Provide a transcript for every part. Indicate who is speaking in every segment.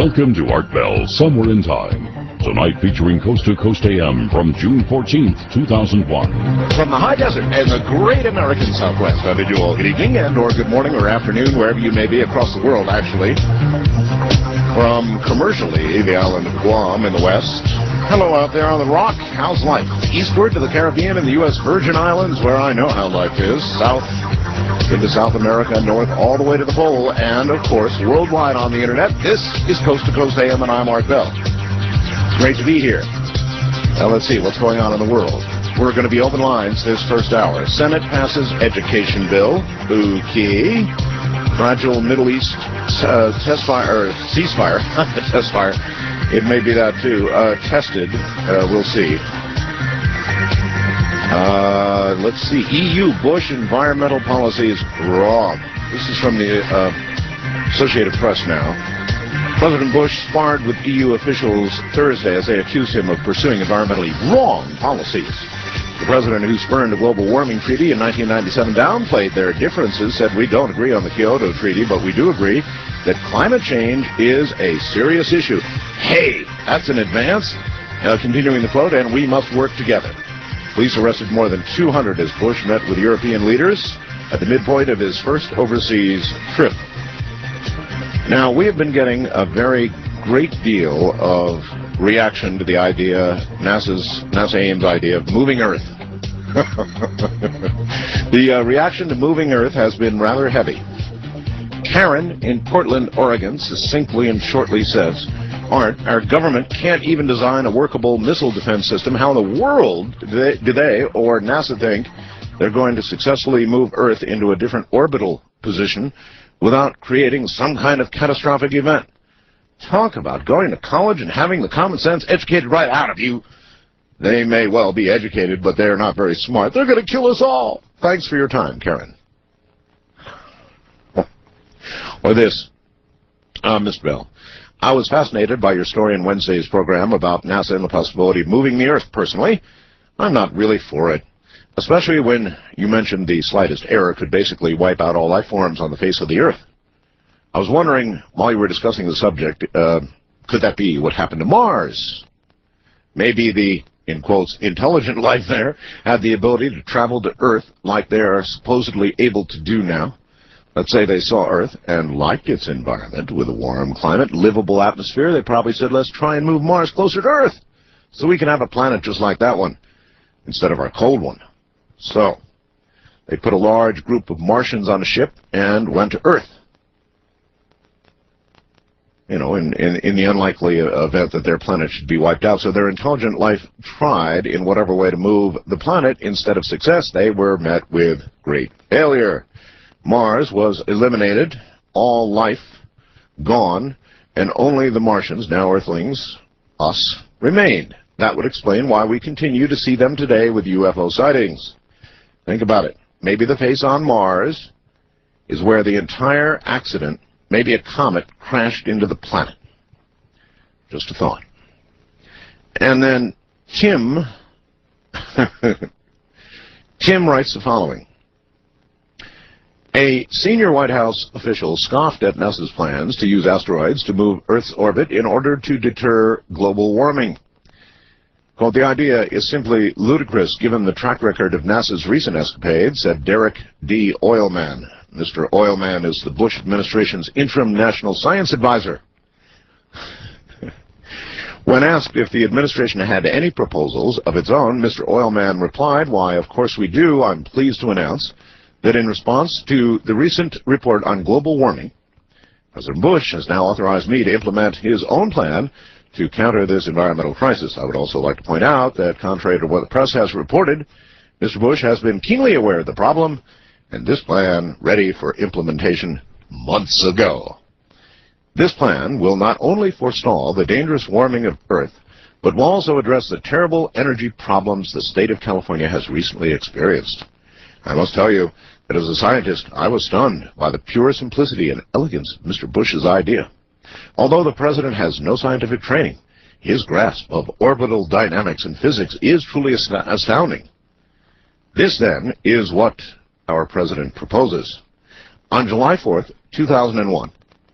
Speaker 1: Welcome to Art Bell, Somewhere in Time. Tonight featuring Coast to Coast AM from June 14th, 2001.
Speaker 2: From the high desert and the great American Southwest, I bid you all good evening and or good morning or afternoon, wherever you may be across the world, actually. From commercially, the island of Guam in the west. Hello out there on the rock. How's life? Eastward to the Caribbean and the U.S. Virgin Islands, where I know how life is. South into South America, north all the way to the pole, and of course worldwide on the internet. This is Coast to Coast AM, and I'm Art Bell. Great to be here. Now let's see what's going on in the world. We're going to be open lines this first hour. Senate passes education bill. Okay. Fragile Middle East ceasefire. Test-fire. It may be that too. Tested. We'll see. Let's see. EU Bush environmental policy is wrong. This is from the Associated Press now. President Bush sparred with EU officials Thursday as they accused him of pursuing environmentally wrong policies. The president, who spurned a global warming treaty in 1997, downplayed their differences, said, "We don't agree on the Kyoto Treaty, but we do agree that climate change is a serious issue." Hey, that's an advance. Continuing the quote, "And we must work together." Police arrested more than 200 as Bush met with European leaders at the midpoint of his first overseas trip. Now, we have been getting a very great deal of reaction to the idea, NASA Ames idea of moving Earth. The reaction to moving Earth has been rather heavy. Karen in Portland, Oregon, succinctly and shortly says, "Art, our government can't even design a workable missile defense system. How in the world do they or NASA think they're going to successfully move Earth into a different orbital position without creating some kind of catastrophic event? Talk about going to college and having the common sense educated right out of you. They may well be educated, but they're not very smart. They're going to kill us all." Thanks for your time, Karen. Or this, Mr. Bell. "I was fascinated by your story in Wednesday's program about NASA and the possibility of moving the Earth. Personally, I'm not really for it, especially when you mentioned the slightest error could basically wipe out all life forms on the face of the Earth. I was wondering, while you were discussing the subject, could that be what happened to Mars? Maybe the, in quotes, intelligent life there had the ability to travel to Earth like they are supposedly able to do now. Let's say they saw Earth and liked its environment with a warm climate, livable atmosphere. They probably said, let's try and move Mars closer to Earth so we can have a planet just like that one instead of our cold one. So they put a large group of Martians on a ship and went to Earth. You know, in the unlikely event that their planet should be wiped out. So their intelligent life tried in whatever way to move the planet. Instead of success, they were met with great failure. Mars was eliminated, all life gone, and only the Martians, now Earthlings, us, remained. That would explain why we continue to see them today with UFO sightings. Think about it. Maybe the face on Mars is where the entire accident, maybe a comet, crashed into the planet. Just a thought. And then Tim writes the following. A senior White House official scoffed at NASA's plans to use asteroids to move Earth's orbit in order to deter global warming. Quote, "The idea is simply ludicrous given the track record of NASA's recent escapades," said Derek D. Oilman. Mr. Oilman is the Bush administration's interim national science advisor. When asked if the administration had any proposals of its own, Mr. Oilman replied, "Why, of course we do. I'm pleased to announce that in response to the recent report on global warming, President Bush has now authorized me to implement his own plan to counter this environmental crisis. I would also like to point out that, contrary to what the press has reported, Mr. Bush has been keenly aware of the problem, and this plan ready for implementation months ago. This plan will not only forestall the dangerous warming of Earth, but will also address the terrible energy problems the state of California has recently experienced. I must tell you that as a scientist, I was stunned by the pure simplicity and elegance of Mr. Bush's idea. Although the president has no scientific training, his grasp of orbital dynamics and physics is truly astounding. This, then, is what our president proposes. On July 4th, 2001,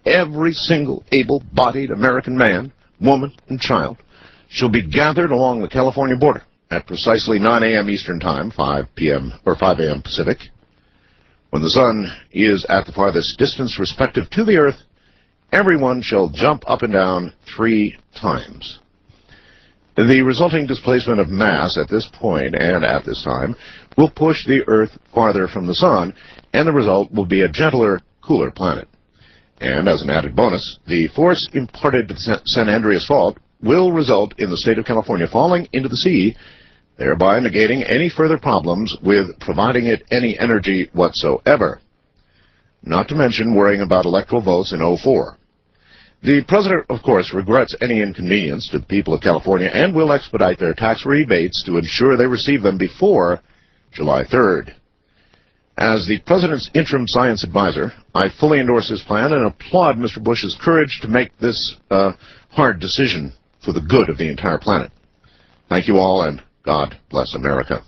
Speaker 2: every single able-bodied American man, woman, and child shall be gathered along the California border at precisely 9 a.m. Eastern Time, 5 p.m. or 5 a.m. Pacific, when the sun is at the farthest distance respective to the earth. Everyone shall jump up and down 3 times. The resulting displacement of mass at this point and at this time will push the Earth farther from the sun, and the result will be a gentler, cooler planet. And as an added bonus, the force imparted to the San Andreas Fault will result in the state of California falling into the sea, thereby negating any further problems with providing it any energy whatsoever. Not to mention worrying about electoral votes in 2004. The President, of course, regrets any inconvenience to the people of California and will expedite their tax rebates to ensure they receive them before July 3rd. As the President's interim science advisor, I fully endorse his plan and applaud Mr. Bush's courage to make this hard decision for the good of the entire planet. Thank you all, and God bless America.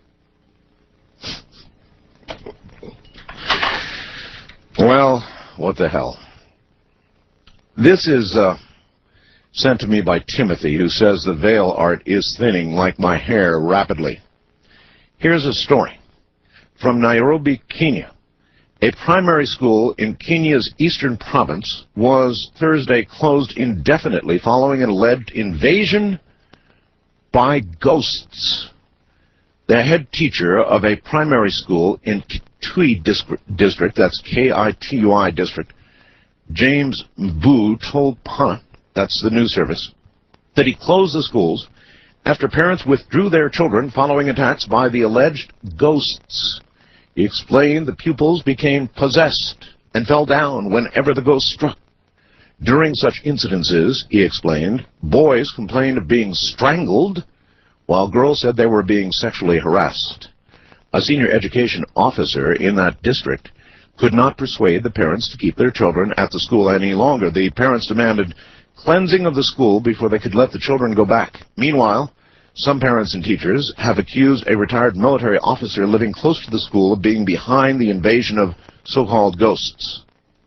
Speaker 2: Well, what the hell? This is sent to me by Timothy, who says the veil art is thinning like my hair rapidly. Here's a story from Nairobi, Kenya. A primary school in Kenya's eastern province was Thursday closed indefinitely following an alleged invasion by ghosts. The head teacher of a primary school in Kitui district, that's K-I-T-U-I district, James Mbu, told Pana, that's the news service, that he closed the schools after parents withdrew their children following attacks by the alleged ghosts. He explained the pupils became possessed and fell down whenever the ghost struck. During such incidences, he explained, boys complained of being strangled, while girls said they were being sexually harassed. A senior education officer in that district could not persuade the parents to keep their children at the school any longer. The parents demanded cleansing of the school before they could let the children go back. Meanwhile, some parents and teachers have accused a retired military officer living close to the school of being behind the invasion of so-called ghosts.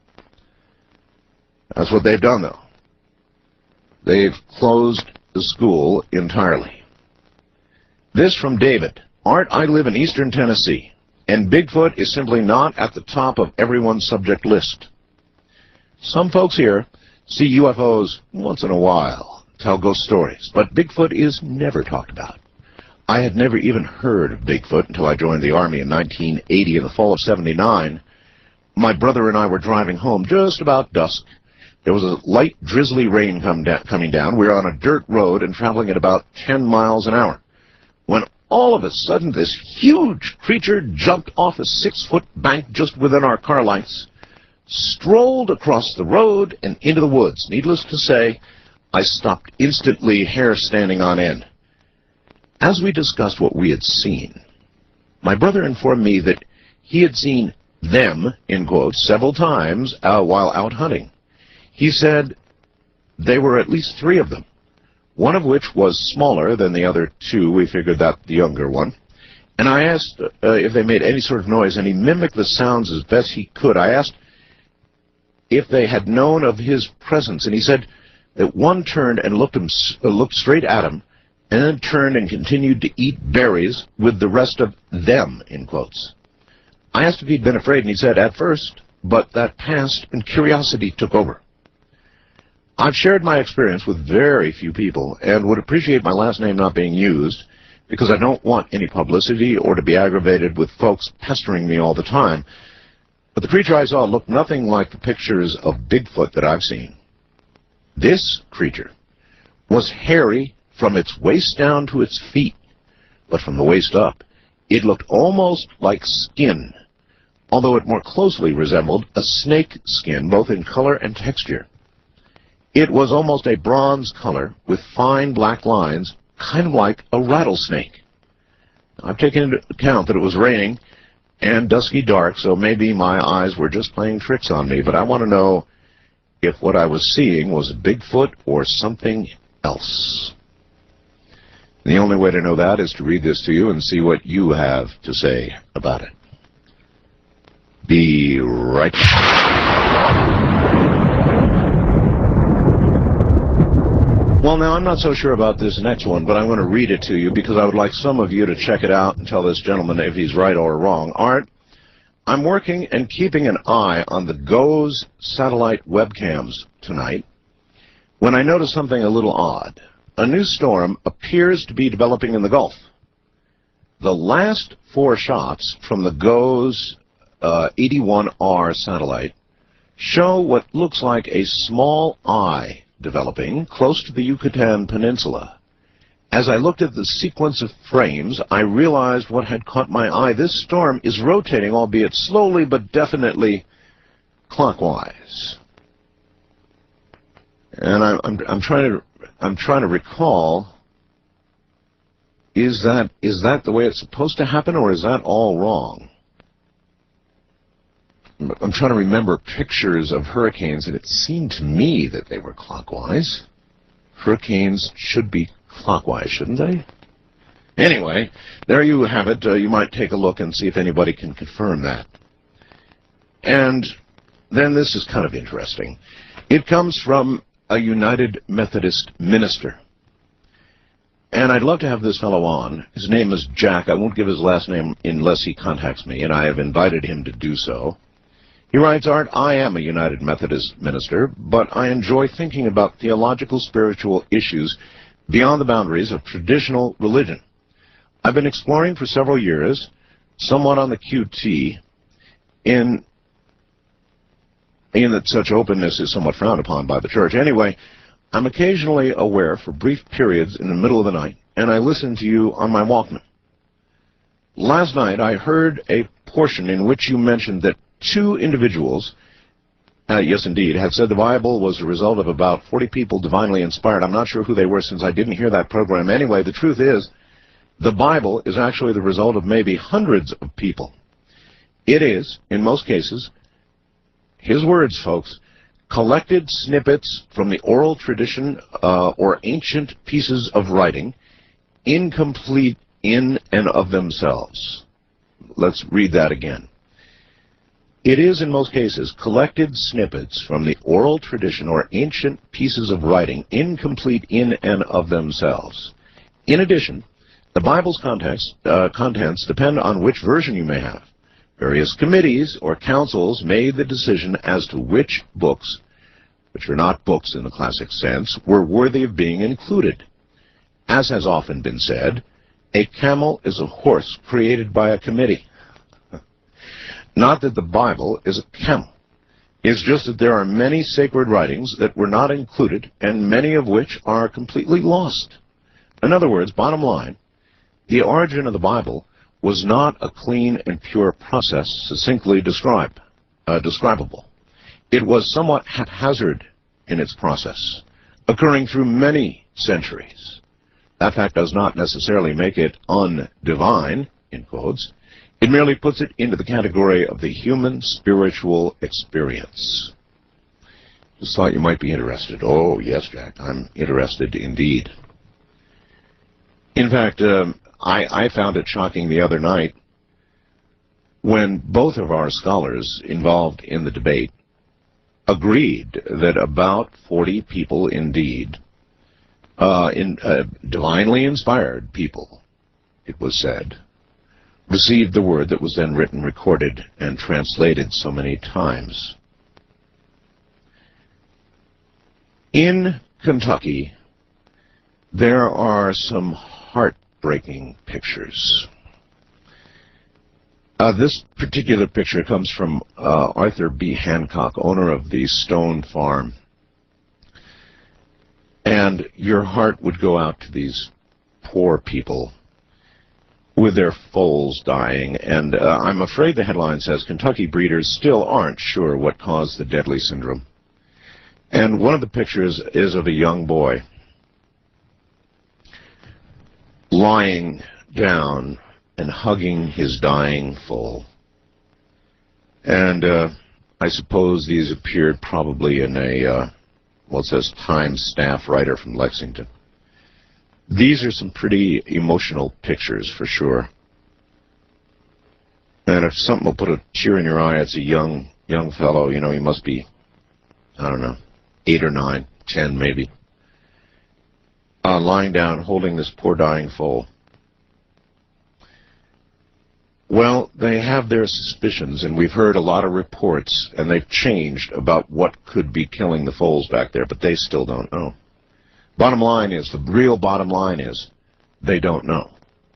Speaker 2: That's what they've done, though. They've closed the school entirely. This from David. Art, I live in eastern Tennessee, and Bigfoot is simply not at the top of everyone's subject list. Some folks here see UFOs once in a while, tell ghost stories, but Bigfoot is never talked about. I had never even heard of Bigfoot until I joined the Army in 1980. In the fall of '79, my brother and I were driving home just about dusk. There was a light, drizzly rain coming down. We were on a dirt road and traveling at about 10 miles an hour, when all of a sudden this huge creature jumped off a 6-foot bank just within our car lights, strolled across the road and into the woods. Needless to say, I stopped instantly, hair standing on end. As we discussed what we had seen, my brother informed me that he had seen them, in quotes, several times while out hunting. He said there were at least 3 of them, one of which was smaller than the other 2. We figured that the younger one. And I asked if they made any sort of noise, and he mimicked the sounds as best he could. I asked if they had known of his presence, and he said that one turned and looked straight at him, and then turned and continued to eat berries with the rest of them, in quotes. I asked if he'd been afraid, and he said, at first, but that passed and curiosity took over. I've shared my experience with very few people and would appreciate my last name not being used because I don't want any publicity or to be aggravated with folks pestering me all the time. But the creature I saw looked nothing like the pictures of Bigfoot that I've seen. This creature was hairy from its waist down to its feet, but from the waist up, it looked almost like skin, although it more closely resembled a snake skin, both in color and texture. It was almost a bronze color with fine black lines, kind of like a rattlesnake. I've taken into account that it was raining and dusky dark, so maybe my eyes were just playing tricks on me, but I want to know if what I was seeing was Bigfoot or something else. The only way to know that is to read this to you and see what you have to say about it. Be right back. Well, now, I'm not so sure about this next one, but I'm going to read it to you because I would like some of you to check it out and tell this gentleman if he's right or wrong. Art, I'm working and keeping an eye on the GOES satellite webcams tonight when I notice something a little odd. A new storm appears to be developing in the Gulf. The last 4 shots from the GOES 81R satellite show what looks like a small eye developing close to the Yucatan Peninsula. As I looked at the sequence of frames, I realized what had caught my eye. This storm is rotating, albeit slowly, but definitely clockwise. And I'm trying to recall, is that the way it's supposed to happen, or is that all wrong? I'm trying to remember pictures of hurricanes, and it seemed to me that they were clockwise. Hurricanes should be clockwise, shouldn't they? Anyway, there you have it. You might take a look and see if anybody can confirm that. And then this is kind of interesting. It comes from a United Methodist minister. And I'd love to have this fellow on. His name is Jack. I won't give his last name unless he contacts me, and I have invited him to do so. He writes, Art, I am a United Methodist minister, but I enjoy thinking about theological, spiritual issues beyond the boundaries of traditional religion. I've been exploring for several years, somewhat on the QT, in that such openness is somewhat frowned upon by the church. Anyway, I'm occasionally aware for brief periods in the middle of the night, and I listen to you on my Walkman. Last night, I heard a portion in which you mentioned that 2 individuals, yes indeed, had said the Bible was the result of about 40 people divinely inspired. I'm not sure who they were since I didn't hear that program. Anyway, the truth is, the Bible is actually the result of maybe hundreds of people. It is, in most cases, his words, folks, collected snippets from the oral tradition or ancient pieces of writing, incomplete in and of themselves. Let's read that again. It is, in most cases, collected snippets from the oral tradition or ancient pieces of writing, incomplete in and of themselves. In addition, the Bible's contents depend on which version you may have. Various committees or councils made the decision as to which books, which are not books in the classic sense, were worthy of being included. As has often been said, a camel is a horse created by a committee. Not that the Bible is a camel. It's just that there are many sacred writings that were not included, and many of which are completely lost. In other words, bottom line, the origin of the Bible was not a clean and pure process succinctly describable. It was somewhat haphazard in its process, occurring through many centuries. That fact does not necessarily make it undivine, in quotes. It merely puts it into the category of the human spiritual experience. Just thought you might be interested. Oh, yes, Jack, I'm interested indeed. In fact, I found it shocking the other night when both of our scholars involved in the debate agreed that about 40 people indeed, divinely inspired people, it was said, received the word that was then written, recorded, and translated so many times. In Kentucky, there are some heartbreaking pictures. This particular picture comes from Arthur B. Hancock, owner of the Stone Farm. And your heart would go out to these poor people with their foals dying. And I'm afraid the headline says Kentucky breeders still aren't sure what caused the deadly syndrome. And one of the pictures is of a young boy lying down and hugging his dying foal. And I suppose these appeared probably in a, well, it says Times staff writer from Lexington. These are some pretty emotional pictures for sure. And if something will put a tear in your eye, it's a young fellow, you know, he must be, I don't know, 8 or 9, 10 maybe. lying down, holding this poor dying foal. Well, they have their suspicions, and we've heard a lot of reports, and they've changed about what could be killing the foals back there, but they still don't know. Bottom line is, the real bottom line is, they don't know.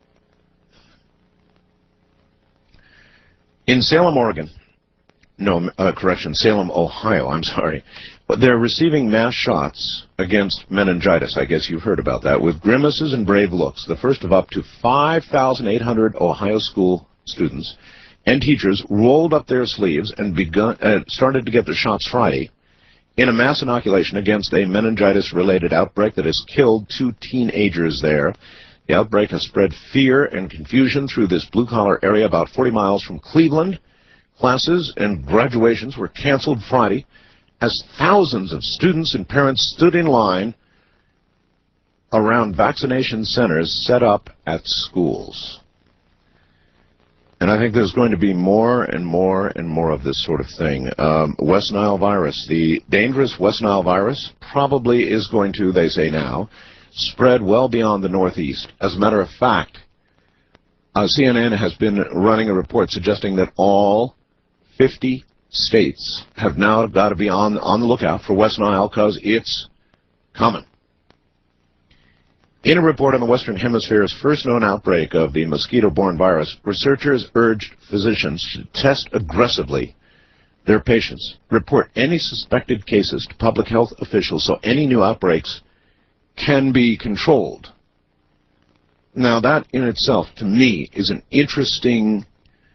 Speaker 2: In Salem, Oregon, Salem, Ohio, I'm sorry, but they're receiving mass shots against meningitis. I guess you've heard about that, with grimaces and brave looks. The first of up to 5,800 Ohio school students and teachers rolled up their sleeves and started to get the shots Friday in a mass inoculation against a meningitis-related outbreak that has killed 2 teenagers there. The outbreak has spread fear and confusion through this blue-collar area about 40 miles from Cleveland. Classes and graduations were canceled Friday as thousands of students and parents stood in line around vaccination centers set up at schools. And I think there's going to be more and more and more of this sort of thing. West Nile virus, the dangerous West Nile virus, probably is going to, they say now, spread well beyond the Northeast. As a matter of fact, CNN has been running a report suggesting that all 50 states have now got to be on the lookout for West Nile because it's coming. In a report on the Western Hemisphere's first known outbreak of the mosquito-borne virus, researchers urged physicians to test aggressively their patients, report any suspected cases to public health officials so any new outbreaks can be controlled. Now, that in itself, to me, is an interesting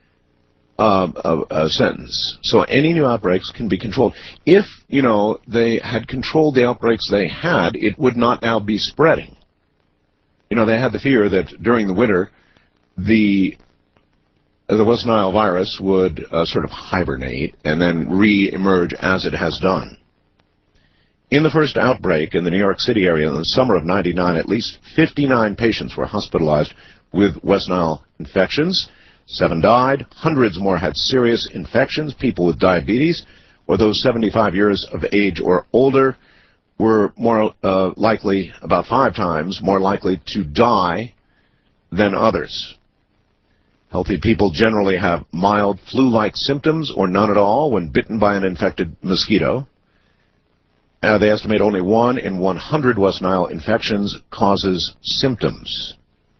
Speaker 2: sentence. So any new outbreaks can be controlled. If, they had controlled the outbreaks they had, it would not now be spreading. They had the fear that during the winter, the West Nile virus would sort of hibernate and then re-emerge as it has done. In the first outbreak in the New York City area in the summer of '99, at least 59 patients were hospitalized with West Nile infections. 7 died. Hundreds more had serious infections. People with diabetes or those 75 years of age or older were more likely, about 5 times more likely to die than others. Healthy people generally have mild flu-like symptoms or none at all when bitten by an infected mosquito. They estimate only 1 in 100 West Nile infections causes symptoms.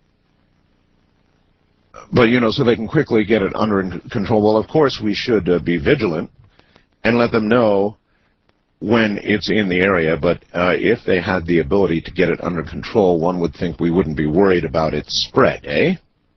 Speaker 2: But, so they can quickly get it under control. Well, of course, we should be vigilant and let them know when it's in the area, but if they had the ability to get it under control, one would think we wouldn't be worried about its spread, eh?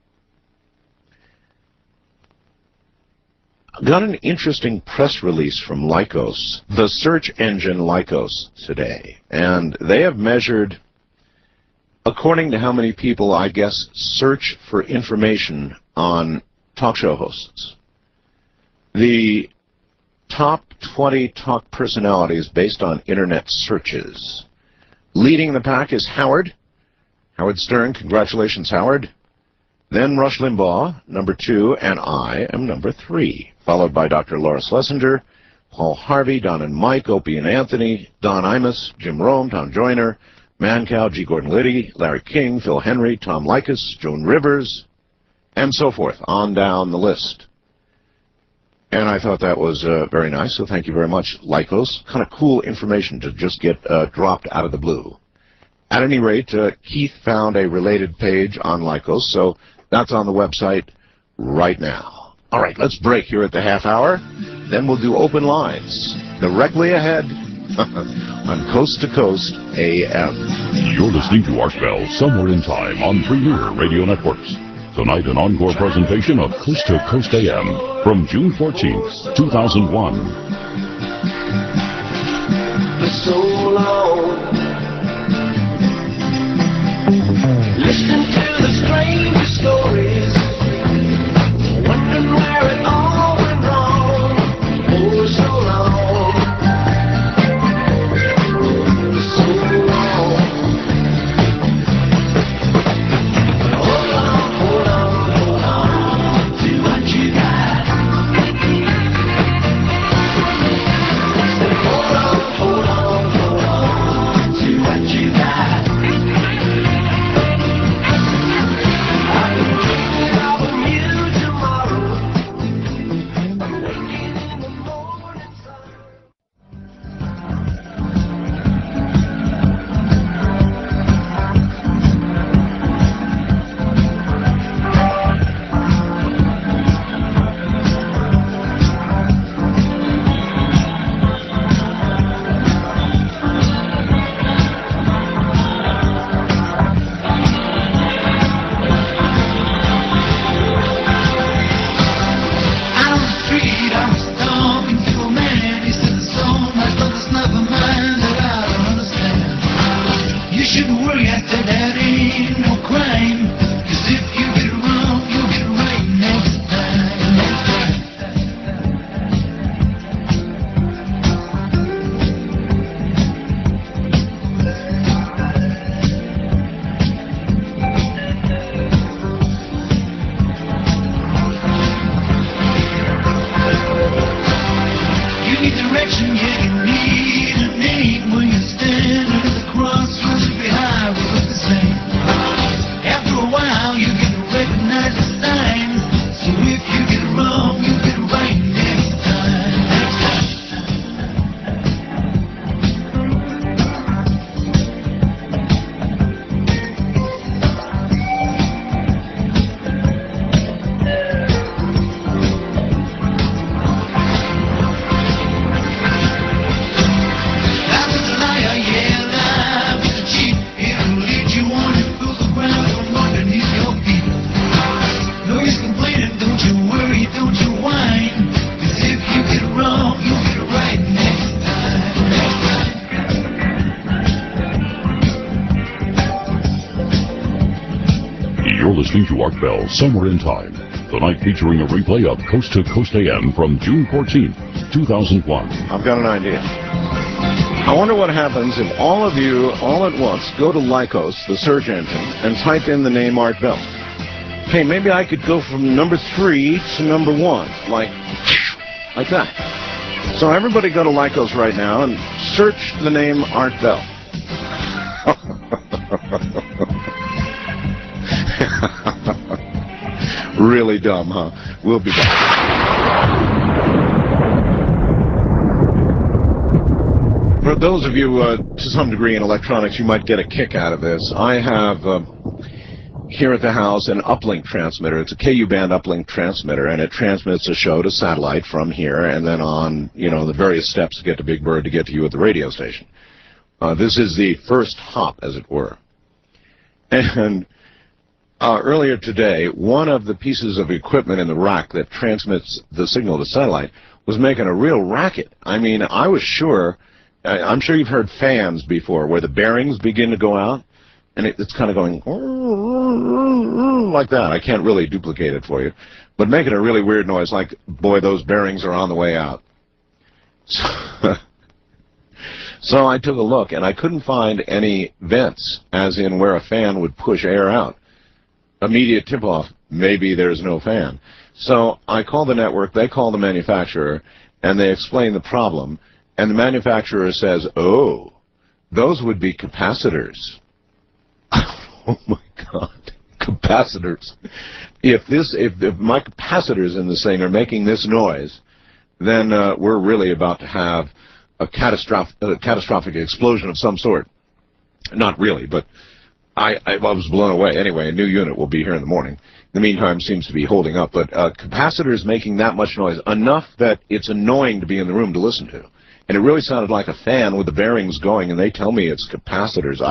Speaker 2: Got an interesting press release from Lycos, the search engine Lycos, today, and they have measured, according to how many people, I guess, search for information on talk show hosts, the top 20 talk personalities based on internet searches. Leading the pack is Howard Stern. Congratulations, Howard. Then Rush Limbaugh, number 2, and I am number 3, followed by Dr. Laura Schlesinger, Paul Harvey, Don and Mike, Opie and Anthony, Don Imus, Jim Rome, Tom Joyner, Mancow, G. Gordon Liddy, Larry King, Phil Henry, Tom Likas, Joan Rivers, and so forth, on down the list. And I thought that was very nice, so thank you very much, Lycos. Kind of cool information to just get dropped out of the blue. At any rate, Keith found a related page on Lycos, so that's on the website right now. All right, let's break here at the half hour. Then we'll do open lines directly ahead on Coast to Coast AM.
Speaker 1: You're listening to Art Bell, Somewhere in Time on Premier Radio Networks. Tonight, an encore presentation of Coast to Coast AM from June 14th, 2001.
Speaker 3: So long, listening to the strangest stories, wondering where it all went wrong. Oh, so long, so long. Hold on to what you got. Hold on to what you got.
Speaker 1: listening to Art Bell, Somewhere in Time. Tonight featuring a replay of Coast to Coast AM from June 14th, 2001.
Speaker 2: I've got an idea. I wonder what happens if all of you, all at once, go to Lycos, the search engine, and type in the name Art Bell. Hey, maybe I could go from number 3 to number 1, like that. So everybody go to Lycos right now and search the name Art Bell. Really dumb, huh? We'll be back. For those of you, to some degree, in electronics, you might get a kick out of this. I have, here at the house, an uplink transmitter. It's a KU band uplink transmitter, and it transmits a show to satellite from here, and then on, you know, the various steps to get to Big Bird to get to you at the radio station. This is the first hop, as it were. And earlier today, one of the pieces of equipment in the rack that transmits the signal to satellite was making a real racket. I mean, I was sure, I'm sure you've heard fans before, where the bearings begin to go out, and it's kind of going like that. I can't really duplicate it for you, but making a really weird noise, like, boy, those bearings are on the way out. So I took a look, and I couldn't find any vents, as in where a fan would push air out. Immediate tip-off, maybe there's no fan. So I called the network, they called the manufacturer, and they explained the problem, and the manufacturer says, oh, those would be capacitors. Oh my God, capacitors. If my capacitors in this thing are making this noise, then we're really about to have a catastrophic explosion of some sort. Not really, but I was blown away. Anyway, a new unit will be here in the morning. In the meantime, seems to be holding up. But capacitors making that much noise, enough that it's annoying to be in the room to listen to. And it really sounded like a fan with the bearings going, and they tell me it's capacitors.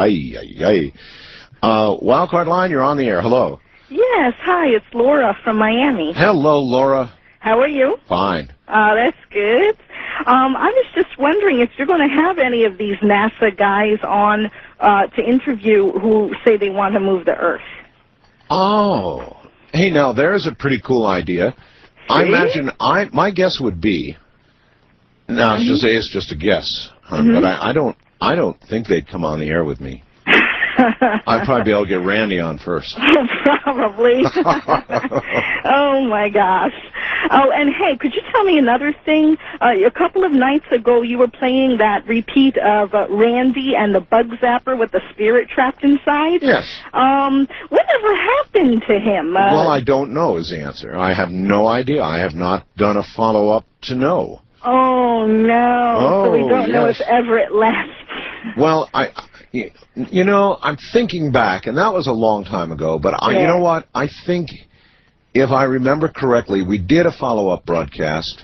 Speaker 2: Wildcard line, you're on the air. Hello.
Speaker 4: Yes, hi, it's Laura from Miami.
Speaker 2: Hello, Laura.
Speaker 4: How are you?
Speaker 2: Fine.
Speaker 4: That's good. I was just wondering if you're going to have any of these NASA guys on to interview who say they want to move the Earth.
Speaker 2: Oh. Hey, now, there's a pretty cool idea. I imagine, my guess would be, now it's just a guess, but I don't think they'd come on the air with me. I'd probably be able to get Randy on first.
Speaker 4: Probably. Oh, my gosh. Oh, and hey, could you tell me another thing? A couple of nights ago, you were playing that repeat of Randy and the bug zapper with the spirit trapped inside.
Speaker 2: Yes.
Speaker 4: Whatever happened to him?
Speaker 2: Well, I don't know is the answer. I have no idea. I have not done a follow-up to know.
Speaker 4: Oh, no.
Speaker 2: Oh,
Speaker 4: so we don't know
Speaker 2: yes.
Speaker 4: if Everett left.
Speaker 2: Well, you know, I'm thinking back, and that was a long time ago, but you know what? I think, if I remember correctly, we did a follow-up broadcast,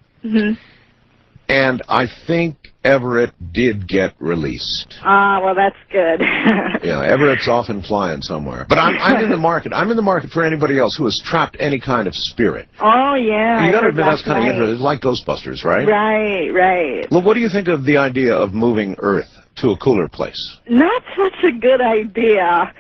Speaker 2: and I think Everett did get released.
Speaker 4: Ah, well, that's good.
Speaker 2: Yeah, Everett's off and flying somewhere. But I'm in the market. I'm in the market for anybody else who has trapped any kind of spirit.
Speaker 4: Oh, yeah.
Speaker 2: You got to admit, that's kind of interesting. It's like Ghostbusters, right?
Speaker 4: Right.
Speaker 2: Well, what do you think of the idea of moving Earth to a cooler place?
Speaker 4: Not such a good idea.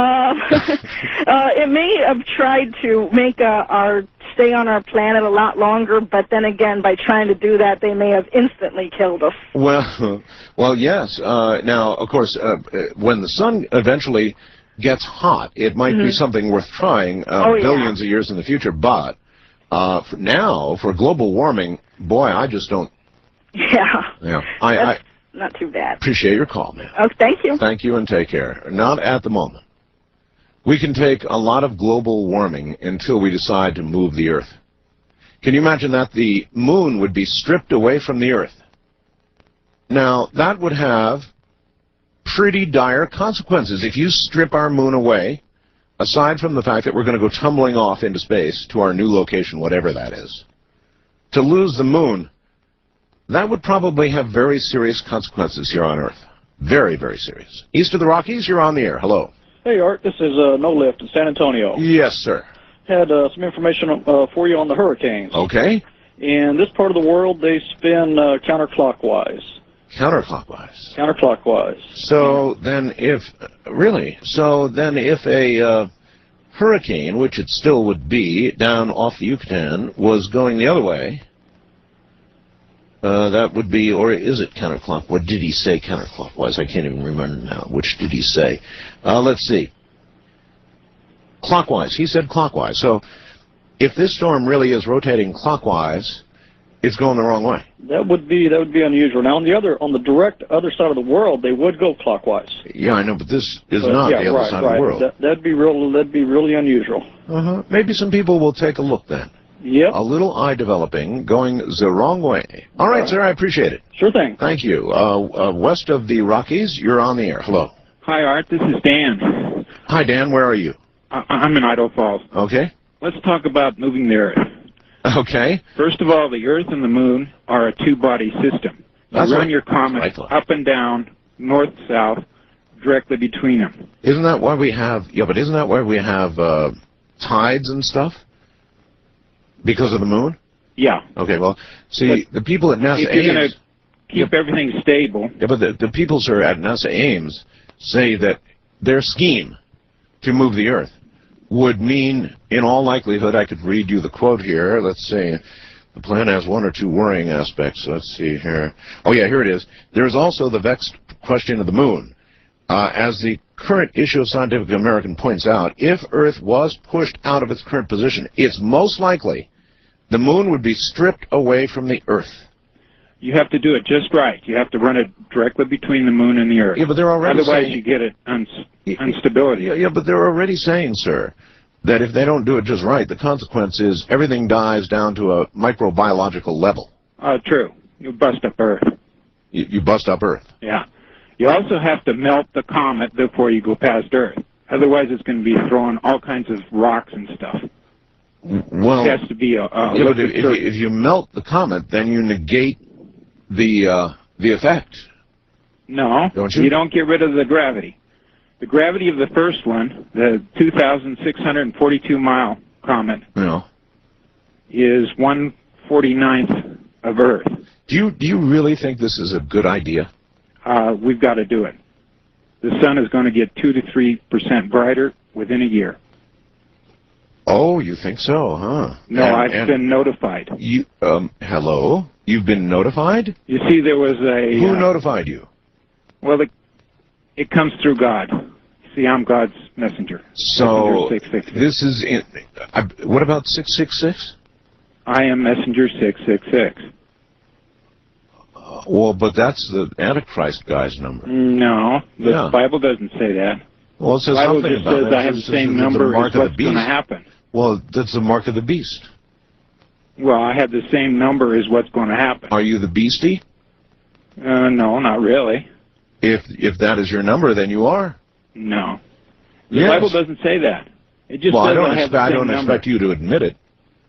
Speaker 4: It may have tried to make our stay on our planet a lot longer, but then again, by trying to do that, they may have instantly killed us.
Speaker 2: Well, yes. Now, of course, when the sun eventually gets hot, it might be something worth trying billions of years in the future. But for now, for global warming, boy, I just don't.
Speaker 4: Yeah.
Speaker 2: Yeah. I
Speaker 4: not too bad.
Speaker 2: Appreciate your call, man.
Speaker 4: Oh, thank you.
Speaker 2: Thank you, and take care. Not at the moment. We can take a lot of global warming until we decide to move the Earth. Can you imagine that? The moon would be stripped away from the Earth. Now, that would have pretty dire consequences. If you strip our moon away, aside from the fact that we're going to go tumbling off into space to our new location, whatever that is, to lose the moon, that would probably have very serious consequences here on Earth. Very, very serious. East of the Rockies, you're on the air. Hello.
Speaker 5: Hey, Art. This is No Lift in San Antonio.
Speaker 2: Yes, sir.
Speaker 5: Had some information for you on the hurricanes.
Speaker 2: Okay.
Speaker 5: In this part of the world, they spin counterclockwise.
Speaker 2: Counterclockwise.
Speaker 5: Counterclockwise.
Speaker 2: So then if, really, so then if a hurricane, which it still would be, down off the Yucatan, was going the other way, that would be, or is it counterclockwise? What did he say counterclockwise? I can't even remember now. Which did he say? Let's see. Clockwise. He said clockwise. So if this storm really is rotating clockwise, it's going the wrong way.
Speaker 5: That would be unusual. Now, on the direct other side of the world, they would go clockwise.
Speaker 2: Yeah, I know, but this is not the other side of the world.
Speaker 5: That'd be really unusual.
Speaker 2: Maybe some people will take a look then.
Speaker 5: Yep.
Speaker 2: A little eye developing, going the wrong way. All right, sir, I appreciate it.
Speaker 5: Sure thing.
Speaker 2: Thank you. West of the Rockies, you're on the air. Hello.
Speaker 6: Hi, Art. This is Dan.
Speaker 2: Hi, Dan. Where are you?
Speaker 6: I'm in Idaho Falls.
Speaker 2: Okay.
Speaker 6: Let's talk about moving the Earth.
Speaker 2: Okay.
Speaker 6: First of all, the Earth and the Moon are a two-body system. You run your comet up and down, north, south, directly between them.
Speaker 2: Isn't that why we have? Yeah, but isn't that why we have tides and stuff? Because of the moon?
Speaker 6: Yeah.
Speaker 2: Okay. Well, see, the people at NASA
Speaker 6: if you're going to keep everything stable.
Speaker 2: Yeah, but the people, sir, at NASA Ames say that their scheme to move the Earth would mean, in all likelihood, I could read you the quote here. Let's see. The plan has one or two worrying aspects. Let's see here. Oh, yeah, here it is. There is also the vexed question of the moon. As the current issue of Scientific American points out, if Earth was pushed out of its current position, it's most likely the moon would be stripped away from the Earth.
Speaker 6: You have to do it just right. You have to run it directly between the moon and the Earth.
Speaker 2: Yeah, but they're already
Speaker 6: Otherwise,
Speaker 2: saying,
Speaker 6: you get it instability.
Speaker 2: Yeah, but they're already saying, sir, that if they don't do it just right, the consequence is everything dies down to a microbiological level.
Speaker 6: True. You bust up Earth.
Speaker 2: You bust up Earth.
Speaker 6: Yeah. You also have to melt the comet before you go past Earth. Otherwise, it's going to be throwing all kinds of rocks and stuff.
Speaker 2: Well,
Speaker 6: it has to be
Speaker 2: yeah, but if you melt the comet, then you negate the effect.
Speaker 6: No,
Speaker 2: don't you?
Speaker 6: You don't get rid of the gravity. The gravity of the first one, the 2,642-mile comet, is 1/49th of Earth.
Speaker 2: Do you really think this is a good idea?
Speaker 6: We've got to do it. The sun is going to get 2 to 3% brighter within a year.
Speaker 2: Oh, you think so, huh?
Speaker 6: No, I've been notified.
Speaker 2: You, hello? You've been notified?
Speaker 6: You see, there was a...
Speaker 2: Who notified you?
Speaker 6: Well, it comes through God. See, I'm God's messenger.
Speaker 2: So,
Speaker 6: messenger 666.
Speaker 2: This is... what about 666?
Speaker 6: I am messenger 666.
Speaker 2: Well, but that's the Antichrist guy's number.
Speaker 6: No, the Bible doesn't say that.
Speaker 2: Well, it says
Speaker 6: the Bible
Speaker 2: something
Speaker 6: just
Speaker 2: about
Speaker 6: says I have the same number as what's going to happen.
Speaker 2: Well, that's the mark of the beast.
Speaker 6: Well, I have the same number as what's going to happen.
Speaker 2: Are you the beastie?
Speaker 6: No, not really.
Speaker 2: If that is your number, then you are.
Speaker 6: No. The Bible doesn't say that. It just says
Speaker 2: I don't expect you to admit it.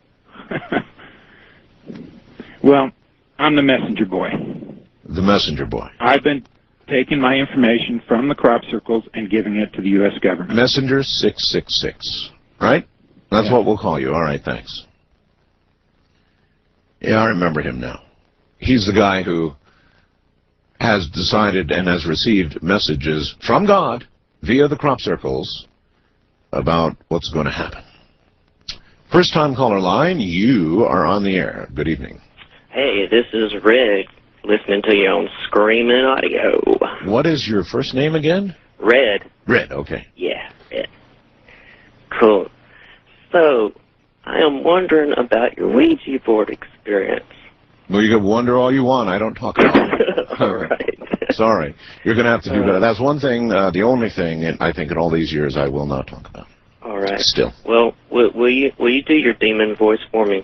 Speaker 6: Well, I'm the messenger boy.
Speaker 2: The messenger boy.
Speaker 6: I've been taking my information from the crop circles and giving it to the U.S. government.
Speaker 2: Messenger 666, right? That's what we'll call you. All right, thanks. Yeah, I remember him now. He's the guy who has decided and has received messages from God via the crop circles about what's going to happen. First time caller line, you are on the air. Good evening.
Speaker 7: Hey, this is Red, listening to you on Screaming Audio.
Speaker 2: What is your first name again?
Speaker 7: Red.
Speaker 2: Red, okay.
Speaker 7: Yeah, Red. Cool. So, I am wondering about your Ouija board experience.
Speaker 2: Well, you can wonder all you want. I don't talk about it.
Speaker 7: All right.
Speaker 2: Sorry. You're going to have to do better. That's one thing, the only thing, I think, in all these years I will not talk about.
Speaker 7: All right.
Speaker 2: Still.
Speaker 7: Well, will you do your demon voice for me?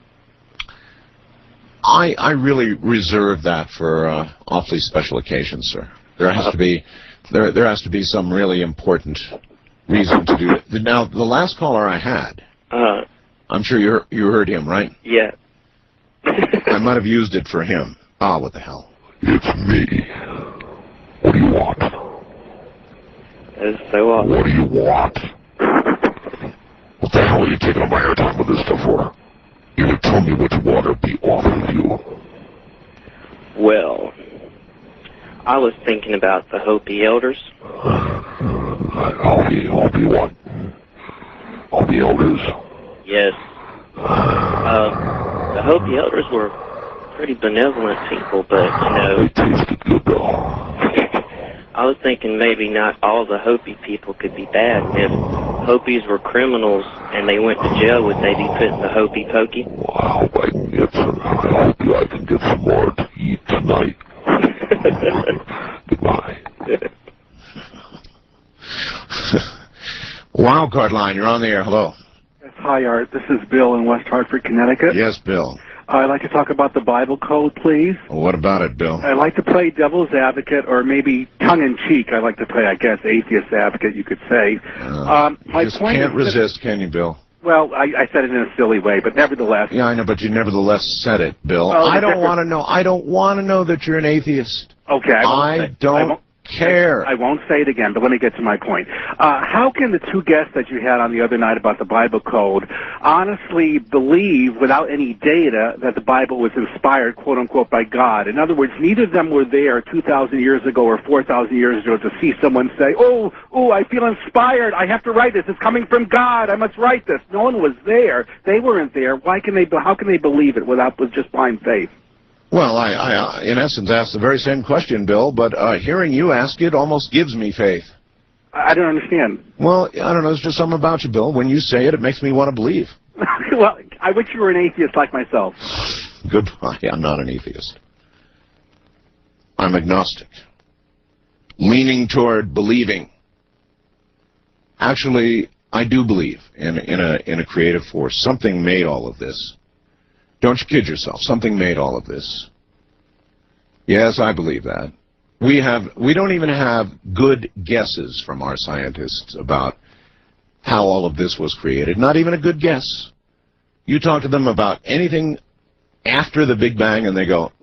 Speaker 2: I really reserve that for awfully special occasions, sir. There has to be there has to be some really important reason to do it. Now, the last caller I had, I'm sure you heard him, right?
Speaker 7: Yeah.
Speaker 2: I might have used it for him. Ah, what the hell?
Speaker 1: It's me. What do you want?
Speaker 7: That is so awesome.
Speaker 1: What do you want? What the hell are you taking up my airtime with this stuff for? Either tell me what you want or be off with you.
Speaker 7: Well, I was thinking about the Hopi elders.
Speaker 1: Hopi what? All the elders?
Speaker 7: Yes. The Hopi elders were pretty benevolent people, but, you know...
Speaker 1: They tasted good, though.
Speaker 7: I was thinking maybe not all the Hopi people could be bad, and if Hopis were criminals and they went to jail, would they be put in the Hopi Pokey?
Speaker 1: Well, I hope I can get some. I hope I can get some more to eat tonight. Goodbye.
Speaker 2: Wildcard line, you're on the air. Hello.
Speaker 8: Yes, hi, Art. This is Bill in West Hartford, Connecticut.
Speaker 2: Yes, Bill.
Speaker 8: I'd like to talk about the Bible code, please.
Speaker 2: Well, what about it, Bill?
Speaker 8: I'd like to play devil's advocate, or maybe tongue-in-cheek. I'd like to play, I guess, atheist advocate, you could say.
Speaker 2: My just point can't resist, can you, Bill?
Speaker 8: Well, I said it in a silly way, but nevertheless.
Speaker 2: Yeah, I know, but you nevertheless said it, Bill. Well, I don't want to know. I don't want to know that you're an atheist.
Speaker 8: Okay.
Speaker 2: I don't care.
Speaker 8: I won't say it again, but let me get to my point. How can the two guests that you had on the other night about the Bible code honestly believe, without any data, that the Bible was inspired, quote-unquote, by God? In other words, neither of them were there 2,000 years ago or 4,000 years ago to see someone say, oh, I feel inspired. I have to write this. It's coming from God. I must write this. No one was there. They weren't there. How can they believe it with just blind faith?
Speaker 2: Well, I in essence, asked the very same question, Bill, but hearing you ask it almost gives me faith.
Speaker 8: I don't understand.
Speaker 2: Well, I don't know. There's just something about you, Bill. When you say it, it makes me want to believe.
Speaker 8: Well, I wish you were an atheist like myself.
Speaker 2: Goodbye. I'm not an atheist. I'm agnostic. Leaning toward believing. Actually, I do believe in a creative force. Something made all of this. Don't you kid yourself. Something made all of this. Yes, I believe that. We don't even have good guesses from our scientists about how all of this was created. Not even a good guess. You talk to them about anything after the Big Bang and they go,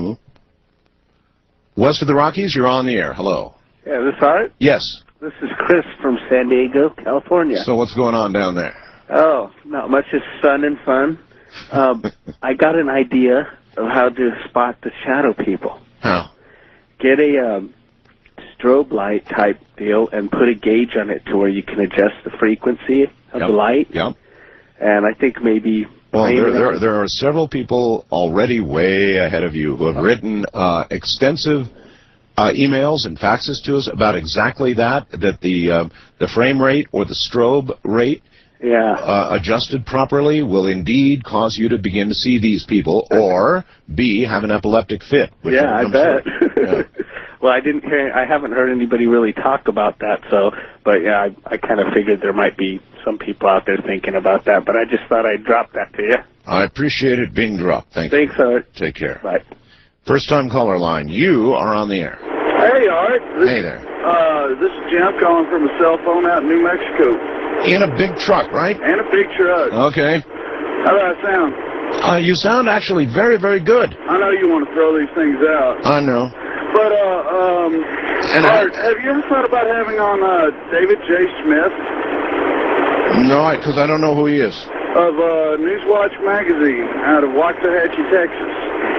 Speaker 2: West of the Rockies, you're on the air. Hello.
Speaker 9: Yeah, this Art?
Speaker 2: Yes.
Speaker 9: This is Chris from San Diego, California.
Speaker 2: So what's going on down there?
Speaker 9: Oh, not much. Just sun and fun. I got an idea of how to spot the shadow people.
Speaker 2: How?
Speaker 9: Get a strobe light type deal and put a gauge on it to where you can adjust the frequency of the light.
Speaker 2: Yep.
Speaker 9: And I think maybe...
Speaker 2: Well, there are several people already way ahead of you who have written extensive emails and faxes to us about exactly that the frame rate or the strobe rate adjusted properly will indeed cause you to begin to see these people, or B, have an epileptic fit.
Speaker 9: Yeah, I bet. Yeah. Well, I haven't heard anybody really talk about that, but yeah, I kind of figured there might be some people out there thinking about that, but I just thought I'd drop that to you.
Speaker 2: I appreciate it being dropped. Thank you.
Speaker 9: Thanks, Art.
Speaker 2: Take care.
Speaker 9: Bye.
Speaker 2: First time caller line, you are on the air.
Speaker 10: Hey, Art.
Speaker 2: Hey there.
Speaker 10: This is Jim calling from a cell phone out in New Mexico.
Speaker 2: In a big truck, right?
Speaker 10: And a big truck.
Speaker 2: Okay.
Speaker 10: How do I sound?
Speaker 2: You sound actually very, very good.
Speaker 10: I know you want to throw these things out.
Speaker 2: I know.
Speaker 10: But, Art, have you ever thought about having on David J. Smith?
Speaker 2: No, because I don't know who he is.
Speaker 10: Of Newswatch magazine out of Waxahachie, Texas.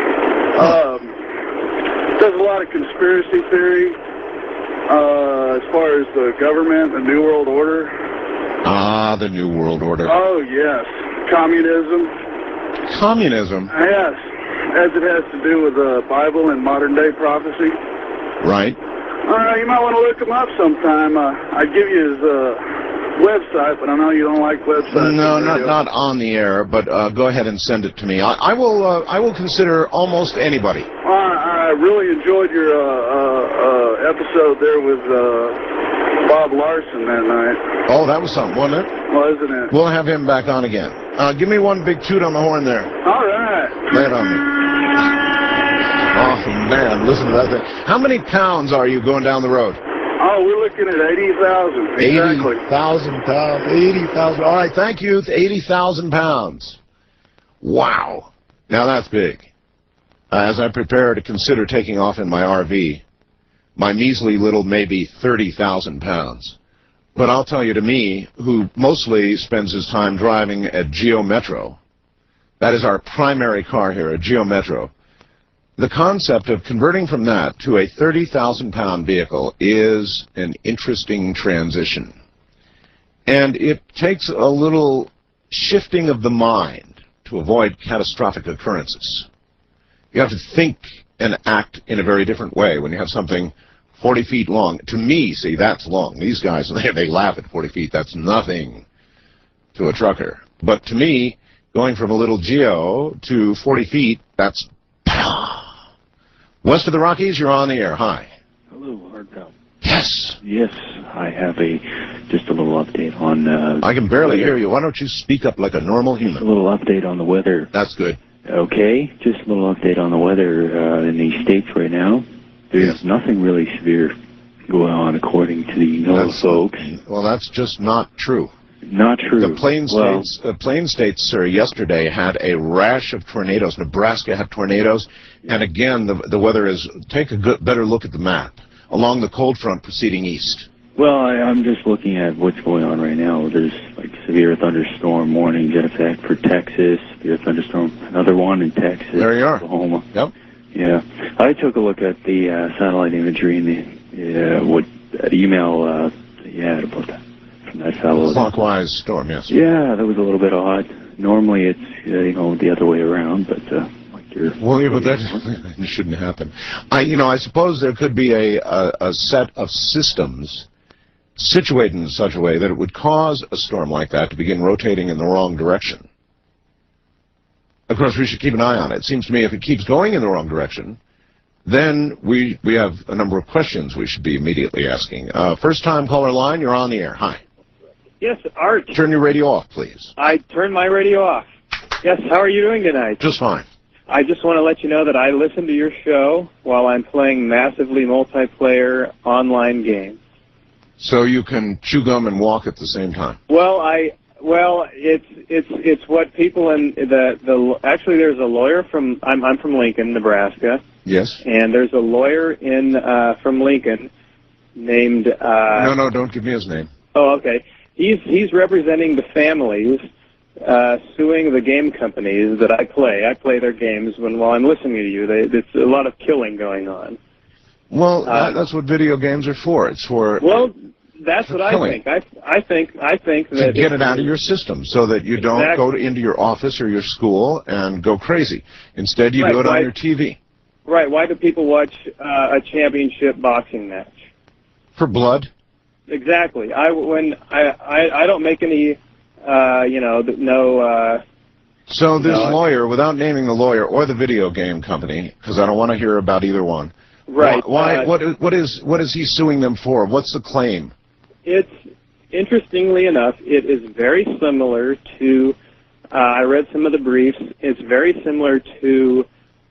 Speaker 10: Does a lot of conspiracy theory as far as the government, the New World Order.
Speaker 2: Ah, the New World Order.
Speaker 10: Oh, yes. Communism.
Speaker 2: Communism?
Speaker 10: Yes. As it has to do with the Bible and modern-day prophecy.
Speaker 2: Right.
Speaker 10: You might want to look him up sometime. I'd give you his website, but I know you don't like websites.
Speaker 2: No, not on the air, but go ahead and send it to me. I will consider almost anybody.
Speaker 10: I really enjoyed your episode there with Bob Larson that night.
Speaker 2: Oh, that was something, wasn't it?
Speaker 10: Wasn't it?
Speaker 2: We'll have him back on again. Give me one big toot on the horn there.
Speaker 10: All right.
Speaker 2: Lay it on me. Oh, man, listen to that thing. How many pounds are you going down the road?
Speaker 10: Oh, we're looking at 80,000. Exactly.
Speaker 2: 80,000 pounds. 80,000. All right, thank you. 80,000 pounds. Wow. Now that's big. As I prepare to consider taking off in my RV, my measly little maybe 30,000 pounds. But I'll tell you, to me, who mostly spends his time driving at Geo Metro, that is our primary car here, a Geo Metro, the concept of converting from that to a 30,000-pound vehicle is an interesting transition. And it takes a little shifting of the mind to avoid catastrophic occurrences. You have to think and act in a very different way when you have something 40 feet long. To me, see, that's long. These guys, they laugh at 40 feet. That's nothing to a trucker. But to me, going from a little Geo to 40 feet, that's... West of the Rockies, you're on the air. Hi.
Speaker 11: Hello, Hardbell.
Speaker 2: Yes.
Speaker 11: Yes, I have just a little update on...
Speaker 2: I can barely hear you. Why don't you speak up like a normal human?
Speaker 11: A little update on the weather.
Speaker 2: That's good.
Speaker 11: Okay, just a little update on the weather in the States right now. There's nothing really severe going on according to the NOAA folks.
Speaker 2: Well, that's just not true.
Speaker 11: Not true.
Speaker 2: The Plain States, sir, yesterday had a rash of tornadoes. Nebraska had tornadoes. And again, the weather is, take a better look at the map, along the cold front proceeding east.
Speaker 11: Well, I'm just looking at what's going on right now. There's like severe thunderstorm warnings in effect for Texas, severe thunderstorm, another one in Texas.
Speaker 2: There you are.
Speaker 11: Oklahoma.
Speaker 2: Yep.
Speaker 11: Yeah. I took a look at the satellite imagery and what email that you had about that from that fellow.
Speaker 2: Clockwise storm, yes.
Speaker 11: Yeah, that was a little bit odd. Normally it's, the other way around, but like you're...
Speaker 2: Well, yeah, but that shouldn't happen. I suppose there could be a set of systems situated in such a way that it would cause a storm like that to begin rotating in the wrong direction. Of course, we should keep an eye on it. It seems to me if it keeps going in the wrong direction, then we have a number of questions we should be immediately asking. First-time caller line, you're on the air. Hi.
Speaker 12: Yes, Art.
Speaker 2: Turn your radio off, please.
Speaker 12: I turned my radio off. Yes, how are you doing tonight?
Speaker 2: Just fine.
Speaker 12: I just want to let you know that I listen to your show while I'm playing massively multiplayer online games.
Speaker 2: So you can chew gum and walk at the same time.
Speaker 12: Well, it's what people in actually there's a lawyer from I'm from Lincoln, Nebraska.
Speaker 2: Yes.
Speaker 12: And there's a lawyer in from Lincoln named
Speaker 2: No, don't give me his name.
Speaker 12: Oh, okay. He's representing the families suing the game companies that I play. I play their games while I'm listening to you. There's a lot of killing going on.
Speaker 2: Well, that's what video games are for. It's for...
Speaker 12: Well, that's what
Speaker 2: killing.
Speaker 12: I think. I think that...
Speaker 2: To get it out of your system so that you don't go into your office or your school and go crazy. Instead, you do it on your TV.
Speaker 12: Right. Why do people watch a championship boxing match?
Speaker 2: For blood.
Speaker 12: Exactly. I don't make any,
Speaker 2: So this lawyer, without naming the lawyer or the video game company, because I don't want to hear about either one.
Speaker 12: Right.
Speaker 2: Why? What is he suing them for? What's the claim?
Speaker 12: It's interestingly enough, it is very similar to. I read some of the briefs. It's very similar to,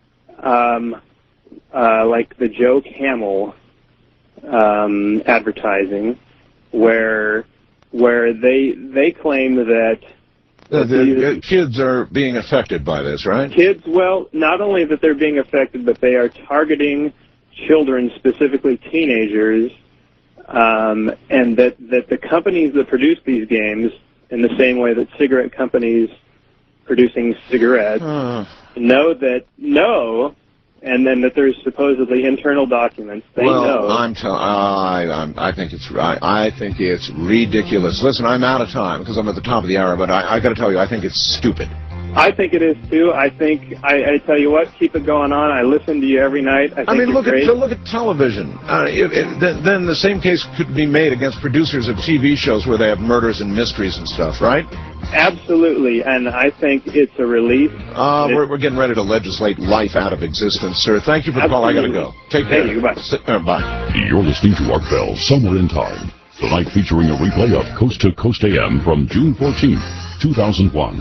Speaker 12: like the Joe Camel advertising, where they claim that
Speaker 2: the kids are being affected by this, right?
Speaker 12: Kids, well, not only that they're being affected, but they are targeting children, specifically teenagers, and that the companies that produce these games, in the same way that cigarette companies producing cigarettes know, and then that there's supposedly internal documents. They know.
Speaker 2: I think it's ridiculous. Listen, I'm out of time because I'm at the top of the hour, but I got to tell you, I think it's stupid.
Speaker 12: I think it is too. I tell you what, keep it going on. I listen to you every night. I mean,
Speaker 2: look at television. Then the same case could be made against producers of TV shows where they have murders and mysteries and stuff, right?
Speaker 12: Absolutely, and I think it's a relief.
Speaker 2: We're getting ready to legislate life out of existence, sir. Thank you for the call. I got to go. Take care.
Speaker 12: Thank you. Bye.
Speaker 1: Bye. You're listening to Art Bell, Somewhere in Time. Tonight featuring a replay of Coast to Coast AM from June 14th, 2001.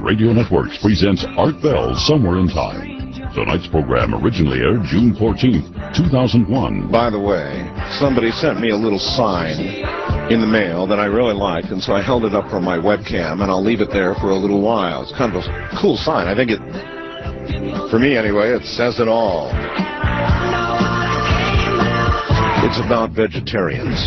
Speaker 1: Radio Networks presents Art Bell Somewhere in Time. Tonight's program originally aired June 14th, 2001.
Speaker 2: By the way, somebody sent me a little sign in the mail that I really liked, and so I held it up from my webcam, and I'll leave it there for a little while. It's kind of a cool sign. I think it, for me anyway, it says it all. It's about vegetarians.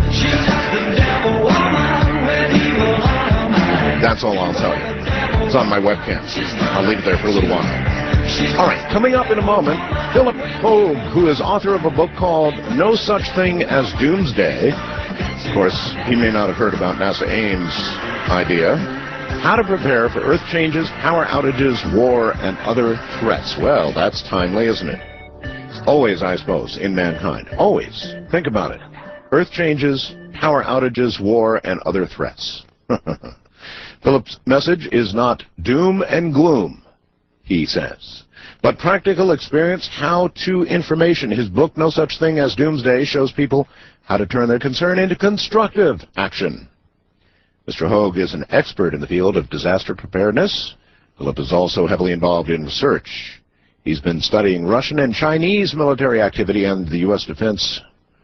Speaker 2: That's all I'll tell you. It's on my webcam. I'll leave it there for a little while. All right, coming up in a moment, Philip Hoag, who is author of a book called No Such Thing as Doomsday. Of course, he may not have heard about NASA Ames' idea. How to prepare for Earth changes, power outages, war, and other threats. Well, that's timely, isn't it? Always, I suppose, in mankind. Always. Think about it. Earth changes, power outages, war, and other threats. Philip's message is not doom and gloom, he says, but practical experience, how-to information. His book, No Such Thing as Doomsday, shows people how to turn their concern into constructive action. Mr. Hoag is an expert in the field of disaster preparedness. Philip is also heavily involved in research. He's been studying Russian and Chinese military activity and the U.S. defense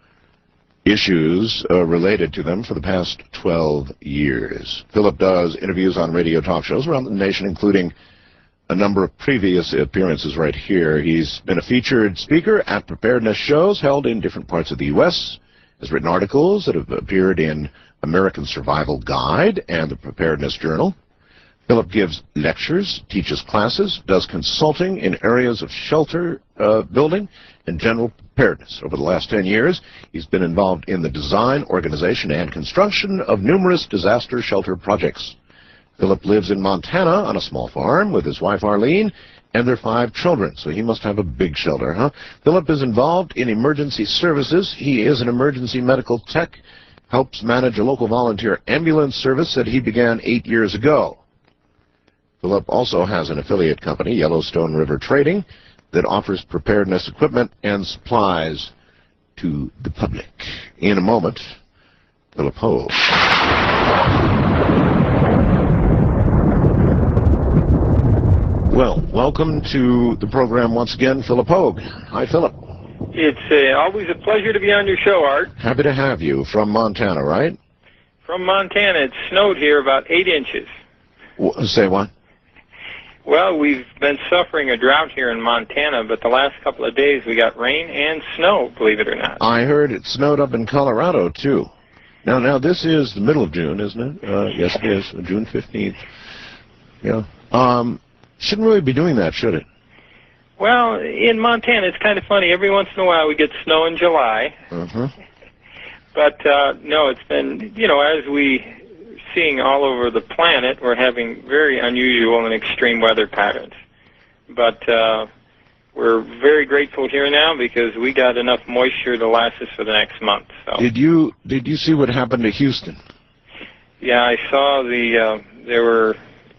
Speaker 2: issues related to them for the past 12 years. Philip does interviews on radio talk shows around the nation, including a number of previous appearances right here. He's been a featured speaker at preparedness shows held in different parts of the U.S., has written articles that have appeared in American Survival Guide and the Preparedness Journal. Philip gives lectures, teaches classes, does consulting in areas of shelter building and general preparedness. Over the last 10 years, he's been involved in the design, organization, and construction of numerous disaster shelter projects. Philip lives in Montana on a small farm with his wife Arlene and their 5 children, so he must have a big shelter, huh? Philip is involved in emergency services. He is an emergency medical tech, helps manage a local volunteer ambulance service that he began 8 years ago. Philip also has an affiliate company, Yellowstone River Trading, that offers preparedness equipment and supplies to the public. In a moment, Philip Hoag. Well, welcome to the program once again, Philip Hoag. Hi, Philip.
Speaker 13: It's always a pleasure to be on your show, Art.
Speaker 2: Happy to have you. From Montana, right?
Speaker 13: From Montana. It snowed here about 8 inches.
Speaker 2: Say what?
Speaker 13: Well, we've been suffering a drought here in Montana, but the last couple of days we got rain and snow, believe it or not.
Speaker 2: I heard it snowed up in Colorado, too. Now this is the middle of June, isn't it? Yes, it is. June 15th. Yeah. Shouldn't really be doing that, should it?
Speaker 13: Well, in Montana, it's kind of funny. Every once in a while we get snow in July. But, no, it's been, as we seeing all over the planet, we're having very unusual and extreme weather patterns. But we're very grateful here now because we got enough moisture to last us for the next month. So.
Speaker 2: Did you see what happened to Houston?
Speaker 13: Yeah, I saw there were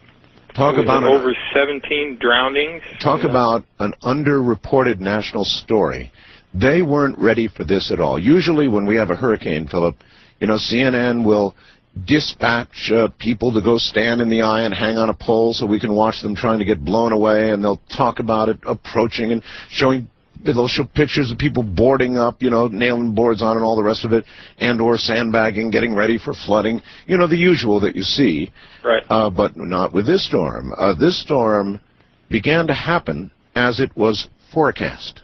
Speaker 13: over 17 drownings.
Speaker 2: Talk about an underreported national story. They weren't ready for this at all. Usually when we have a hurricane, Philip, CNN will dispatch people to go stand in the eye and hang on a pole so we can watch them trying to get blown away, and they'll talk about it approaching and they'll show pictures of people boarding up, nailing boards on and all the rest of it, and or sandbagging, getting ready for flooding, the usual that you see.
Speaker 13: Right.
Speaker 2: But not with this storm. This storm began to happen as it was forecast.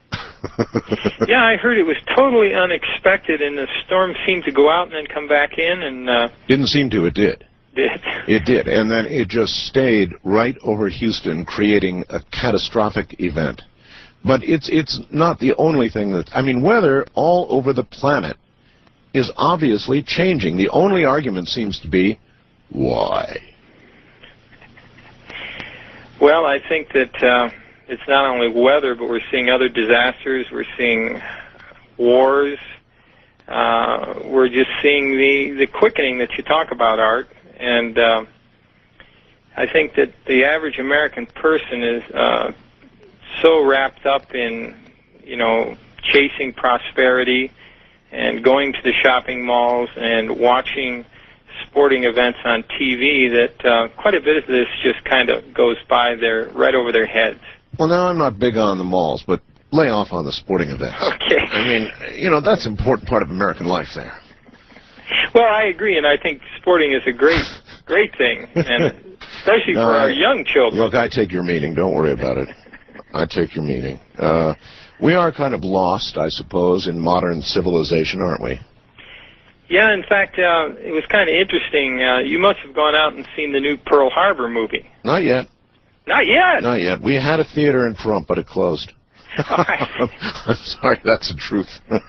Speaker 13: Yeah, I heard it was totally unexpected, and the storm seemed to go out and then come back in, and
Speaker 2: didn't seem to. It did. It did, and then it just stayed right over Houston, creating a catastrophic event. But it's not the only thing weather all over the planet is obviously changing. The only argument seems to be why.
Speaker 13: Well, I think that it's not only weather, but we're seeing other disasters. We're seeing wars. We're just seeing the quickening that you talk about, Art. And I think that the average American person is so wrapped up in, chasing prosperity and going to the shopping malls and watching sporting events on TV that quite a bit of this just kind of goes by right over their heads.
Speaker 2: Well, now I'm not big on the malls, but lay off on the sporting events.
Speaker 13: Okay.
Speaker 2: I mean, you know, that's an important part of American life there.
Speaker 13: Well, I agree, and I think sporting is a great thing, and especially for our young children.
Speaker 2: Look, I take your meaning. Don't worry about it. I take your meaning. We are kind of lost, I suppose, in modern civilization, aren't we?
Speaker 13: Yeah, in fact, it was kind of interesting. You must have gone out and seen the new Pearl Harbor movie.
Speaker 2: Not yet.
Speaker 13: Not yet?
Speaker 2: Not yet. We had a theater in front, but it closed. I'm sorry, that's the truth.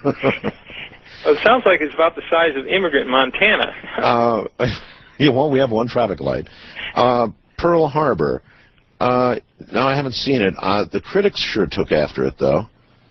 Speaker 13: Well, it sounds like it's about the size of Immigrant, Montana.
Speaker 2: Yeah, well, we have one traffic light. Pearl Harbor. No, I haven't seen it. The critics sure took after it, though.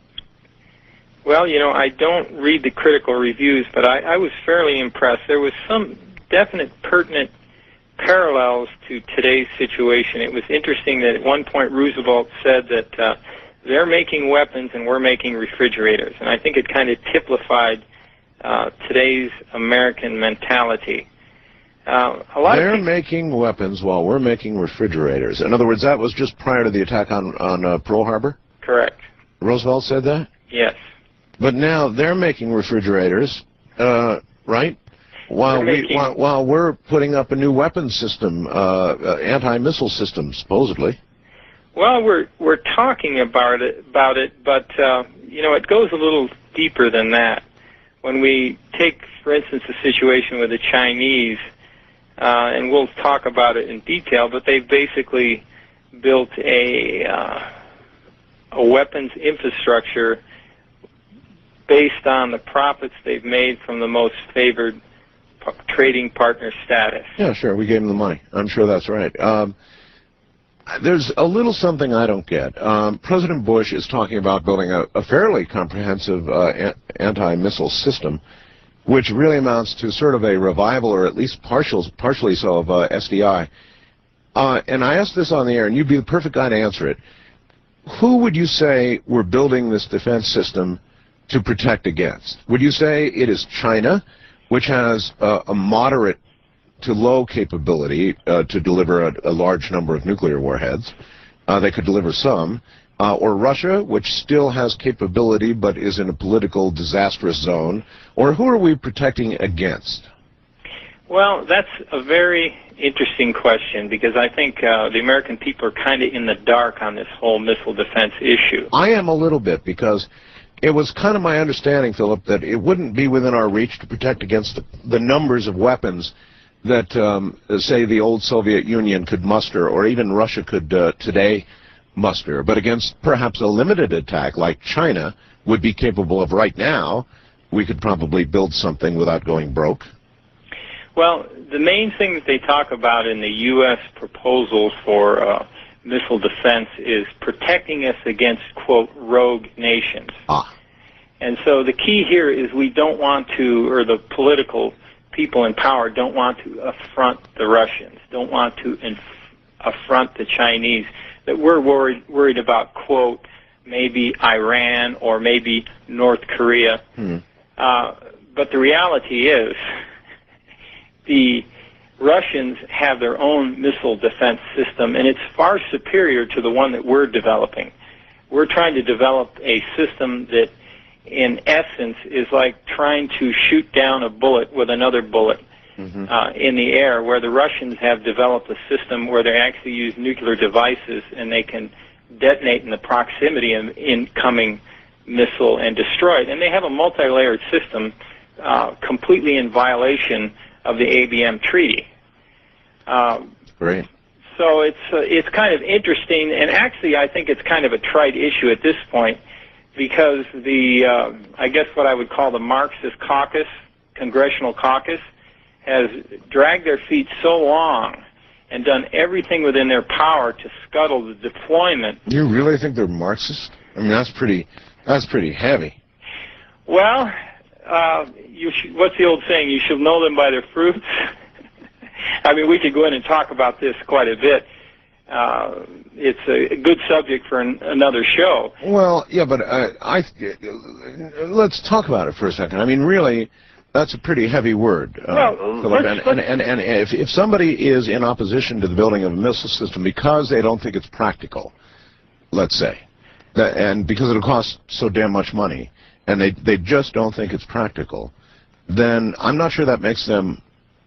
Speaker 13: Well, you know, I don't read the critical reviews, but I was fairly impressed. There was some definite pertinent parallels to today's situation. It was interesting that at one point Roosevelt said that they're making weapons and we're making refrigerators, and I think it kind of typified today's American mentality.
Speaker 2: They're making weapons while we're making refrigerators. In other words, that was just prior to the attack on Pearl Harbor?
Speaker 13: Correct.
Speaker 2: Roosevelt said that?
Speaker 13: Yes.
Speaker 2: But now they're making refrigerators, right? While we're putting up a new weapons system, anti-missile system, supposedly.
Speaker 13: Well, we're talking about it, but you know, it goes a little deeper than that. When we take, for instance, the situation with the Chinese, and we'll talk about it in detail, but they've basically built a weapons infrastructure based on the profits they've made from the most favored trading partner status.
Speaker 2: Yeah, sure. We gave them the money. I'm sure that's right. There's a little something I don't get. President Bush is talking about building a fairly comprehensive anti-missile system, which really amounts to sort of a revival, or at least partially so, of SDI. And I asked this on the air, and you'd be the perfect guy to answer it. Who would you say we're building this defense system to protect against? Would you say it is China, which has a moderate to low capability to deliver a large number of nuclear warheads? They could deliver some. Or Russia, which still has capability but is in a political disastrous zone? Or who are we protecting against?
Speaker 13: Well, that's a very interesting question, because I think the American people are kind of in the dark on this whole missile defense issue.
Speaker 2: I am a little bit, because it was kind of my understanding, Philip, that it wouldn't be within our reach to protect against the numbers of weapons that, say, the old Soviet Union could muster, or even Russia could today muster. But against perhaps a limited attack like China would be capable of right now, we could probably build something without going broke.
Speaker 13: Well, the main thing that they talk about in the U.S. proposals for missile defense is protecting us against, quote, rogue nations. And so the key here is we don't want to, or the political people in power don't want to affront the Russians, don't want to affront the Chinese, that we're worried about, quote, maybe Iran or maybe North Korea. But the reality is the Russians have their own missile defense system, and it's far superior to the one that we're developing. We're trying to develop a system that, in essence, is like trying to shoot down a bullet with another bullet in the air, where the Russians have developed a system where they actually use nuclear devices and they can detonate in the proximity of incoming missile and destroy it. And they have a multi-layered system completely in violation of the ABM treaty.
Speaker 2: Great.
Speaker 13: So it's kind of interesting, and actually I think it's kind of a trite issue at this point, because the I guess what I would call the Marxist caucus, Congressional caucus, has dragged their feet so long and done everything within their power to scuttle the deployment.
Speaker 2: You really think they're Marxist? I mean, that's pretty heavy.
Speaker 13: Well, what's the old saying? You should know them by their fruits. I mean, we could go in and talk about this quite a bit. It's a good subject for another show.
Speaker 2: Well, yeah, but let's talk about it for a second. I mean, really, That's a pretty heavy word, Philip. And if somebody is in opposition to the building of a missile system because they don't think it's practical, let's say, and because it'll cost so damn much money, and they just don't think it's practical, then I'm not sure that makes them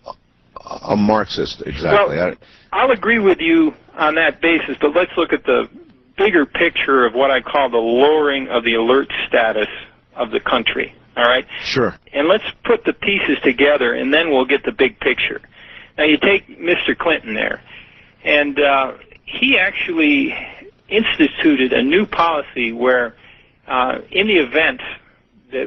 Speaker 2: a Marxist exactly.
Speaker 13: Well, I'll agree with you on that basis, but let's look at the bigger picture of what I call the lowering of the alert status of the country. All right?
Speaker 2: Sure.
Speaker 13: And let's put the pieces together, and then we'll get the big picture. Now, you take Mr. Clinton there, and he actually instituted a new policy where in the event that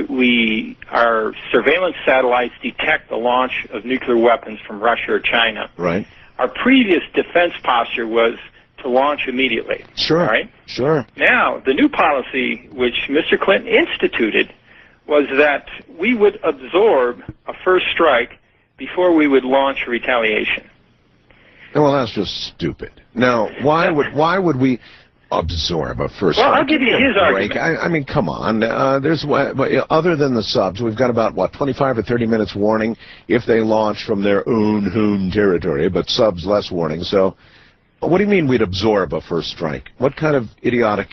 Speaker 13: our surveillance satellites detect the launch of nuclear weapons from Russia or China,
Speaker 2: right,
Speaker 13: our previous defense posture was to launch immediately.
Speaker 2: Sure.
Speaker 13: All right?
Speaker 2: Sure.
Speaker 13: Now, the new policy, which Mr. Clinton instituted, was that we would absorb a first strike before we would launch a retaliation.
Speaker 2: Well, that's just stupid. Now, why would we absorb a first strike?
Speaker 13: Well, I'll give you his argument.
Speaker 2: I mean, come on. There's other than the subs, we've got about 25 or 30 minutes warning if they launch from their own home territory, but subs less warning. So, what do you mean we'd absorb a first strike? What kind of idiotic?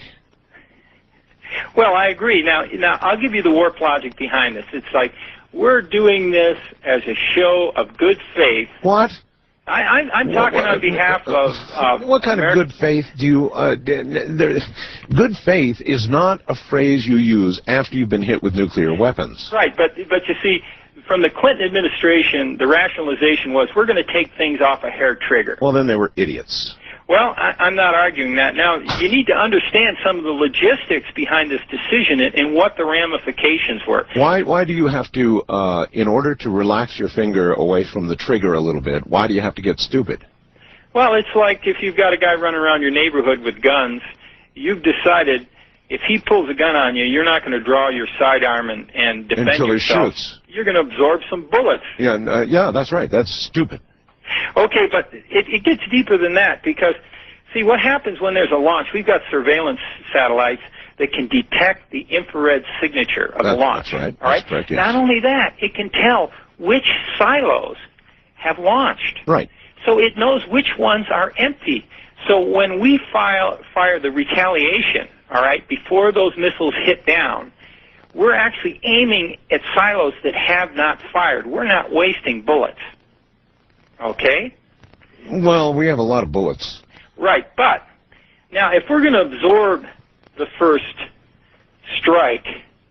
Speaker 13: Well, I agree. Now, I'll give you the warp logic behind this. It's like we're doing this as a show of good faith.
Speaker 2: What?
Speaker 13: I'm talking on behalf of
Speaker 2: what kind of good faith do you? Good faith is not a phrase you use after you've been hit with nuclear weapons.
Speaker 13: Right, but you see, from the Clinton administration, the rationalization was we're going to take things off a hair trigger.
Speaker 2: Well, then they were idiots.
Speaker 13: Well, I'm not arguing that. Now, you need to understand some of the logistics behind this decision and what the ramifications were.
Speaker 2: Why do you have to, in order to relax your finger away from the trigger a little bit, why do you have to get stupid?
Speaker 13: Well, it's like if you've got a guy running around your neighborhood with guns, you've decided if he pulls a gun on you, you're not going to draw your sidearm and defend
Speaker 2: until
Speaker 13: yourself.
Speaker 2: He shoots.
Speaker 13: You're going to absorb some bullets.
Speaker 2: Yeah, yeah, that's right. That's stupid.
Speaker 13: Okay, but it gets deeper than that because, see, what happens when there's a launch, we've got surveillance satellites that can detect the infrared signature of the launch.
Speaker 2: That's right.
Speaker 13: All right?
Speaker 2: That's correct, yes.
Speaker 13: Not only that, it can tell which silos have launched.
Speaker 2: Right.
Speaker 13: So it knows which ones are empty. So when we fire the retaliation, all right, before those missiles hit down, we're actually aiming at silos that have not fired. We're not wasting bullets. Okay?
Speaker 2: Well, we have a lot of bullets.
Speaker 13: Right, but now if we're going to absorb the first strike,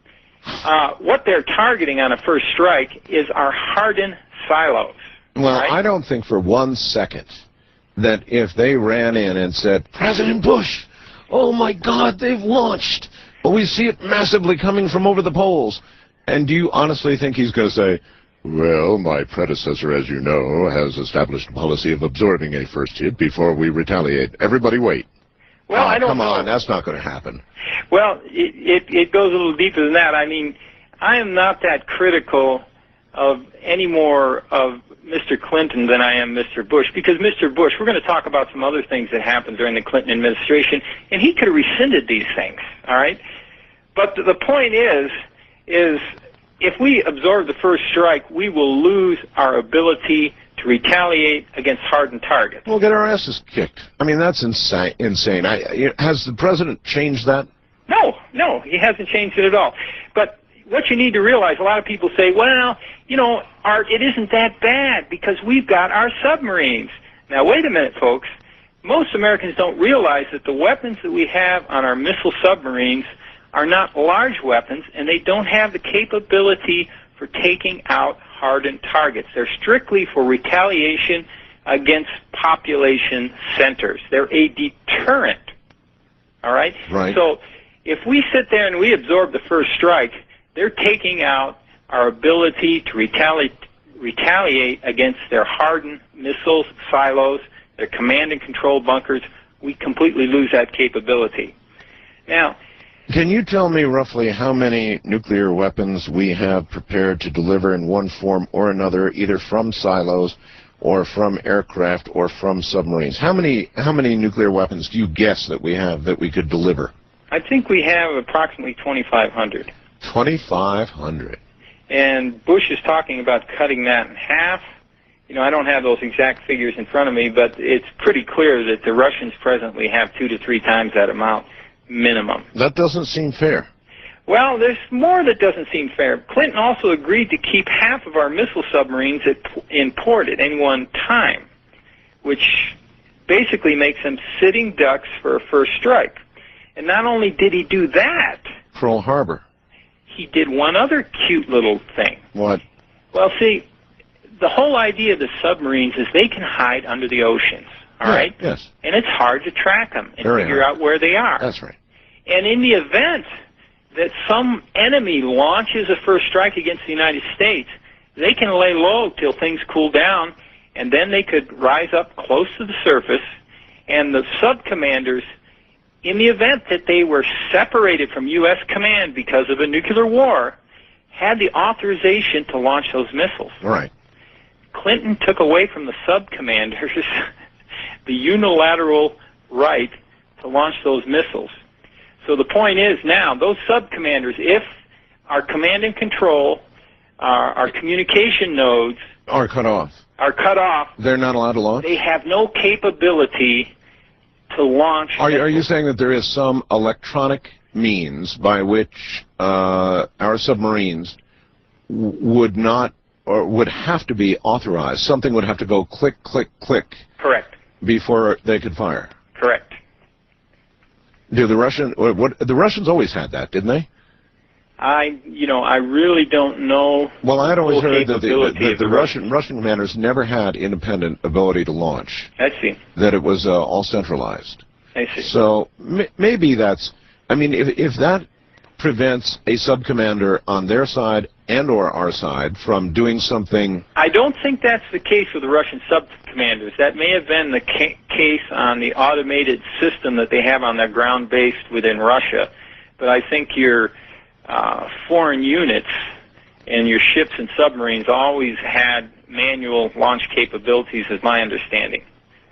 Speaker 13: what they're targeting on a first strike is our hardened silos.
Speaker 2: Well,
Speaker 13: right?
Speaker 2: I don't think for 1 second that if they ran in and said, President Bush, oh my God, they've launched. Well, we see it massively coming from over the poles. And do you honestly think he's going to say, well, my predecessor, as you know, has established a policy of absorbing a first hit before we retaliate. Everybody wait.
Speaker 13: Well, I don't
Speaker 2: come
Speaker 13: know.
Speaker 2: on, that's not going to happen.
Speaker 13: Well, it goes a little deeper than that. I mean, I am not that critical of any more of Mr. Clinton than I am Mr. Bush, because Mr. Bush, we're going to talk about some other things that happened during the Clinton administration, and he could have rescinded these things, all right? But the point is if we absorb the first strike, we will lose our ability to retaliate against hardened targets.
Speaker 2: We'll get our asses kicked. I mean, that's insane. Has the president changed that?
Speaker 13: No, he hasn't changed it at all. But what you need to realize, a lot of people say, well, you know, Art, it isn't that bad because we've got our submarines. Now, wait a minute, folks. Most Americans don't realize that the weapons that we have on our missile submarines are not large weapons, and they don't have the capability for taking out hardened targets. They're strictly for retaliation against population centers. They're a deterrent, all right?
Speaker 2: Right.
Speaker 13: So if we sit there and we absorb the first strike, they're taking out our ability to retaliate against their hardened missiles, silos, their command and control bunkers. We completely lose that capability. Now,
Speaker 2: can you tell me roughly how many nuclear weapons we have prepared to deliver in one form or another, either from silos or from aircraft or from submarines? How many nuclear weapons do you guess that we have that we could deliver?
Speaker 13: I think we have approximately 2,500.
Speaker 2: 2,500.
Speaker 13: and Bush is talking about cutting that in half. You know, I don't have those exact figures in front of me, but it's pretty clear that the Russians presently have 2 to 3 times that amount minimum.
Speaker 2: That doesn't seem fair.
Speaker 13: Well, there's more that doesn't seem fair. Clinton also agreed to keep half of our missile submarines in port at any one time, which basically makes them sitting ducks for a first strike. And not only did he do that,
Speaker 2: Pearl Harbor.
Speaker 13: He did one other cute little thing.
Speaker 2: What?
Speaker 13: Well, see, the whole idea of the submarines is they can hide under the oceans, all right?
Speaker 2: Yes.
Speaker 13: And it's hard to track them and
Speaker 2: Very
Speaker 13: figure
Speaker 2: hard.
Speaker 13: out where they are.
Speaker 2: That's right.
Speaker 13: And in the event that some enemy launches a first strike against the United States, they can lay low till things cool down, and then they could rise up close to the surface, and the sub-commanders, in the event that they were separated from U.S. command because of a nuclear war, had the authorization to launch those missiles.
Speaker 2: Right.
Speaker 13: Clinton took away from the sub-commanders the unilateral right to launch those missiles. So the point is now, those sub-commanders, if our command and control, our communication nodes
Speaker 2: are cut off, they're not allowed to launch?
Speaker 13: They have no capability to launch.
Speaker 2: Are you saying that there is some electronic means by which our submarines would not, or would have to be authorized? Something would have to go click, click, click.
Speaker 13: Correct.
Speaker 2: Before they could fire.
Speaker 13: Correct.
Speaker 2: Do the the Russians always had that, didn't they?
Speaker 13: I really don't know.
Speaker 2: Well, I had always heard that the
Speaker 13: Russian
Speaker 2: commanders never had independent ability to launch.
Speaker 13: I see.
Speaker 2: That it was all centralized.
Speaker 13: I see.
Speaker 2: So maybe that's, I mean, if that prevents a sub-commander on their side and or our side from doing something.
Speaker 13: I don't think that's the case with the Russian sub-commanders. That may have been the case on the automated system that they have on their ground base within Russia. But I think your foreign units and your ships and submarines always had manual launch capabilities, is my understanding.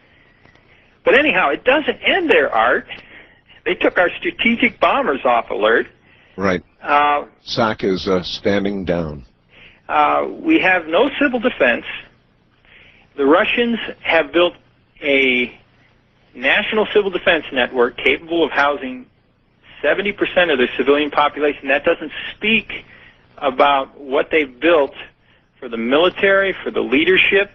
Speaker 13: But anyhow, it doesn't end there, Art. They took our strategic bombers off alert.
Speaker 2: Right. SAC is standing down.
Speaker 13: We have no civil defense. The Russians have built a national civil defense network capable of housing 70% of their civilian population. That doesn't speak about what they've built for the military, for the leadership.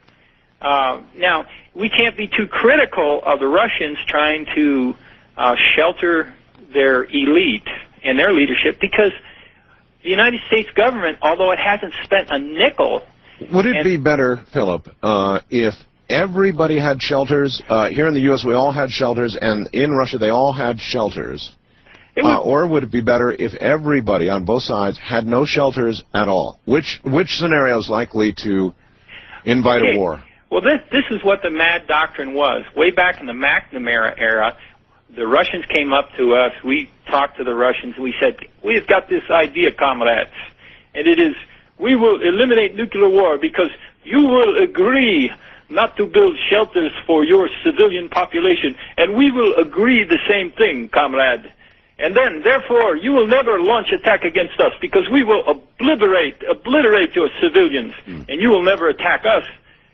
Speaker 13: Now, we can't be too critical of the Russians trying to shelter their elite and their leadership, because the United States government, although it hasn't spent a nickel...
Speaker 2: Would it be better, Philip, if everybody had shelters? Here in the U.S. we all had shelters, and in Russia they all had shelters. Or would it be better if everybody on both sides had no shelters at all? Which scenario is likely to invite a war?
Speaker 13: Well, this is what the MAD doctrine was. Way back in the McNamara era, the Russians came up to us, we talked to the Russians, we said, we've got this idea, comrades, and it is, we will eliminate nuclear war because you will agree not to build shelters for your civilian population, and we will agree the same thing, comrade. And then, therefore, you will never launch attack against us because we will obliterate your civilians, and you will never attack us.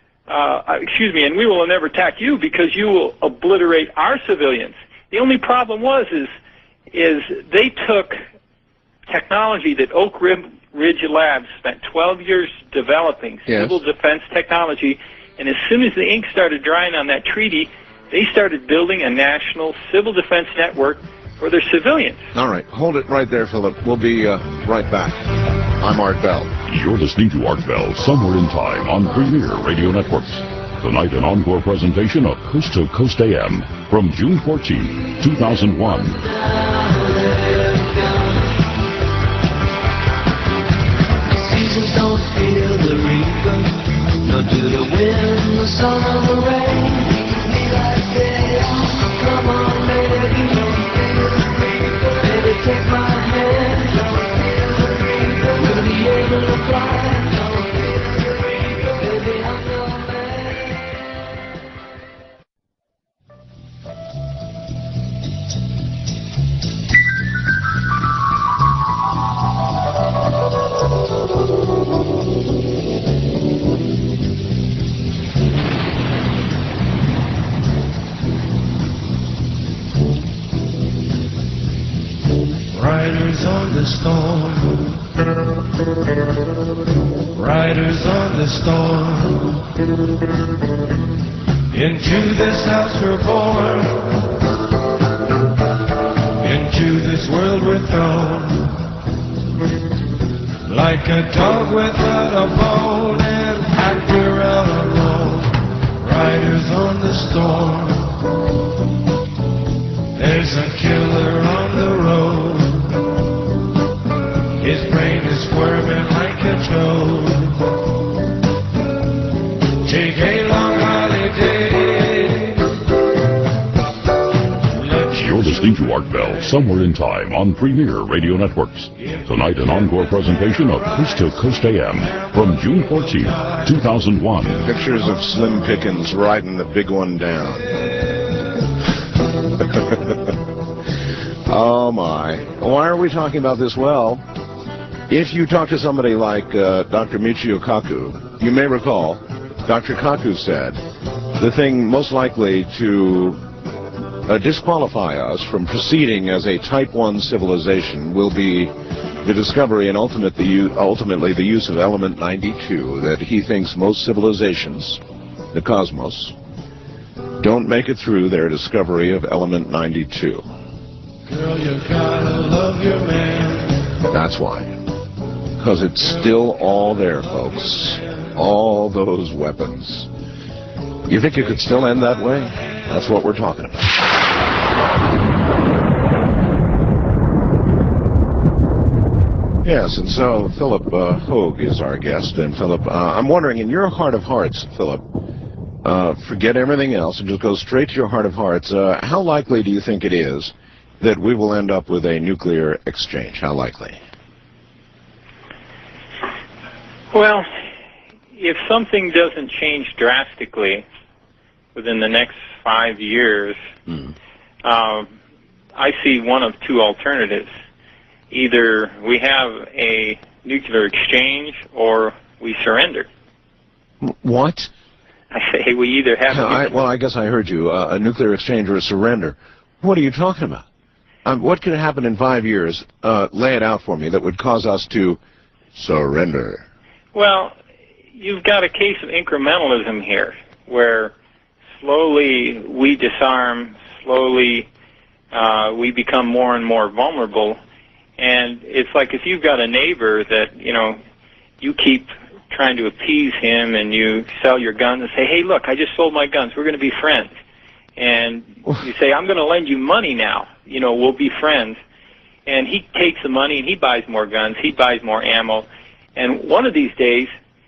Speaker 13: And we will never attack you because you will obliterate our civilians. The only problem is they took technology that Oak Ridge Labs spent 12 years developing, civil defense technology, and as soon as the ink started drying on that treaty, they started building a national civil defense network for their civilians.
Speaker 2: All right, hold it right there, Philip. We'll be right back. I'm Art Bell.
Speaker 1: You're listening to Art Bell, Somewhere in Time on Premier Radio Networks. Tonight, an encore presentation of Coast to Coast AM from June 14, 2001.
Speaker 3: Seasons don't feel the reaper, nor do the wind, the sun, or the rain. Be like they are. Come on, baby, baby, take my hand. We'll be able to fly. Baby, I'm your man. Riders on the storm. Riders on the storm. Into this house we're born. Into this world we're thrown. Like a dog without a bone, and packed we're out alone. Riders on the storm. There's a killer on the road. His brain is squirming like a toad. Take a long holiday.
Speaker 1: You're listening to Art Bell, Somewhere in Time, on Premier Radio Networks. Tonight, an encore presentation of Coast to Coast AM from June 14th, 2001.
Speaker 2: Pictures of Slim Pickens riding the big one down. Oh my. Why are we talking about this? Well, if you talk to somebody like Dr. Michio Kaku, you may recall Dr. Kaku said the thing most likely to disqualify us from proceeding as a Type 1 civilization will be the discovery and ultimately the use of element 92, that he thinks most civilizations, the cosmos, don't make it through their discovery of element 92.
Speaker 3: Girl, you gotta love your man.
Speaker 2: That's why. Because it's still all there, folks. All those weapons. You think you could still end that way? That's what we're talking about. Yes, and so Philip Hoag is our guest. And Philip, I'm wondering, in your heart of hearts, Philip, forget everything else and just go straight to your heart of hearts. How likely do you think it is that we will end up with a nuclear exchange? How likely?
Speaker 13: Well, if something doesn't change drastically within the next 5 years, I see one of two alternatives. Either we have a nuclear exchange or we surrender.
Speaker 2: What?
Speaker 13: I say we either have
Speaker 2: well, I guess I heard you. A nuclear exchange or a surrender. What are you talking about? What could happen in 5 years? Lay it out for me that would cause us to surrender.
Speaker 13: Well, you've got a case of incrementalism here, where slowly we disarm, slowly we become more and more vulnerable. And it's like if you've got a neighbor that, you keep trying to appease him and you sell your guns and say, hey, look, I just sold my guns. We're going to be friends. And you say, I'm going to lend you money now. We'll be friends. And he takes the money and he buys more guns. He buys more ammo. And one of these days,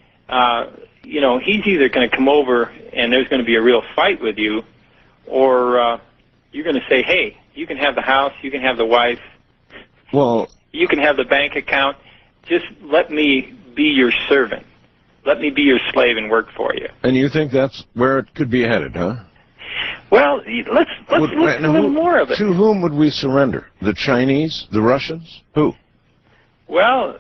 Speaker 13: he's either going to come over and there's going to be a real fight with you, or you're going to say, hey, you can have the house, you can have the wife, you can have the bank account. Just let me be your servant. Let me be your slave and work for you.
Speaker 2: And you think that's where it could be headed, huh?
Speaker 13: Well, let's look a little more of it.
Speaker 2: To whom would we surrender? The Chinese? The Russians? Who?
Speaker 13: Well,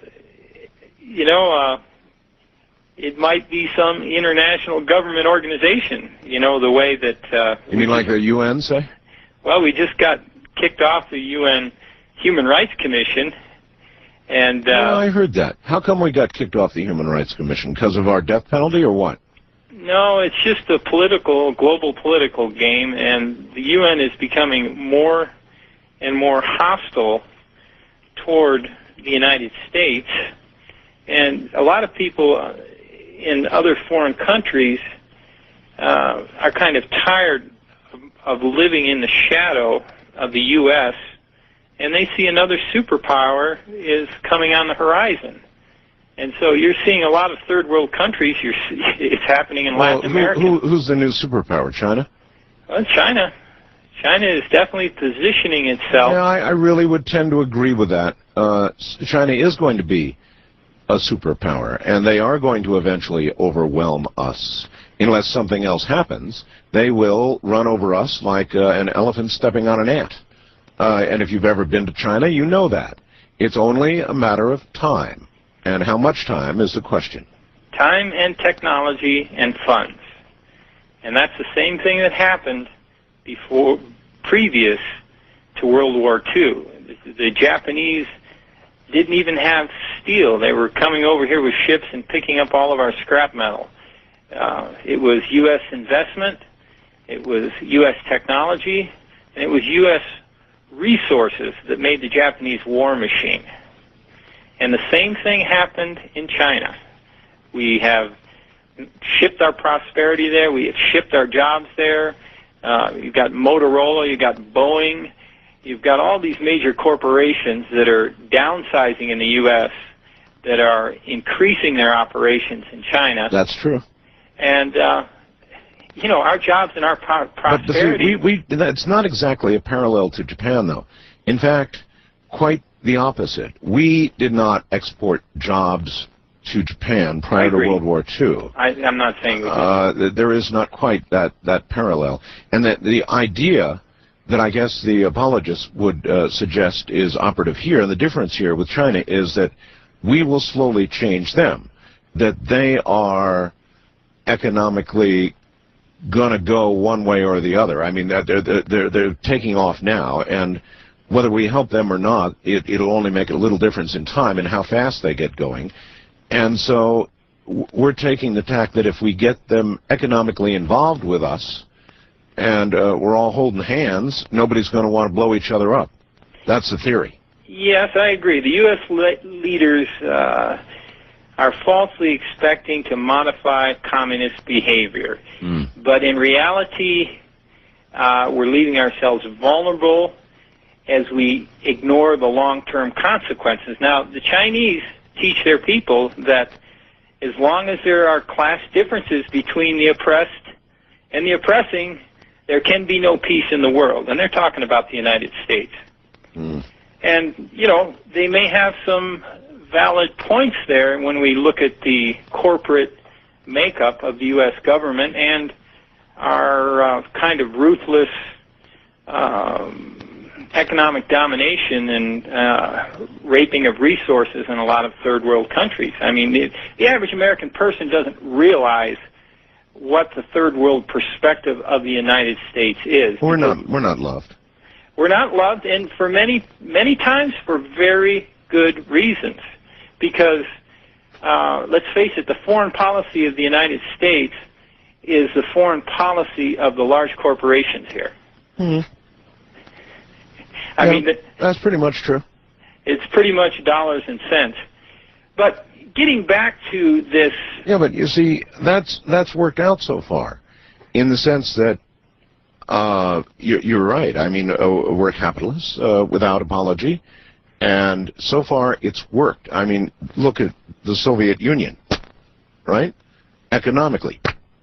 Speaker 13: it might be some international government organization, the way that...
Speaker 2: you mean like the UN, say?
Speaker 13: Well, we just got kicked off the UN Human Rights Commission, and...
Speaker 2: well, I heard that. How come we got kicked off the Human Rights Commission? Because of our death penalty, or what?
Speaker 13: No, it's just a global political game, and the UN is becoming more and more hostile toward the United States. And a lot of people in other foreign countries are kind of tired of living in the shadow of the U.S., and they see another superpower is coming on the horizon. And so you're seeing a lot of third world countries. It's happening in Latin America.
Speaker 2: Who's the new superpower? China?
Speaker 13: Well, China. China is definitely positioning itself.
Speaker 2: Yeah, I really would tend to agree with that. China is going to be a superpower, and they are going to eventually overwhelm us. Unless something else happens, they will run over us like an elephant stepping on an ant. And if you've ever been to China, you know that. It's only a matter of time. And how much time is the question?
Speaker 13: Time and technology and funds. And that's the same thing that happened previous to World War II. The Japanese didn't even have steel. They were coming over here with ships and picking up all of our scrap metal. It was U.S. investment, it was U.S. technology, and it was U.S. resources that made the Japanese war machine. And the same thing happened in China. We have shipped our prosperity there, we have shipped our jobs there. You've got Motorola, you've got Boeing, you've got all these major corporations that are downsizing in the U.S., that are increasing their operations in China.
Speaker 2: That's true.
Speaker 13: And, you know, our jobs and our prosperity...
Speaker 2: But that's not exactly a parallel to Japan, though. In fact, quite the opposite. We did not export jobs to Japan prior to World War II.
Speaker 13: I'm not saying we did.
Speaker 2: There is not quite that parallel. And that the idea that I guess the apologists would suggest is operative here, and the difference here with China is that we will slowly change them, that they are economically going to go one way or the other. I mean, they're taking off now, and whether we help them or not, it'll only make a little difference in time and how fast they get going. And so we're taking the tack that if we get them economically involved with us and we're all holding hands, nobody's going to want to blow each other up. That's the theory.
Speaker 13: Yes, I agree. The U.S. leaders are falsely expecting to modify communist behavior. But in reality, we're leaving ourselves vulnerable as we ignore the long-term consequences. Now, the Chinese teach their people that as long as there are class differences between the oppressed and the oppressing, there can be no peace in the world. And they're talking about the United States. And, you know, they may have some valid points there when we look at the corporate makeup of the U.S. government and our kind of ruthless economic domination and raping of resources in a lot of third world countries. I mean, the average American person doesn't realize what the third world perspective of the United States is.
Speaker 2: We're not loved.
Speaker 13: We're not loved, and for many times for very good reasons. Because, let's face it, the foreign policy of the United States is the foreign policy of the large corporations here. I mean,
Speaker 2: that's pretty much true.
Speaker 13: It's pretty much dollars and cents. But getting back to this...
Speaker 2: Yeah, but you see, that's worked out so far, in the sense that you're right. I mean, we're capitalists without apology, and so far it's worked. I mean, look at the Soviet Union, right? Economically.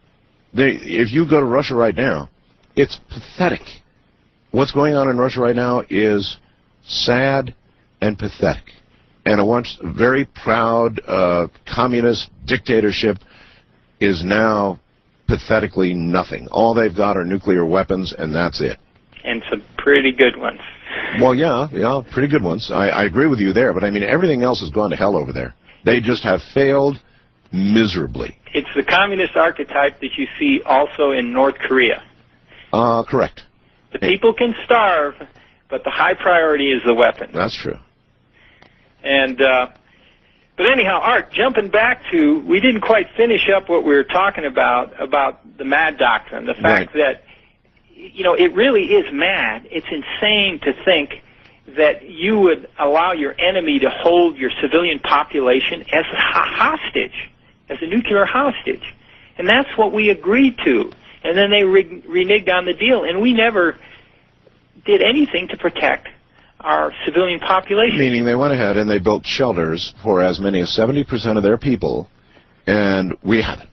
Speaker 2: If you go to Russia right now, it's pathetic. What's going on in Russia right now is sad and pathetic. And a once very proud communist dictatorship is now pathetically nothing. All they've got are nuclear weapons, and that's it.
Speaker 13: And some pretty good ones.
Speaker 2: Well, yeah, pretty good ones. I agree with you there, but I mean, everything else has gone to hell over there. They just have failed miserably.
Speaker 13: It's the communist archetype that you see also in North Korea.
Speaker 2: Correct.
Speaker 13: The people can starve, but the high priority is the weapon.
Speaker 2: That's true.
Speaker 13: And, but anyhow, Art, jumping back to, we didn't quite finish up what we were talking about the mad doctrine, the fact that, you know, it really is mad. It's insane to think that you would allow your enemy to hold your civilian population as a hostage, as a nuclear hostage. And that's what we agreed to. And then they reneged on the deal, and we never did anything to protect our civilian population.
Speaker 2: Meaning they went ahead and they built shelters for as many as 70% of their people, and we haven't.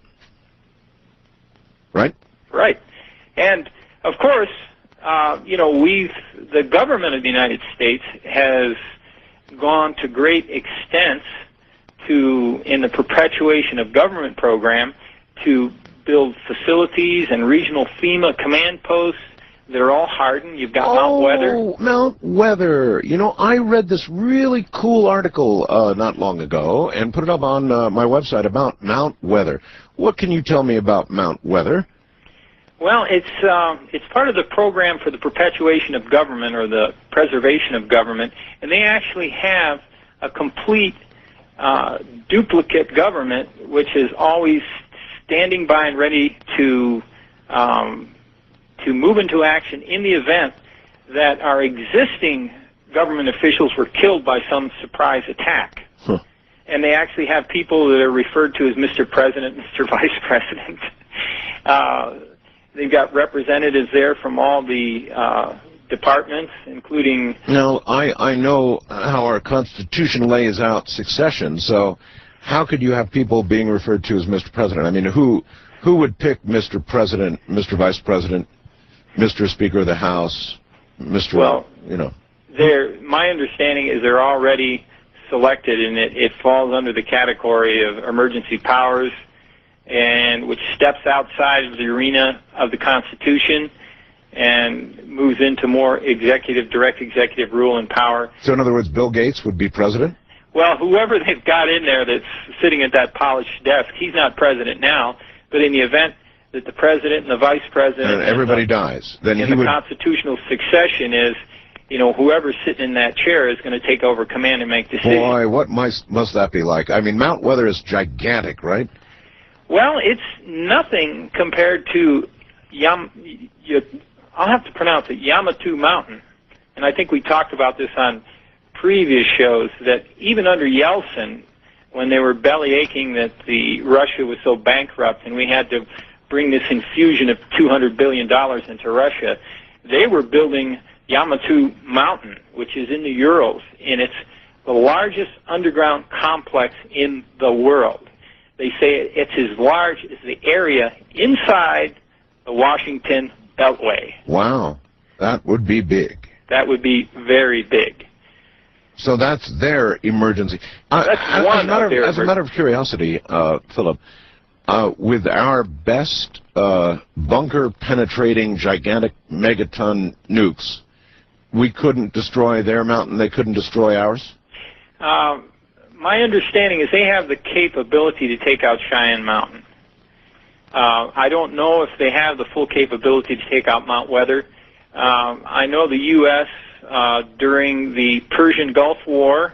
Speaker 2: Right?
Speaker 13: Right. And, of course, you know, the government of the United States has gone to great extents in the perpetuation of government program to build facilities and regional FEMA command posts that are all hardened. You've got Mount Weather.
Speaker 2: Mount Weather. You know, I read this really cool article not long ago and put it up on my website about Mount Weather. What can you tell me about Mount Weather?
Speaker 13: Well, it's part of the program for the perpetuation of government or the preservation of government, and they actually have a complete duplicate government, which is always standing by and ready to move into action in the event that our existing government officials were killed by some surprise attack.
Speaker 2: Huh.
Speaker 13: And they actually have people that are referred to as Mr. President, Mr. Vice President. They've got representatives there from all the departments, including...
Speaker 2: Now, I know how our Constitution lays out succession, so how could you have people being referred to as Mr. President? I mean, who would pick Mr. President, Mr. Vice President, Mr. Speaker of the House, Mr.
Speaker 13: Well,
Speaker 2: you know?
Speaker 13: My understanding is they're already selected, and it falls under the category of emergency powers, and which steps outside of the arena of the Constitution and moves into more direct executive rule and power.
Speaker 2: So in other words, Bill Gates would be president?
Speaker 13: Well, whoever they've got in there that's sitting at that polished desk, he's not president now, but in the event that the president and the vice president...
Speaker 2: And everybody dies. Then
Speaker 13: the constitutional succession is, you know, whoever's sitting in that chair is going to take over command and make decisions.
Speaker 2: Boy, what must that be like? I mean, Mount Weather is gigantic, right?
Speaker 13: Well, it's nothing compared to I'll have to pronounce it, Yamatu Mountain. And I think we talked about this on previous shows, that even under Yeltsin, when they were belly aching that Russia was so bankrupt and we had to bring this infusion of $200 billion into Russia, they were building Yamatu Mountain, which is in the Urals, and it's the largest underground complex in the world. They say it's as large as the area inside the Washington Beltway.
Speaker 2: Wow, that would be big.
Speaker 13: That would be very big.
Speaker 2: So that's their emergency.
Speaker 13: That's
Speaker 2: as a matter of curiosity, Philip, with our best bunker-penetrating, gigantic megaton nukes, we couldn't destroy their mountain, they couldn't destroy ours?
Speaker 13: My understanding is they have the capability to take out Cheyenne Mountain. I don't know if they have the full capability to take out Mount Weather. I know the U.S. During the Persian Gulf War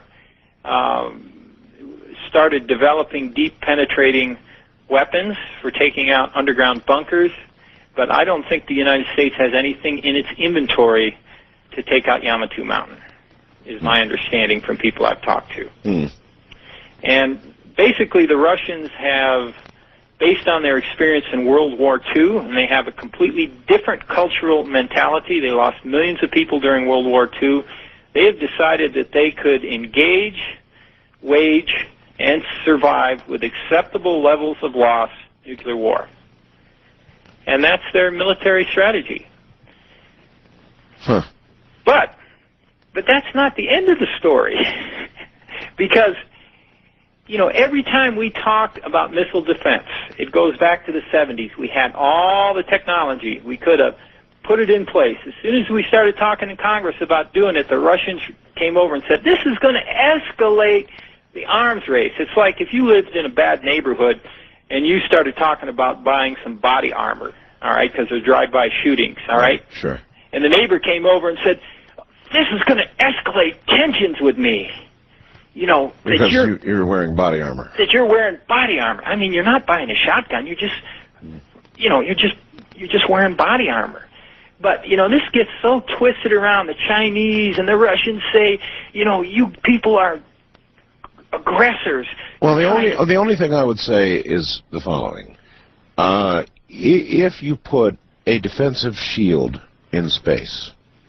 Speaker 13: started developing deep penetrating weapons for taking out underground bunkers, but I don't think the United States has anything in its inventory to take out Yamatu Mountain, is my understanding from people I've talked to. And basically the Russians have, based on their experience in World War II, and they have a completely different cultural mentality. They lost millions of people during World War II. They have decided that they could engage, wage, and survive with acceptable levels of loss nuclear war. And that's their military strategy.
Speaker 2: Huh.
Speaker 13: But that's not the end of the story. Because, you know, every time we talked about missile defense, it goes back to the 70s. We had all the technology. We could have put it in place. As soon as we started talking in Congress about doing it, the Russians came over and said, this is going to escalate the arms race. It's like if you lived in a bad neighborhood and you started talking about buying some body armor, all right, because there's drive-by shootings, all right?
Speaker 2: Sure.
Speaker 13: And the neighbor came over and said, this is going to escalate tensions with me. You know,
Speaker 2: because you're wearing body armor.
Speaker 13: That you're wearing body armor. I mean, you're not buying a shotgun. You're just, you know, you're just wearing body armor. But, you know, this gets so twisted around. The Chinese and the Russians say, you know, you people are aggressors.
Speaker 2: Well, the only thing I would say is the following. If you put a defensive shield in space,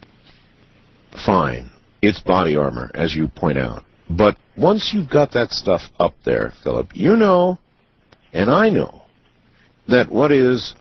Speaker 2: fine. It's body armor, as you point out. But once you've got that stuff up there, Philip, you know, and I know, that what is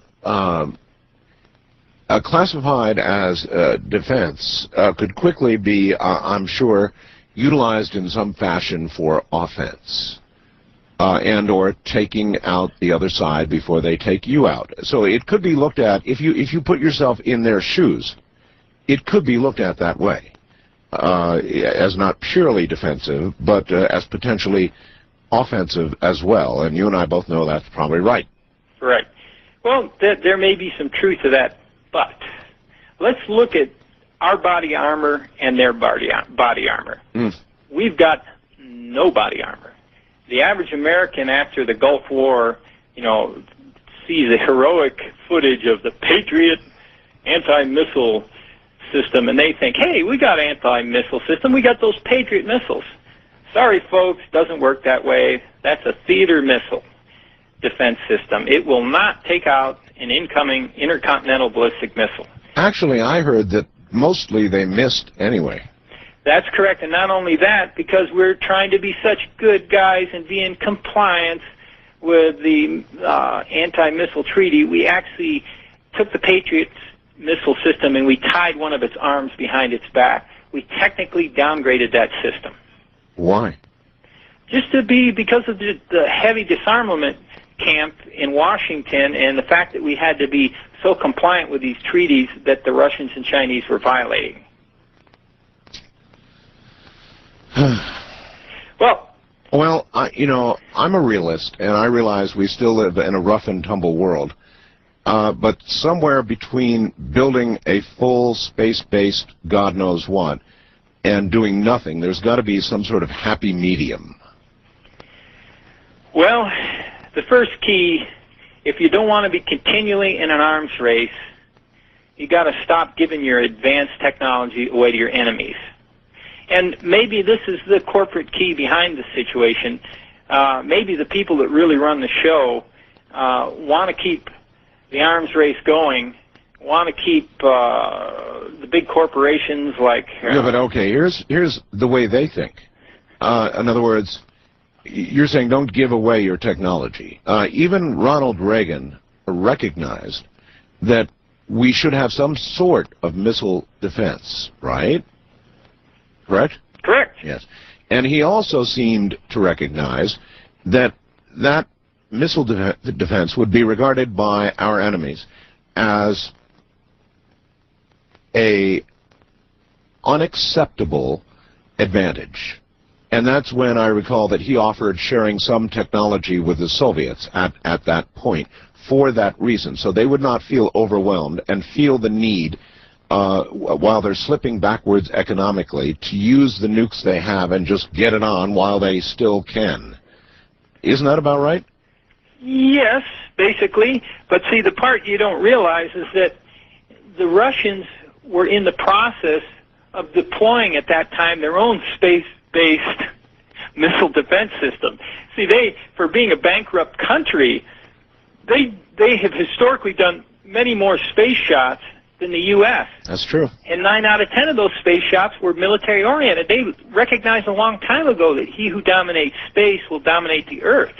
Speaker 2: classified as defense could quickly be, I'm sure, utilized in some fashion for offense and or taking out the other side before they take you out. So it could be looked at, if you put yourself in their shoes, it could be looked at that way. As not purely defensive, but as potentially offensive as well. And you and I both know that's probably right.
Speaker 13: Right. Well, there may be some truth to that, but let's look at our body armor and their body armor. We've got no body armor. The average American after the Gulf War, sees a heroic footage of the Patriot anti-missile system, and they think, hey, we got an anti-missile system, we got those Patriot missiles. Sorry, folks, doesn't work that way. That's a theater missile defense system. It will not take out an incoming intercontinental ballistic missile.
Speaker 2: Actually, I heard that mostly they missed anyway.
Speaker 13: That's correct, and not only that, because we're trying to be such good guys and be in compliance with the anti-missile treaty, we actually took the Patriot missile system and we tied one of its arms behind its back. We technically downgraded that system.
Speaker 2: Why?
Speaker 13: Just because of the heavy disarmament camp in Washington and the fact that we had to be so compliant with these treaties that the Russians and Chinese were violating.
Speaker 2: Well, I'm a realist, and I realize we still live in a rough and tumble world. But somewhere between building a full space-based God knows what and doing nothing, there's got to be some sort of happy medium.
Speaker 13: Well, the first key, if you don't want to be continually in an arms race, you got to stop giving your advanced technology away to your enemies. And maybe this is the corporate key behind the situation. Maybe the people that really run the show want to keep the arms race going, want to keep the big corporations like...
Speaker 2: Yeah, but okay, here's the way they think. In other words, you're saying don't give away your technology. Even Ronald Reagan recognized that we should have some sort of missile defense, right? Correct?
Speaker 13: Correct.
Speaker 2: Yes. And he also seemed to recognize that that missile defense would be regarded by our enemies as a unacceptable advantage. And that's when I recall that he offered sharing some technology with the Soviets at that point for that reason, so they would not feel overwhelmed and feel the need while they're slipping backwards economically, to use the nukes they have and just get it on while they still can. Isn't that about right?
Speaker 13: Yes, basically. But see, the part you don't realize is that the Russians were in the process of deploying at that time their own space-based missile defense system. See, for being a bankrupt country, they have historically done many more space shots than the U.S.
Speaker 2: That's true.
Speaker 13: And 9 out of 10 of those space shots were military-oriented. They recognized a long time ago that he who dominates space will dominate the Earth.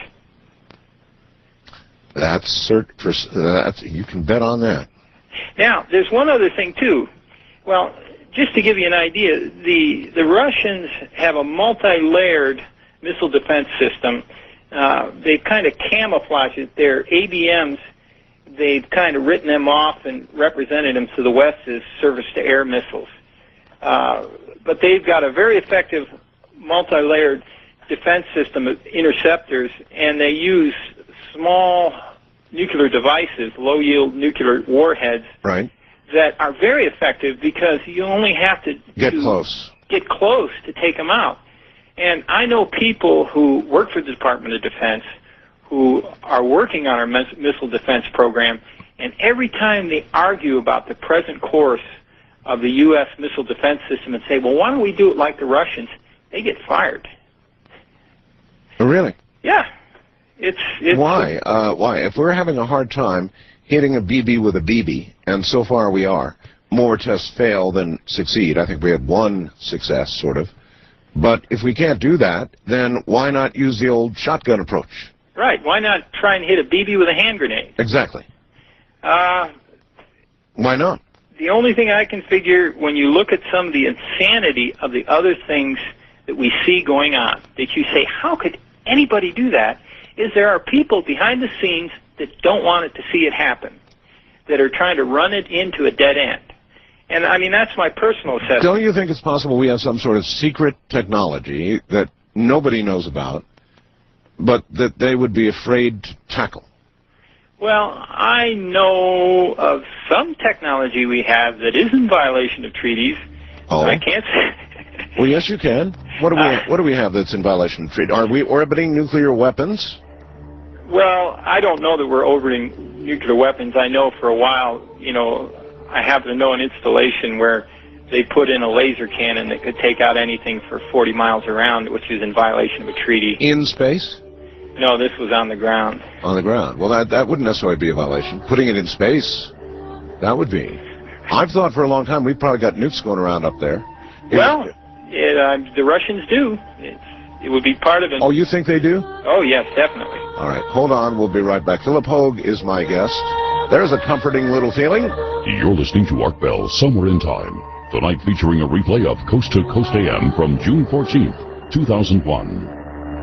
Speaker 2: You can bet on that.
Speaker 13: Now, there's one other thing, too. Well, just to give you an idea, the Russians have a multi-layered missile defense system. They've kind of camouflaged it. Their ABMs, they've kind of written them off and represented them to the West as surface-to-air missiles. But they've got a very effective multi-layered defense system of interceptors, and they use small nuclear devices, low-yield nuclear warheads,
Speaker 2: right,
Speaker 13: that are very effective because you only have to get close to take them out. And I know people who work for the Department of Defense who are working on our missile defense program, and every time they argue about the present course of the U.S. missile defense system and say, well, why don't we do it like the Russians, they get fired.
Speaker 2: Oh, really?
Speaker 13: Yeah. It's
Speaker 2: Why? Why? If we're having a hard time hitting a BB with a BB, and so far we are, more tests fail than succeed. I think we had one success, sort of. But if we can't do that, then why not use the old shotgun approach?
Speaker 13: Right. Why not try and hit a BB with a hand grenade?
Speaker 2: Exactly.
Speaker 13: Why
Speaker 2: not?
Speaker 13: The only thing I can figure, when you look at some of the insanity of the other things that we see going on, that you say, how could anybody do that, is there are people behind the scenes that don't want it to see it happen, that are trying to run it into a dead end. And, I mean, that's my personal assessment.
Speaker 2: Don't you think it's possible we have some sort of secret technology that nobody knows about, but that they would be afraid to tackle?
Speaker 13: Well, I know of some technology we have that is in violation of treaties.
Speaker 2: Oh.
Speaker 13: I can't say.
Speaker 2: Well, yes, you can. What do we have that's in violation of treaty? Are we orbiting nuclear weapons?
Speaker 13: Well, I don't know that we're orbiting nuclear weapons. I know for a while, I happen to know an installation where they put in a laser cannon that could take out anything for 40 miles around, which is in violation of a treaty.
Speaker 2: In space?
Speaker 13: No, this was on the ground.
Speaker 2: On the ground. Well, that wouldn't necessarily be a violation. Putting it in space, that would be. I've thought for a long time we've probably got nukes going around up there.
Speaker 13: Well, the Russians do. It would be part of it.
Speaker 2: Oh, you think they do?
Speaker 13: Oh, yes, definitely.
Speaker 2: All right, hold on. We'll be right back. Philip Hoag is my guest. There's a comforting little feeling.
Speaker 1: You're listening to Art Bell, Somewhere in Time. Tonight featuring a replay of Coast to Coast AM from June 14th, 2001.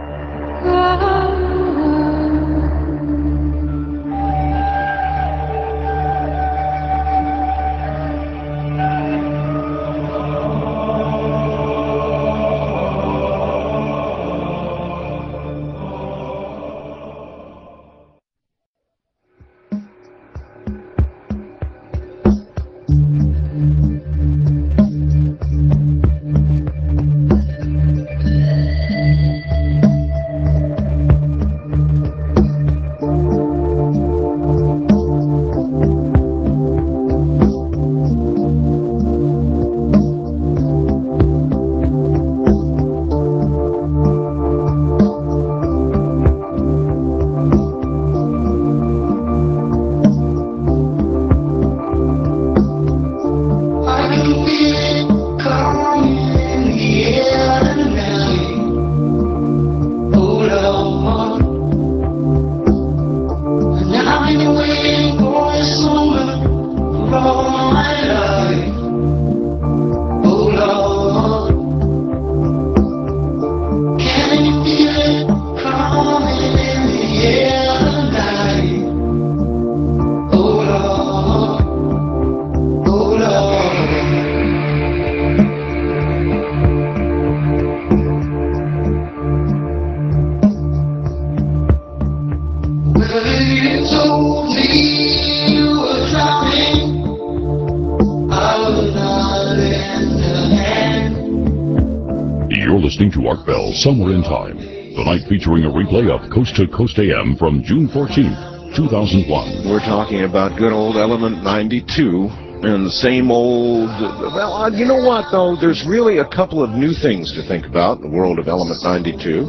Speaker 1: Listening to Art Bell, Somewhere in Time. Tonight featuring a replay of Coast to Coast AM from June 14th, 2001.
Speaker 2: We're talking about good old Element 92 and the same old... Well, you know what, though? There's really a couple of new things to think about in the world of Element 92.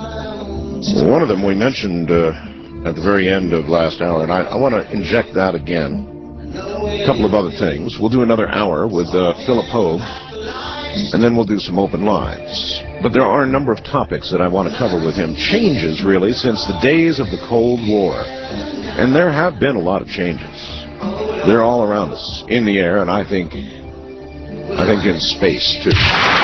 Speaker 2: One of them we mentioned at the very end of last hour, and I want to inject that again. A couple of other things. We'll do another hour with Philip Hoag, and then we'll do some open lines. But there are a number of topics that I want to cover with him. Changes, really, since the days of the Cold War. And there have been a lot of changes. They're all around us, in the air, and I think in space, too.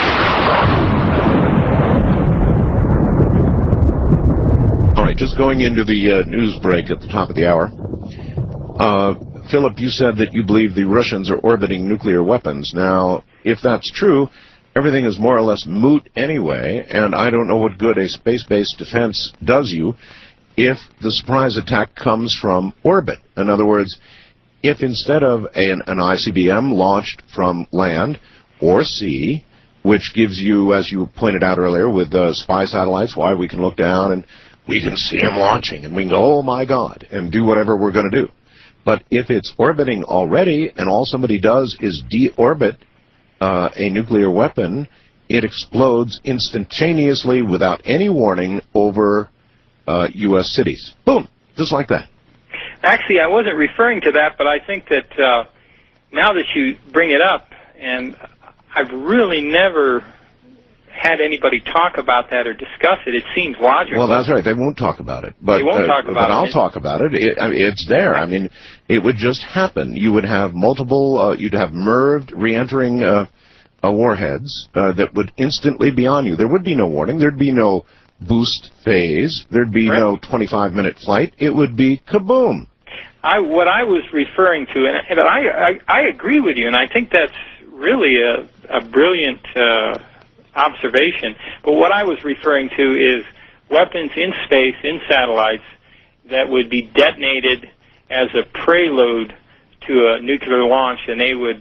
Speaker 2: All right, just going into the news break at the top of the hour. Philip, you said that you believe the Russians are orbiting nuclear weapons. Now, if that's true, everything is more or less moot anyway, and I don't know what good a space-based defense does you if the surprise attack comes from orbit. In other words, if instead of an ICBM launched from land or sea, which gives you, as you pointed out earlier, with spy satellites, why we can look down and we can see them launching, and we can go, oh my God, and do whatever we're going to do. But if it's orbiting already, and all somebody does is deorbit a nuclear weapon, it explodes instantaneously without any warning over U.S. cities. Boom! Just like that.
Speaker 13: Actually, I wasn't referring to that, but I think that now that you bring it up, and I've really never had anybody talk about that or discuss it, it seems logical.
Speaker 2: Well, that's right. They won't talk about it. But,
Speaker 13: they won't talk about it.
Speaker 2: But I'll talk about it. It's there. I mean, it would just happen. You would have multiple, you'd have MIRV re-entering warheads that would instantly be on you. There would be no warning. There'd be no boost phase. There'd be no 25-minute flight. It would be kaboom.
Speaker 13: What I was referring to, and I agree with you, and I think that's really a brilliant observation. But what I was referring to is weapons in space, in satellites, that would be detonated as a prelude to a nuclear launch, and they would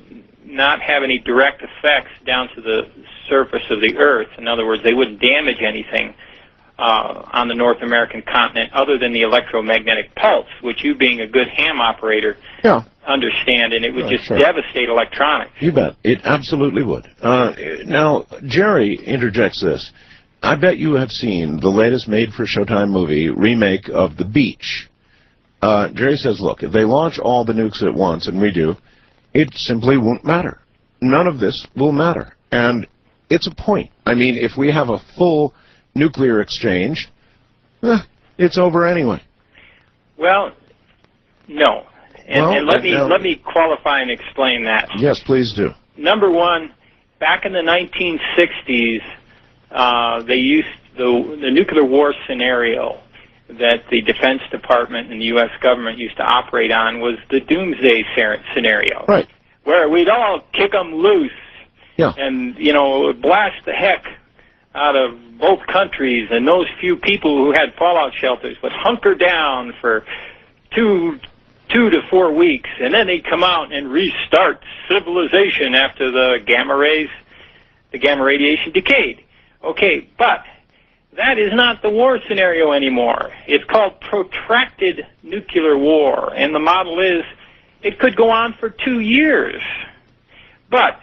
Speaker 13: not have any direct effects down to the surface of the Earth. In other words, they wouldn't damage anything on the North American continent other than the electromagnetic pulse, which you, being a good ham operator, understand, and it would just devastate electronics.
Speaker 2: You bet. It absolutely would. Now, Jerry interjects this. I bet you have seen the latest made-for-Showtime movie remake of The Beach. Jerry says, look, if they launch all the nukes at once, and we do, it simply won't matter. None of this will matter. And it's a point. I mean, if we have a full nuclear exchange, it's over anyway.
Speaker 13: Well, no. And let me qualify and explain that.
Speaker 2: Yes, please do.
Speaker 13: Number one, back in the 1960s, they used the nuclear war scenario that the Defense Department and the U.S. government used to operate on was the doomsday scenario.
Speaker 2: Right.
Speaker 13: Where we'd all kick them loose and, blast the heck out of both countries, and those few people who had fallout shelters would hunker down for 2 to 4 weeks, and then they'd come out and restart civilization after the gamma radiation decayed. Okay, but that is not the war scenario anymore. It's called protracted nuclear war, and the model is it could go on for 2 years. But,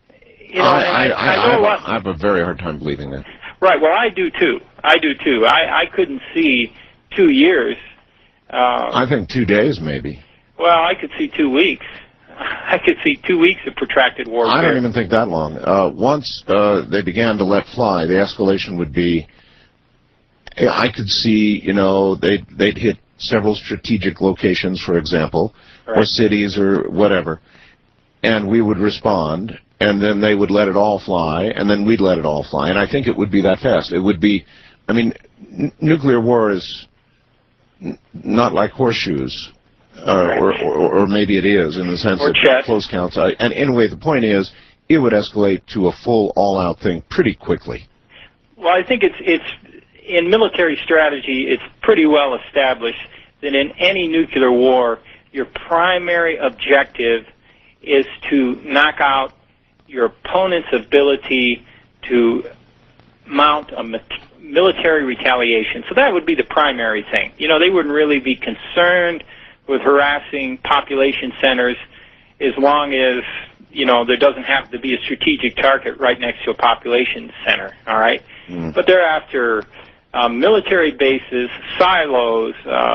Speaker 2: I have a very hard time believing that.
Speaker 13: Right, well, I do too. I couldn't see 2 years.
Speaker 2: I think 2 days, maybe.
Speaker 13: Well, I could see 2 weeks. I could see 2 weeks of protracted warfare.
Speaker 2: I don't even think that long. Once they began to let fly, the escalation would be, I could see, they'd hit several strategic locations, for example, or cities or whatever, and we would respond, and then they would let it all fly, and then we'd let it all fly. And I think it would be that fast. It would be, nuclear war is not like horseshoes, or maybe it is in the sense that close counts. And anyway, the point is, it would escalate to a full, all-out thing pretty quickly.
Speaker 13: Well, I think it's in military strategy, it's pretty well established that in any nuclear war, your primary objective is to knock out your opponent's ability to mount a military retaliation. So that would be the primary thing. They wouldn't really be concerned with harassing population centers as long as, there doesn't have to be a strategic target right next to a population center, all right? But they're after military bases, silos,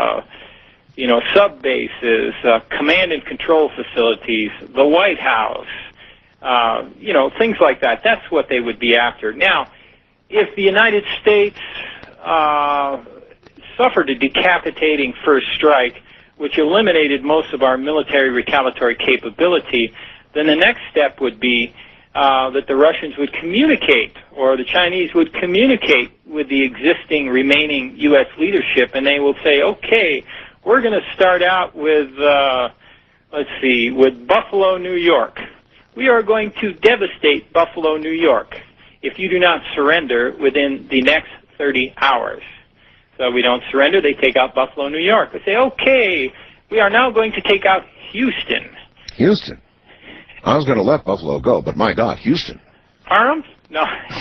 Speaker 13: sub-bases, command and control facilities, the White House, things like that. That's what they would be after. Now, if the United States suffered a decapitating first strike, which eliminated most of our military retaliatory capability, then the next step would be that the Russians would communicate, or the Chinese would communicate with the existing remaining U.S. leadership, and they will say, okay, we're going to start out with, with Buffalo, New York. We are going to devastate Buffalo, New York, if you do not surrender within the next 30 hours. So we don't surrender, they take out Buffalo, New York. They say, okay, we are now going to take out Houston.
Speaker 2: Houston? I was going to let Buffalo go, but my God, Houston.
Speaker 13: Arms? No.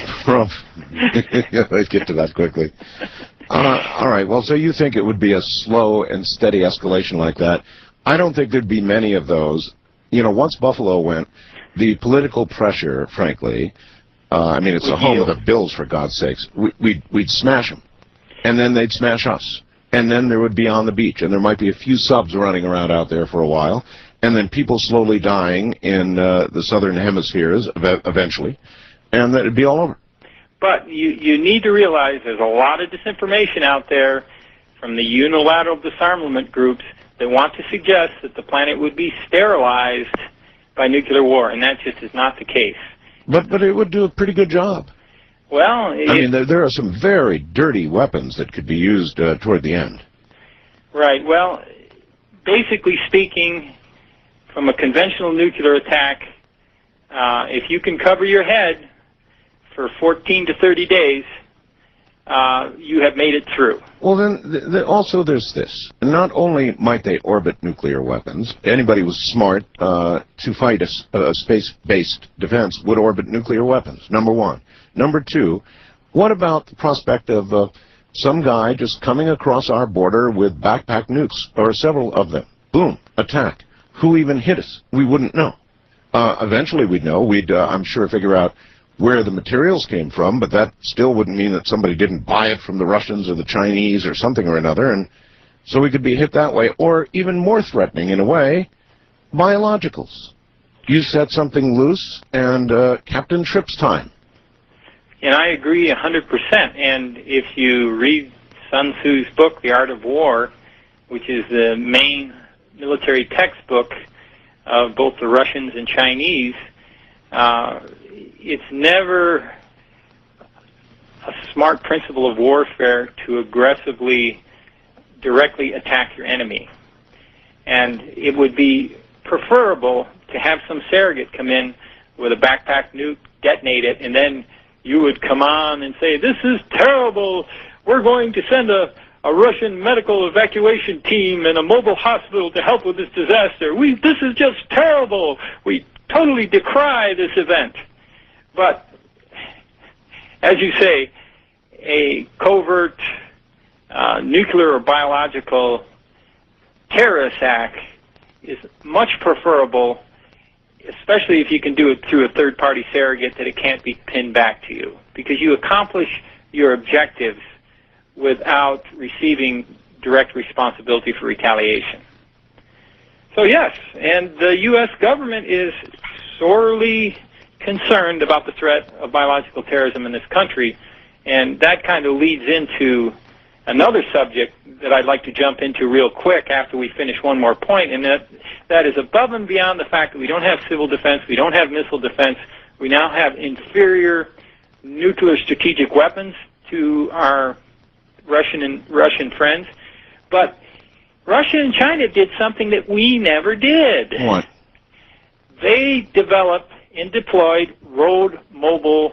Speaker 2: Let's get to that quickly. All right, well, so you think it would be a slow and steady escalation like that. I don't think there'd be many of those. Once Buffalo went, the political pressure, frankly, it's the home of the Bills, for God's sakes. We'd smash them. And then they'd smash us. And then there would be On the Beach, and there might be a few subs running around out there for a while, and then people slowly dying in the southern hemispheres eventually, and then it'd be all over.
Speaker 13: But you need to realize there's a lot of disinformation out there from the unilateral disarmament groups that want to suggest that the planet would be sterilized by nuclear war, and that just is not the case.
Speaker 2: But it would do a pretty good job.
Speaker 13: Well,
Speaker 2: there are some very dirty weapons that could be used toward the end.
Speaker 13: Right. Well, basically speaking, from a conventional nuclear attack, if you can cover your head for 14 to 30 days, you have made it through.
Speaker 2: Well, then also there's this. Not only might they orbit nuclear weapons, anybody who's smart to fight a space-based defense would orbit nuclear weapons, number one. Number two, what about the prospect of some guy just coming across our border with backpack nukes, or several of them? Boom, attack. Who even hit us? We wouldn't know. Eventually we'd know. We'd, I'm sure, figure out where the materials came from, but that still wouldn't mean that somebody didn't buy it from the Russians or the Chinese or something or another, and so we could be hit that way. Or even more threatening in a way, biologicals. You set something loose, and Captain Trips time.
Speaker 13: And I agree 100%. And if you read Sun Tzu's book, The Art of War, which is the main military textbook of both the Russians and Chinese, it's never a smart principle of warfare to aggressively, directly attack your enemy. And it would be preferable to have some surrogate come in with a backpack nuke, detonate it, and then you would come on and say, "This is terrible. We're going to send a Russian medical evacuation team and a mobile hospital to help with this disaster. This is just terrible. We totally decry this event." But, as you say, a covert nuclear or biological terrorist act is much preferable, especially if you can do it through a third-party surrogate that it can't be pinned back to you, because you accomplish your objectives without receiving direct responsibility for retaliation. So yes, and the U.S. government is sorely concerned about the threat of biological terrorism in this country, and that kind of leads into another subject that I'd like to jump into real quick after we finish one more point, and that is above and beyond the fact that we don't have civil defense, we don't have missile defense, we now have inferior nuclear strategic weapons to our Russian friends, but Russia and China did something that we never did.
Speaker 2: What?
Speaker 13: They developed and deployed road mobile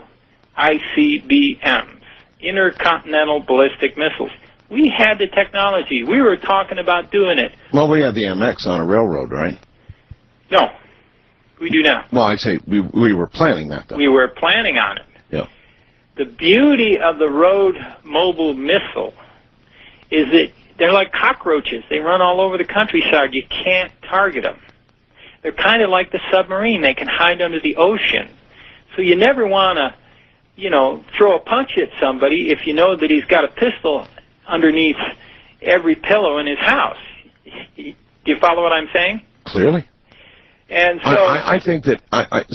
Speaker 13: ICBMs, intercontinental ballistic missiles. We had the technology. We were talking about doing it.
Speaker 2: Well, we had the MX on a railroad, right?
Speaker 13: No, we do not.
Speaker 2: Well, I'd say we were planning that, though.
Speaker 13: We were planning on it.
Speaker 2: Yeah.
Speaker 13: The beauty of the road mobile missile is that they're like cockroaches. They run all over the countryside. You can't target them. They're kind of like the submarine. They can hide under the ocean. So you never want to, throw a punch at somebody if you know that he's got a pistol underneath every pillow in his house. Do you follow what I'm saying?
Speaker 2: Clearly.
Speaker 13: And so
Speaker 2: I think that,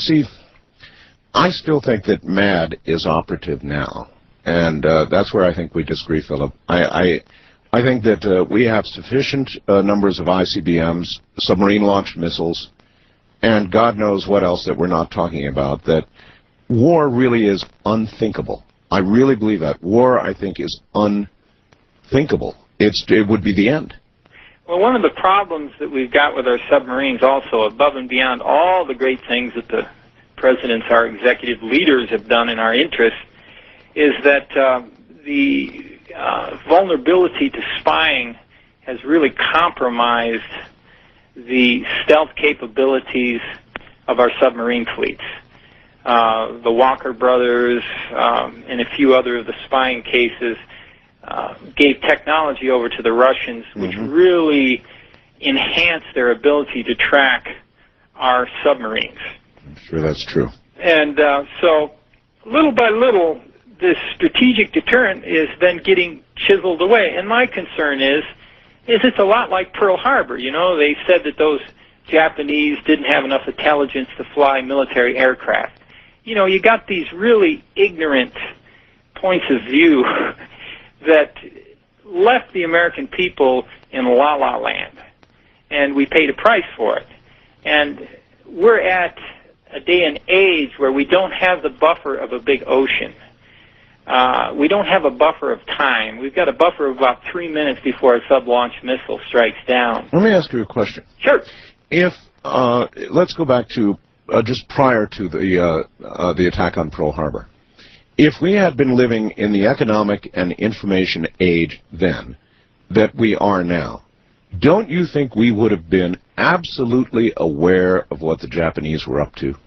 Speaker 2: I still think that MAD is operative now. And that's where I think we disagree, Philip. I think that we have sufficient numbers of ICBMs, submarine-launched missiles, and God knows what else that we're not talking about, that war really is unthinkable. I really believe that. War, I think, is unthinkable. It would be the end.
Speaker 13: Well, one of the problems that we've got with our submarines also, above and beyond all the great things that the presidents, our executive leaders have done in our interest, is that the vulnerability to spying has really compromised the stealth capabilities of our submarine fleets. The Walker brothers and a few other of the spying cases gave technology over to the Russians, which really enhanced their ability to track our submarines.
Speaker 2: I'm sure that's true.
Speaker 13: And so, little by little, this strategic deterrent is then getting chiseled away. And my concern is it's a lot like Pearl Harbor. They said that those Japanese didn't have enough intelligence to fly military aircraft. You got these really ignorant points of view that left the American people in la-la land, and we paid a price for it. And we're at a day and age where we don't have the buffer of a big ocean. We don't have a buffer of time. We've got a buffer of about 3 minutes before a sub-launch missile strikes down.
Speaker 2: Let me ask you a question.
Speaker 13: Sure.
Speaker 2: If let's go back to just prior to the attack on Pearl Harbor. If we had been living in the economic and information age then that we are now, don't you think we would have been absolutely aware of what the Japanese were up to?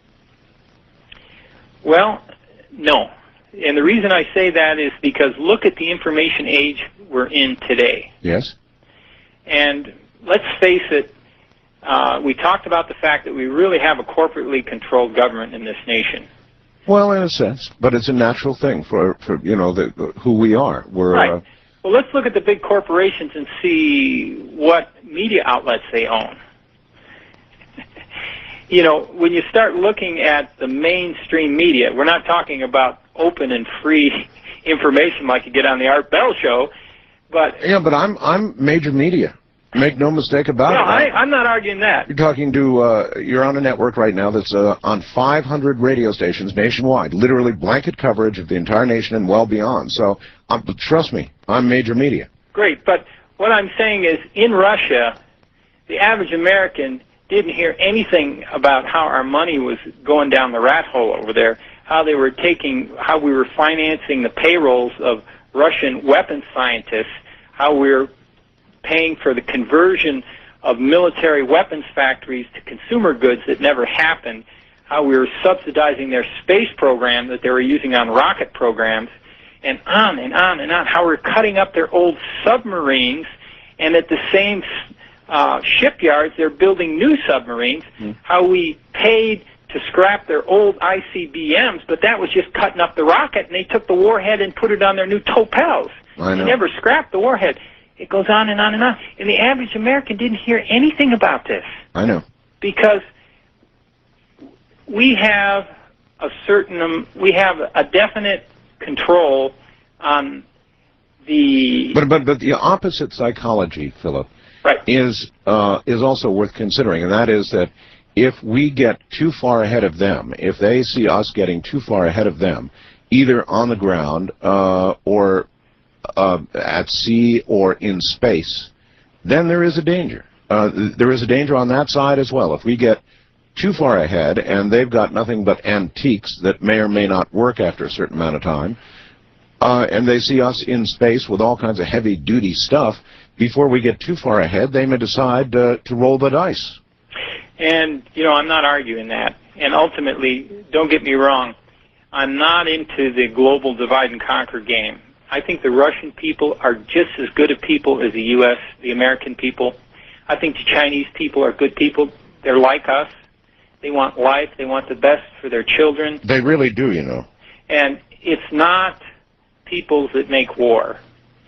Speaker 13: Well, no. And the reason I say that is because look at the information age we're in today.
Speaker 2: Yes.
Speaker 13: And let's face it, we talked about the fact that we really have a corporately controlled government in this nation.
Speaker 2: Well, in a sense, but it's a natural thing for you know, who we are. We're
Speaker 13: right. Well, let's look at the big corporations and see what media outlets they own. You know, when you start looking at the mainstream media, we're not talking about open and free information like you get on the Art Bell show, but...
Speaker 2: Yeah, but I'm major media. Make no mistake about it.
Speaker 13: I'm not arguing that.
Speaker 2: You're talking to, you're on a network right now that's on 500 radio stations nationwide, literally blanket coverage of the entire nation and well beyond. So, trust me, I'm major media.
Speaker 13: Great, but what I'm saying is, in Russia, the average American didn't hear anything about how our money was going down the rat hole over there, how we were financing the payrolls of Russian weapons scientists, how we were paying for the conversion of military weapons factories to consumer goods that never happened, how we were subsidizing their space program that they were using on rocket programs, and on and on and on, how we're cutting up their old submarines, and at the same shipyards they're building new submarines, how we paid to scrap their old ICBMs, but that was just cutting up the rocket, and they took the warhead and put it on their new Topaz.
Speaker 2: I know.
Speaker 13: They never scrapped the warhead. It goes on and on and on. And the average American didn't hear anything about this.
Speaker 2: I know.
Speaker 13: Because we have we have a definite control on the...
Speaker 2: But the opposite psychology, Philip,
Speaker 13: right,
Speaker 2: is also worth considering, and that is that if we get too far ahead of them, if they see us getting too far ahead of them, either on the ground or at sea or in space, then there is a danger. There is a danger on that side as well. If we get too far ahead and they've got nothing but antiques that may or may not work after a certain amount of time, and they see us in space with all kinds of heavy-duty stuff, before we get too far ahead, they may decide to roll the dice.
Speaker 13: And, you know, I'm not arguing that. And ultimately, don't get me wrong, I'm not into the global divide and conquer game. I think the Russian people are just as good a people as the U.S., the American people. I think the Chinese people are good people. They're like us. They want life. They want the best for their children.
Speaker 2: They really do, you know.
Speaker 13: And it's not peoples that make war.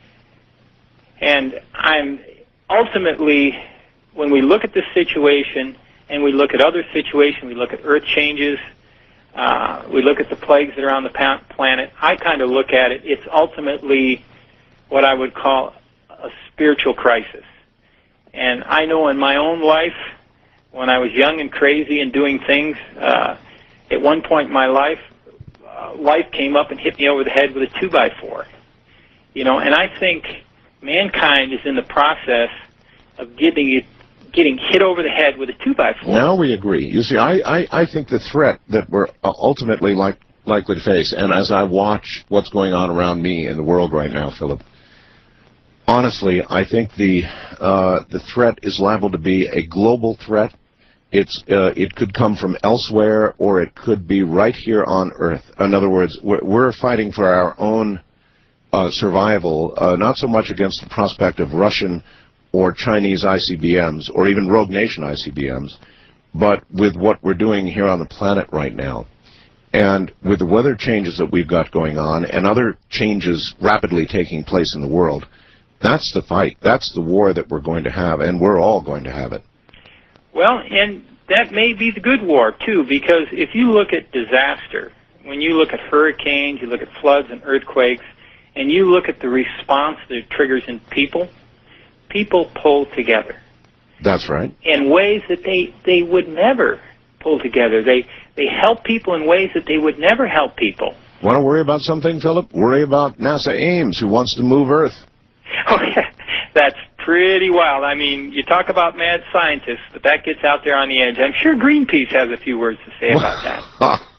Speaker 13: And ultimately, when we look at this situation and we look at other situations, we look at earth changes, we look at the plagues that are on the planet, I kind of look at it, it's ultimately what I would call a spiritual crisis. And I know in my own life, when I was young and crazy and doing things, at one point in my life, life came up and hit me over the head with a 2x4. You know, and I think mankind is in the process of getting hit over the head with a 2x4.
Speaker 2: Now we agree. You see, I think the threat that we're ultimately likely to face, and as I watch what's going on around me in the world right now, Philip, honestly, I think the threat is liable to be a global threat. It could come from elsewhere, or it could be right here on Earth. In other words, we're fighting for our own survival, not so much against the prospect of Russian or Chinese ICBMs, or even Rogue Nation ICBMs, but with what we're doing here on the planet right now. And with the weather changes that we've got going on, and other changes rapidly taking place in the world, that's the fight. That's the war that we're going to have, and we're all going to have it.
Speaker 13: Well, and that may be the good war, too, because if you look at disaster, when you look at hurricanes, you look at floods and earthquakes, and you look at the response that it triggers in people pull together.
Speaker 2: That's right.
Speaker 13: In ways that they would never pull together. They help people in ways that they would never help people.
Speaker 2: Want to worry about something, Philip? Worry about NASA Ames, who wants to move Earth.
Speaker 13: Oh, yeah. That's pretty wild. I mean, you talk about mad scientists, but that gets out there on the edge. I'm sure Greenpeace has a few words to say about that.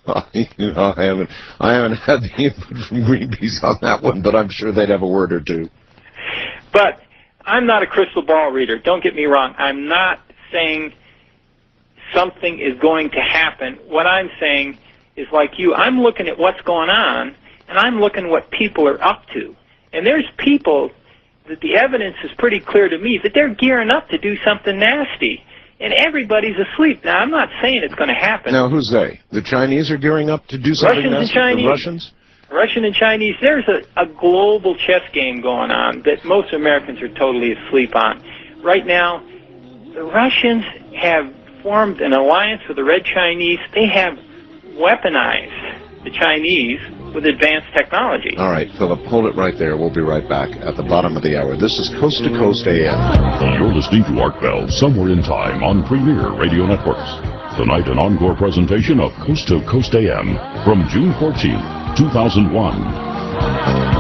Speaker 2: You know, I haven't had the input from Greenpeace on that one, but I'm sure they'd have a word or two.
Speaker 13: But I'm not a crystal ball reader. Don't get me wrong. I'm not saying something is going to happen. What I'm saying is, like you, I'm looking at what's going on, and I'm looking at what people are up to. And there's people that the evidence is pretty clear to me that they're gearing up to do something nasty. And everybody's asleep. Now, I'm not saying it's going to happen.
Speaker 2: Now, who's they? The Chinese are gearing up to do something
Speaker 13: Russians
Speaker 2: nasty?
Speaker 13: And Chinese.
Speaker 2: The Russians?
Speaker 13: Russian and Chinese. There's a global chess game going on that most Americans are totally asleep on. Right now, the Russians have formed an alliance with the Red Chinese. They have weaponized the Chinese with advanced technology.
Speaker 2: All right, Philip, hold it right there. We'll be right back at the bottom of the hour. This is Coast to Coast AM.
Speaker 1: You're listening to Art Bell, Somewhere in Time on Premier Radio Networks. Tonight, an encore presentation of Coast to Coast AM from June 14, 2001.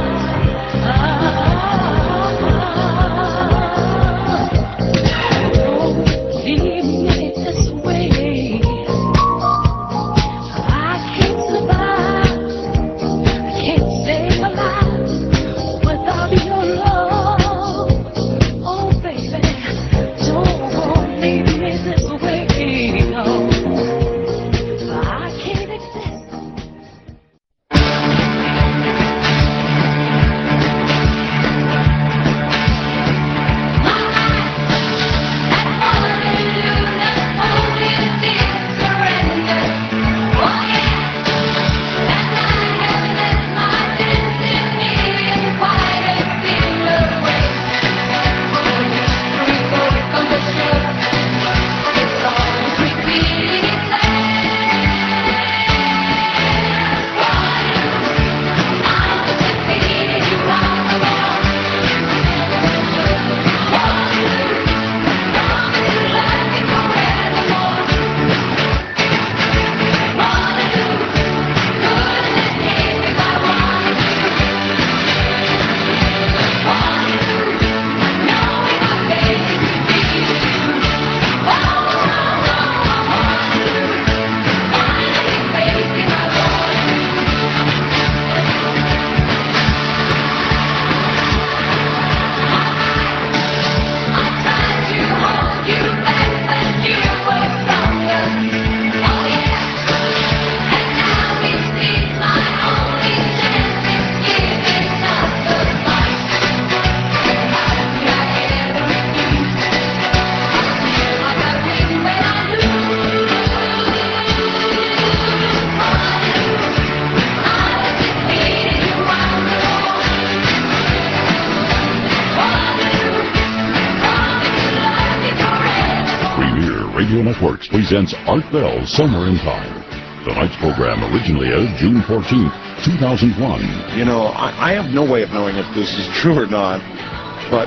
Speaker 1: Networks presents Art Bell, Somewhere in Time. Tonight's program originally aired June 14th, 2001.
Speaker 2: You know, I have no way of knowing if this is true or not, but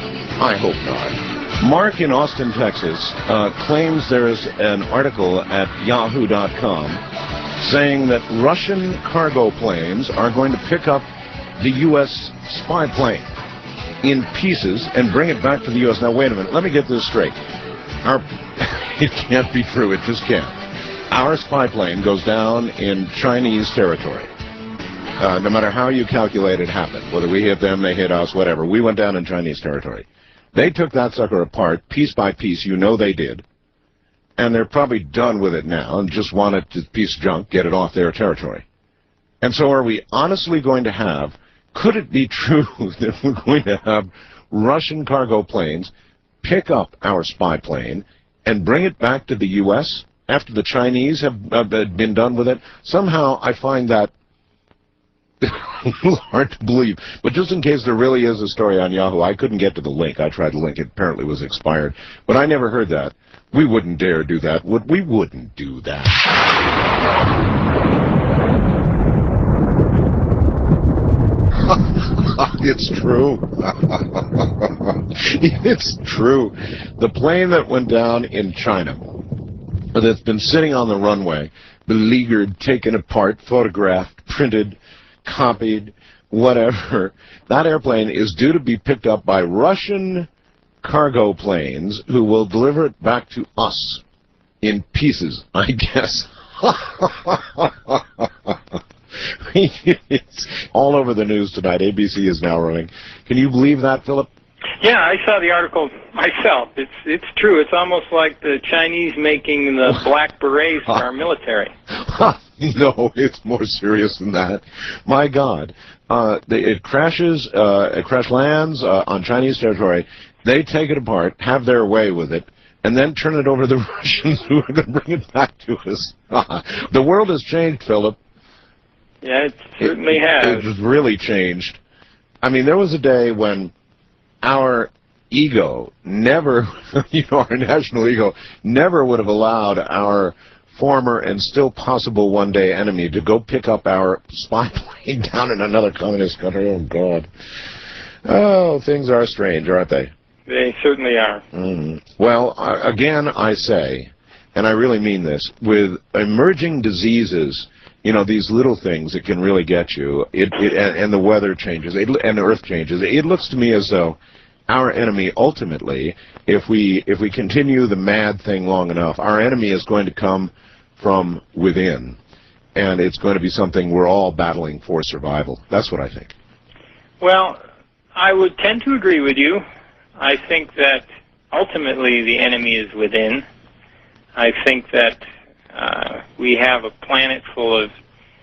Speaker 2: I hope not. Mark in Austin, Texas, claims there's an article at yahoo.com saying that Russian cargo planes are going to pick up the U.S. spy plane in pieces and bring it back to the U.S. Now, wait a minute. Let me get this straight. It can't be true. It just can't. Our spy plane goes down in Chinese territory. No matter how you calculate it happened, whether we hit them, they hit us, whatever. We went down in Chinese territory. They took that sucker apart, piece by piece. You know they did. And they're probably done with it now and just want it to piece of junk, get it off their territory. And so are we honestly going to have, could it be true that we're going to have Russian cargo planes pick up our spy plane and bring it back to the U.S. after the Chinese have been done with it? Somehow I find that a little hard to believe. But just in case there really is a story on Yahoo, I couldn't get to the link. I tried the link. It apparently was expired. But I never heard that. We wouldn't dare do that. We wouldn't do that. It's true. It's true. The plane that went down in China, that's been sitting on the runway, beleaguered, taken apart, photographed, printed, copied, whatever, that airplane is due to be picked up by Russian cargo planes who will deliver it back to us in pieces, I guess. It's all over the news tonight. ABC is now running. Can you believe that, Philip?
Speaker 13: Yeah, I saw the article myself. It's true. It's almost like the Chinese making the black berets for our military.
Speaker 2: No, it's more serious than that. My God. It crashes, it crash lands on Chinese territory. They take it apart, have their way with it, and then turn it over to the Russians who are going to bring it back to us. The world has changed, Philip.
Speaker 13: Yeah, it certainly has.
Speaker 2: It's really changed. I mean, there was a day when our ego never, our national ego, never would have allowed our former and still possible one-day enemy to go pick up our spy plane down in another communist country. Oh, God. Oh, things are strange, aren't they?
Speaker 13: They certainly are.
Speaker 2: Well, again, I say, and I really mean this, with emerging diseases, these little things that can really get you, and the weather changes, and the earth changes, it looks to me as though our enemy ultimately, if we continue the mad thing long enough, our enemy is going to come from within, and it's going to be something we're all battling for survival. That's what I think.
Speaker 13: Well, I would tend to agree with you. I think that ultimately the enemy is within. I think that we have a planet full of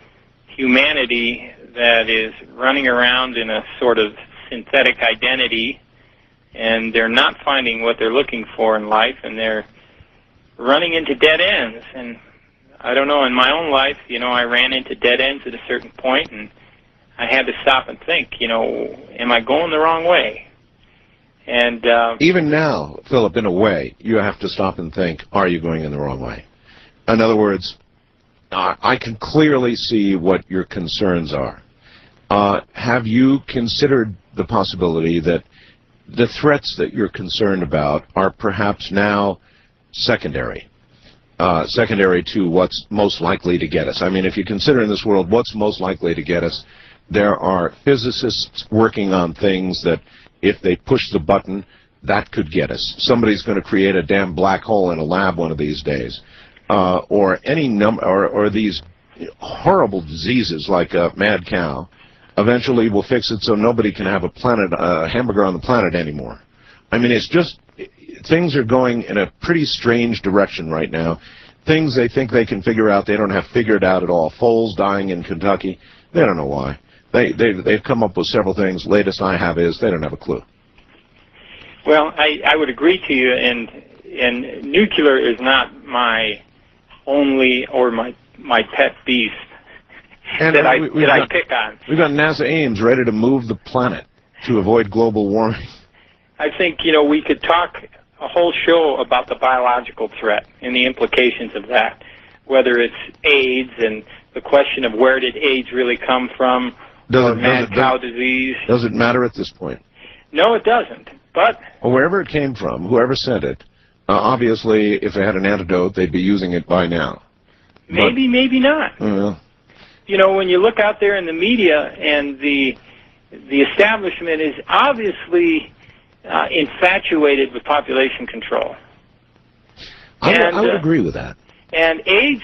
Speaker 13: humanity that is running around in a sort of synthetic identity, and they're not finding what they're looking for in life, and they're running into dead ends. And I don't know, in my own life, I ran into dead ends at a certain point, and I had to stop and think, am I going the wrong way? And
Speaker 2: even now, Philip, in a way, you have to stop and think, are you going in the wrong way? In other words, I can clearly see what your concerns are. Have you considered the possibility that the threats that you're concerned about are perhaps now secondary to what's most likely to get us? I mean, if you consider in this world what's most likely to get us, there are physicists working on things that if they push the button, that could get us. Somebody's going to create a damn black hole in a lab one of these days. Or any or these horrible diseases like mad cow eventually will fix it so nobody can have a hamburger on the planet anymore. I mean, it's just, things are going in a pretty strange direction right now. Things they think they can figure out, they don't have figured out at all. Foals dying in Kentucky, they don't know why. They've come up with several things. Latest I have is they don't have a clue.
Speaker 13: Well, I would agree to you, and nuclear is not my only or my pet beast
Speaker 2: and
Speaker 13: that I pick on.
Speaker 2: We've got NASA Ames ready to move the planet to avoid global warming.
Speaker 13: I think, we could talk a whole show about the biological threat and the implications of that, whether it's AIDS and the question of where did AIDS really come from, or mad cow disease.
Speaker 2: Does it matter at this point?
Speaker 13: No, it doesn't. But
Speaker 2: wherever it came from, whoever sent it, obviously, if they had an antidote, they'd be using it by now.
Speaker 13: Maybe, maybe not. When you look out there in the media, and the establishment is obviously infatuated with population control.
Speaker 2: I would agree with that.
Speaker 13: And AIDS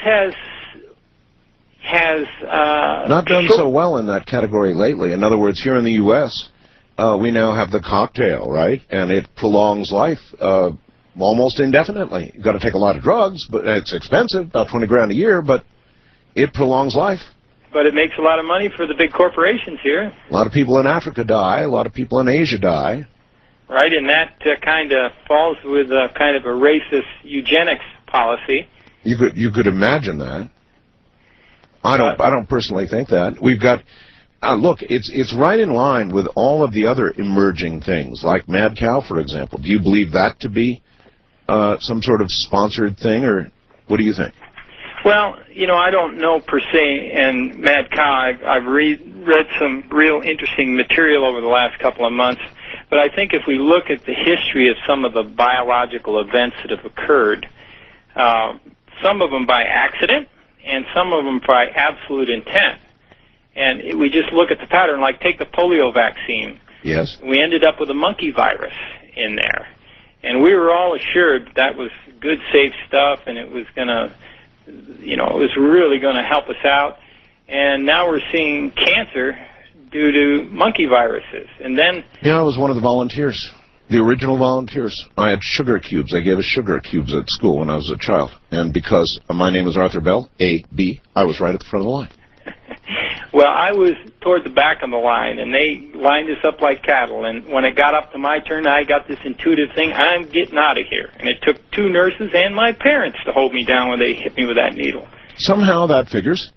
Speaker 13: has
Speaker 2: not done so well in that category lately. In other words, here in the U.S., we now have the cocktail, right? And it prolongs life almost indefinitely. You've got to take a lot of drugs, but it's expensive, about $20,000 a year, but it prolongs life.
Speaker 13: But it makes a lot of money for the big corporations here.
Speaker 2: A lot of people in Africa die. A lot of people in Asia die.
Speaker 13: Right, and that kind of falls with kind of a racist eugenics policy.
Speaker 2: You could imagine that. I don't personally think that. We've got look, it's right in line with all of the other emerging things, like mad cow, for example. Do you believe that to be some sort of sponsored thing, or what do you think?
Speaker 13: Well, I don't know per se, and mad cow, I've read some real interesting material over the last couple of months, but I think if we look at the history of some of the biological events that have occurred, some of them by accident, and some of them by absolute intent. And we just look at the pattern, like take the polio vaccine.
Speaker 2: Yes.
Speaker 13: We ended up with a monkey virus in there. And we were all assured that was good, safe stuff, and it was going to you know, it was really going to help us out. And now we're seeing cancer due to monkey viruses. And then...
Speaker 2: Yeah, I was one of the volunteers, the original volunteers. I had sugar cubes. I gave us sugar cubes at school when I was a child. And because my name is Arthur Bell, A.B., I was right at the front of the line.
Speaker 13: Well, I was toward the back of the line, and they lined us up like cattle. And when it got up to my turn, I got this intuitive thing, I'm getting out of here. And it took 2 nurses and my parents to hold me down when they hit me with that needle.
Speaker 2: Somehow that figures.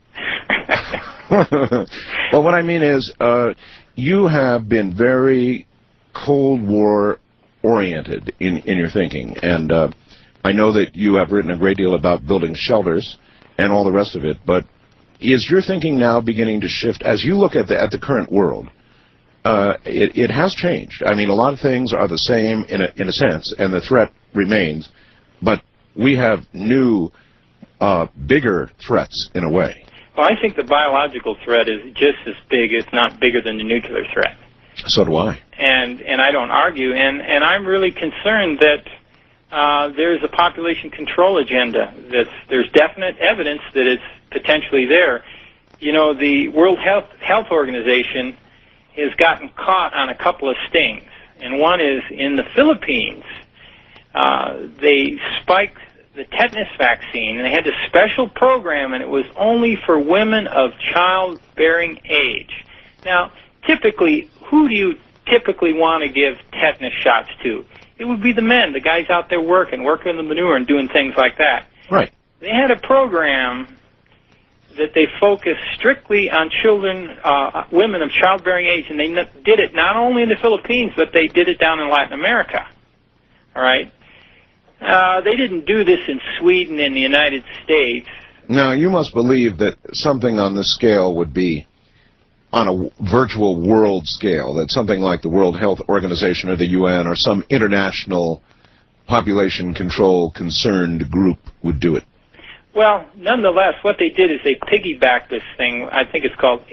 Speaker 2: Well, what I mean is, you have been very Cold War oriented in your thinking. And I know that you have written a great deal about building shelters and all the rest of it, but is your thinking now beginning to shift as you look at the current world? It has changed. I mean, a lot of things are the same in a sense, and the threat remains, but we have new, bigger threats in a way.
Speaker 13: Well, I think the biological threat is just as big, if not bigger, than the nuclear threat.
Speaker 2: So do I.
Speaker 13: And I don't argue, and I'm really concerned that there's a population control agenda. There's definite evidence that it's potentially there. You know, the World Health Organization has gotten caught on a couple of stings, and one is in the Philippines. They spiked the tetanus vaccine, and they had this special program, and it was only for women of childbearing age. Now, typically, who do you typically want to give tetanus shots to? It would be the men, the guys out there working the manure and doing things like that.
Speaker 2: Right.
Speaker 13: They had a program that they focused strictly on children, women of childbearing age, and they did it not only in the Philippines, but they did it down in Latin America. All right? They didn't do this in Sweden and the United States.
Speaker 2: Now, you must believe that something on this scale would be on a virtual world scale, that something like the World Health Organization or the UN or some international population control concerned group would do it.
Speaker 13: Well, nonetheless, what they did is they piggybacked this thing. I think it's called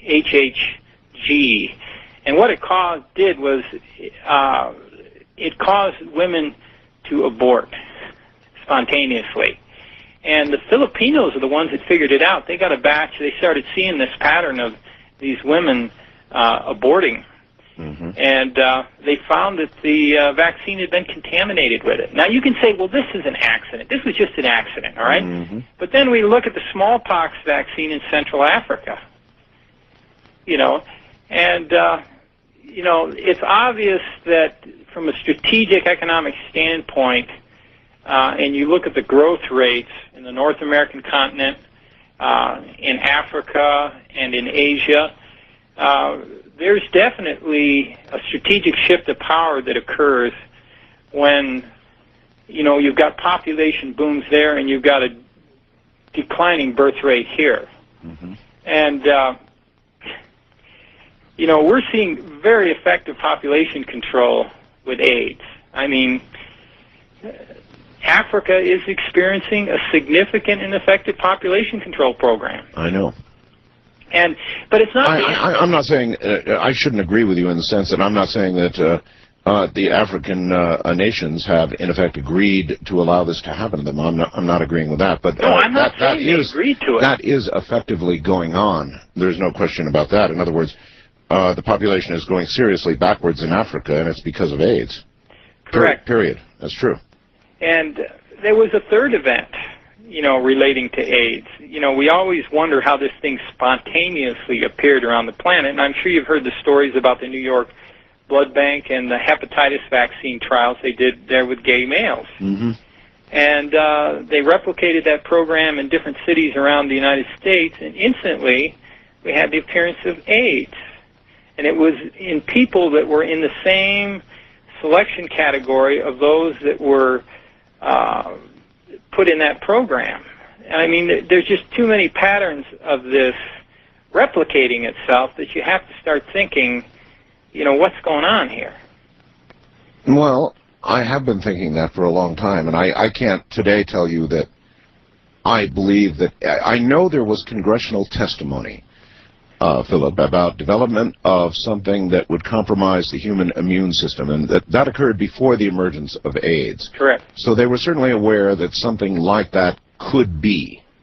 Speaker 13: HHG. And what it did was it caused women to abort spontaneously. And the Filipinos are the ones that figured it out. They got a batch. They started seeing this pattern of these women aborting. Mm-hmm. And they found that the vaccine had been contaminated with it. Now, you can say, well, this is an accident. This was just an accident, all right? Mm-hmm. But then we look at the smallpox vaccine in Central Africa, you know, and, you know, it's obvious that from a strategic economic standpoint, and you look at the growth rates in the North American continent, in Africa, and in Asia, there's definitely a strategic shift of power that occurs when, you know, you've got population booms there and you've got a declining birth rate here. Mm-hmm. And, you know, we're seeing very effective population control with AIDS. I mean, Africa is experiencing a significant and effective population control program.
Speaker 2: I know.
Speaker 13: But it's not.
Speaker 2: I'm not saying I shouldn't agree with you in the sense that I'm not saying that the African nations have in effect agreed to allow this to happen to them. I'm not agreeing with that. But
Speaker 13: no, I'm not saying they agreed to it.
Speaker 2: That is effectively going on. There's no question about that. In other words, the population is going seriously backwards in Africa, and it's because of AIDS.
Speaker 13: Correct.
Speaker 2: Period. That's true.
Speaker 13: And there was a third event, you know, relating to AIDS. You know, we always wonder how this thing spontaneously appeared around the planet, and I'm sure you've heard the stories about the New York Blood Bank and the hepatitis vaccine trials they did there with gay males. Mm-hmm. And they replicated that program in different cities around the United States, and instantly we had the appearance of AIDS. And it was in people that were in the same selection category of those that were put in that program. And I mean, there's just too many patterns of this replicating itself that you have to start thinking, you know, what's going on here?
Speaker 2: Well, I have been thinking that for a long time, and I can't today tell you that I believe that. I know there was congressional testimony, Philip, about development of something that would compromise the human immune system, and that occurred before the emergence of AIDS.
Speaker 13: Correct.
Speaker 2: So they were certainly aware that something like that could be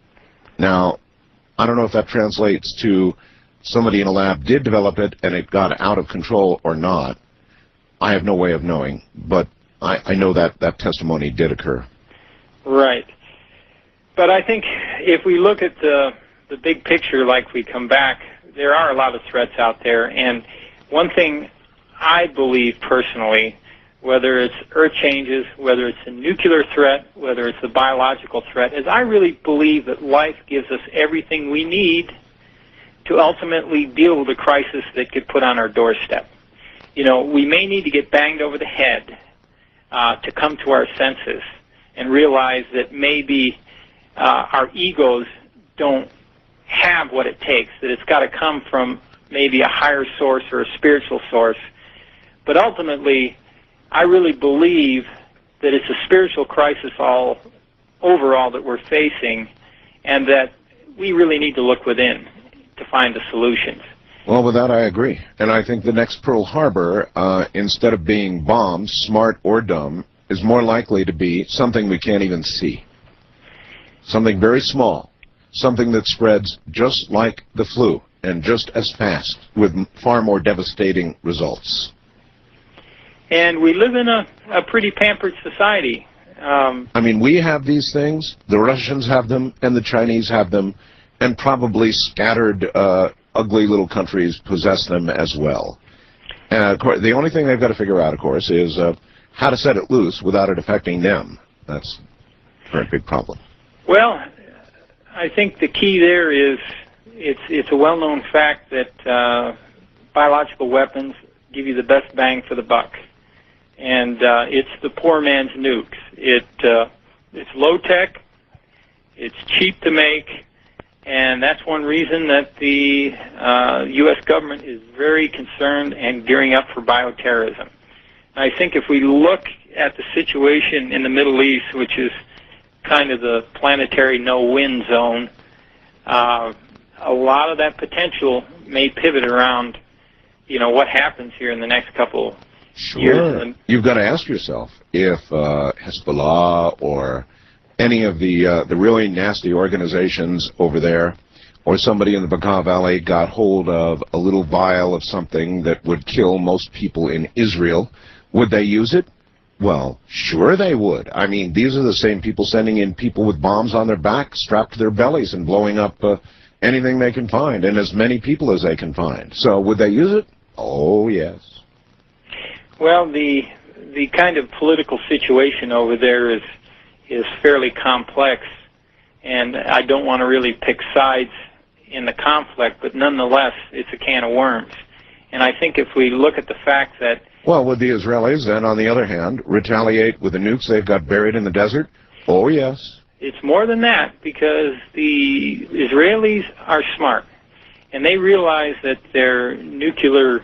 Speaker 2: Now, I don't know if that translates to somebody in a lab did develop it and it got out of control or not. I have no way of knowing, but I know that that testimony did occur.
Speaker 13: Right. But I think if we look at the big picture, like we come back, there are a lot of threats out there. And one thing I believe personally, whether it's earth changes, whether it's a nuclear threat, whether it's a biological threat, is I really believe that life gives us everything we need to ultimately deal with a crisis that could put on our doorstep. You know, we may need to get banged over the head to come to our senses and realize that maybe our egos don't have what it takes, that it's got to come from maybe a higher source or a spiritual source. But ultimately, I really believe that it's a spiritual crisis overall that we're facing, and that we really need to look within to find the solutions.
Speaker 2: Well, with that I agree. And I think the next Pearl Harbor, instead of being bombed, smart or dumb, is more likely to be something we can't even see. Something very small. Something that spreads just like the flu and just as fast with far more devastating results.
Speaker 13: And we live in a pretty pampered society.
Speaker 2: I mean, we have these things, the Russians have them, and the Chinese have them, and probably scattered ugly little countries possess them as well. And of course, the only thing they've got to figure out, of course, is how to set it loose without it affecting them. That's a very big problem.
Speaker 13: Well, I think the key there is it's a well-known fact that biological weapons give you the best bang for the buck. And it's the poor man's nukes. It's low-tech, it's cheap to make, and that's one reason that the U.S. government is very concerned and gearing up for bioterrorism. I think if we look at the situation in the Middle East, which is kind of the planetary no-win zone, a lot of that potential may pivot around, you know, what happens here in the next couple years.
Speaker 2: Sure. You've got to ask yourself if Hezbollah or any of the really nasty organizations over there, or somebody in the Bekaa Valley got hold of a little vial of something that would kill most people in Israel, would they use it? Well, sure they would. I mean, these are the same people sending in people with bombs on their backs, strapped to their bellies, and blowing up anything they can find, and as many people as they can find. So would they use it? Oh, yes.
Speaker 13: Well, the kind of political situation over there is fairly complex, and I don't want to really pick sides in the conflict, but nonetheless, it's a can of worms. And I think if we look at the fact that...
Speaker 2: Well, would the Israelis then, on the other hand, retaliate with the nukes they've got buried in the desert? Oh, yes.
Speaker 13: It's more than that, because the Israelis are smart, and they realize that their nuclear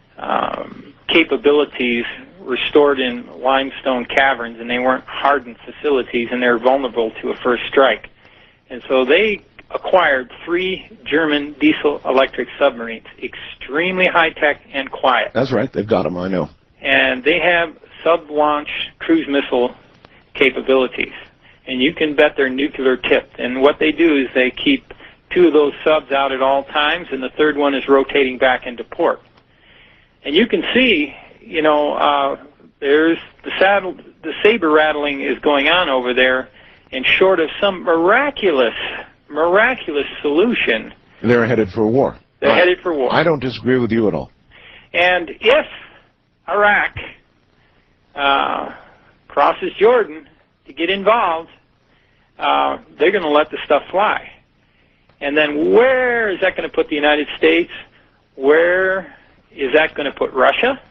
Speaker 13: capabilities were stored in limestone caverns, and they weren't hardened facilities, and they're vulnerable to a first strike. And so they acquired 3 German diesel-electric submarines, extremely high-tech and quiet.
Speaker 2: That's right. They've got them, I know.
Speaker 13: And they have sub-launch cruise missile capabilities. And you can bet they're nuclear-tipped. And what they do is they keep 2 of those subs out at all times, and the 3rd one is rotating back into port. And you can see, you know, there's the saber rattling is going on over there, and short of some miraculous solution,
Speaker 2: they're headed for war.
Speaker 13: They're headed for war.
Speaker 2: I don't disagree with you at all.
Speaker 13: And if Iraq crosses Jordan to get involved, they're going to let the stuff fly. And then where is that going to put the United States? Where is that going to put Russia?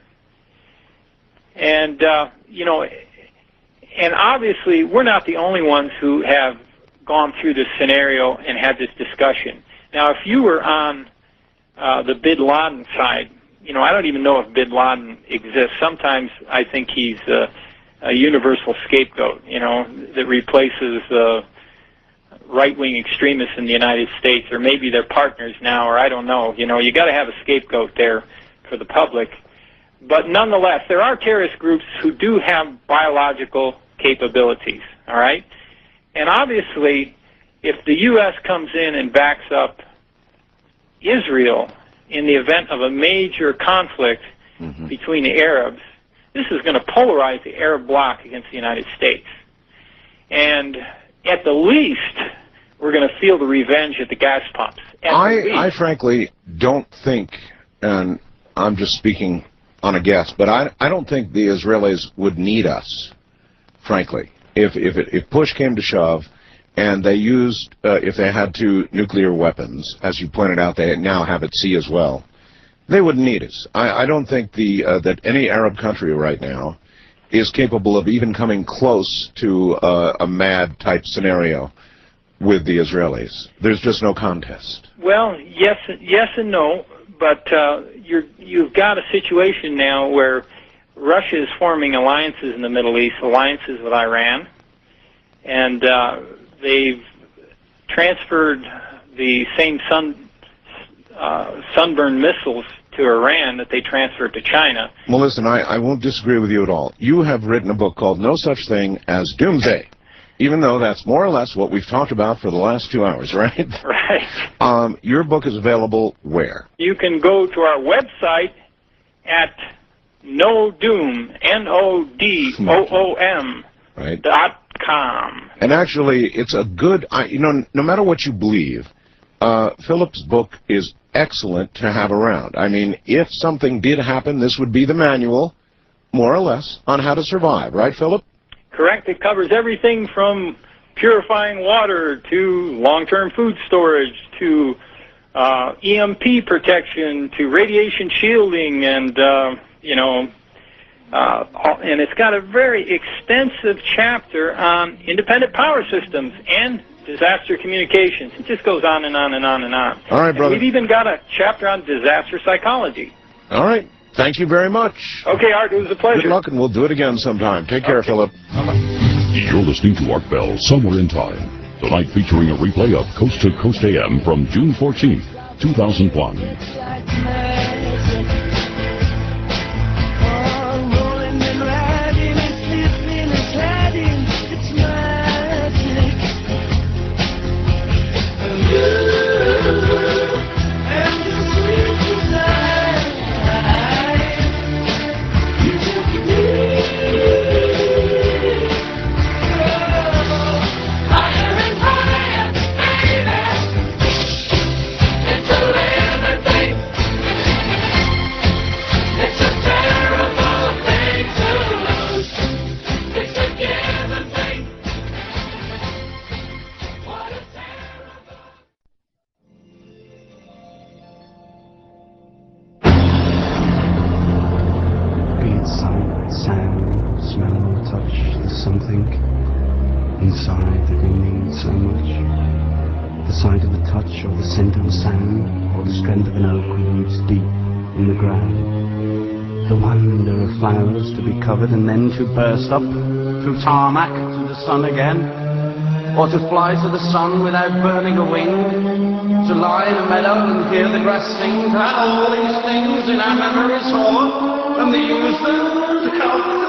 Speaker 13: And, you know, and obviously we're not the only ones who have gone through this scenario and had this discussion. Now, if you were on the Bin Laden side, you know, I don't even know if Bin Laden exists. Sometimes I think he's a universal scapegoat, you know, that replaces right-wing extremists in the United States, or maybe they're partners now, or I don't know. You know, you got to have a scapegoat there for the public. But nonetheless, there are terrorist groups who do have biological capabilities, all right? And obviously, if the U.S. comes in and backs up Israel in the event of a major conflict between the Arabs, this is going to polarize the Arab bloc against the United States. And at the least, we're going to feel the revenge at the gas pumps.
Speaker 2: I frankly don't think, and I'm just speaking on a guess, but I don't think the Israelis would need us, frankly. If push came to shove, and they used, if they had to, nuclear weapons, as you pointed out, they now have at sea as well, they wouldn't need us. I don't think that any Arab country right now is capable of even coming close to a mad-type scenario with the Israelis. There's just no contest.
Speaker 13: Well, yes and no, but you've got a situation now where Russia is forming alliances in the Middle East, alliances with Iran, and they've transferred the same sunburn missiles to Iran that they transferred to China.
Speaker 2: Well, listen, I won't disagree with you at all. You have written a book called No Such Thing as Doomsday, even though that's more or less what we've talked about for the last 2 hours, right?
Speaker 13: Right.
Speaker 2: Your book is available where?
Speaker 13: You can go to our website at NoDoom, NODOOM,
Speaker 2: right.
Speaker 13: .com.
Speaker 2: And actually, it's a good, no matter what you believe, Philip's book is excellent to have around. I mean, if something did happen, this would be the manual, more or less, on how to survive. Right, Philip?
Speaker 13: Correct. It covers everything from purifying water to long-term food storage to EMP protection to radiation shielding and, and it's got a very extensive chapter on independent power systems and disaster communications. It just goes on and on and on and on.
Speaker 2: All right, brother.
Speaker 13: And we've even got a chapter on disaster psychology.
Speaker 2: All right. Thank you very much.
Speaker 13: Okay, Art, it was a pleasure.
Speaker 2: Good luck, and we'll do it again sometime. Take care, Philip.
Speaker 13: Bye-bye.
Speaker 1: You're listening to Art Bell, Somewhere in Time. Tonight featuring a replay of Coast to Coast AM from June 14th, 2001.
Speaker 14: Inside that we need so much. The sight of a touch or the scent of a sand or the strength of an oak roots deep in the ground. The wonder of flowers to be covered and then to burst up through tarmac to the sun again. Or to fly to the sun without burning a wing. To lie in a meadow and hear the grass sing. To have all these things in our memories stored and to use them to come.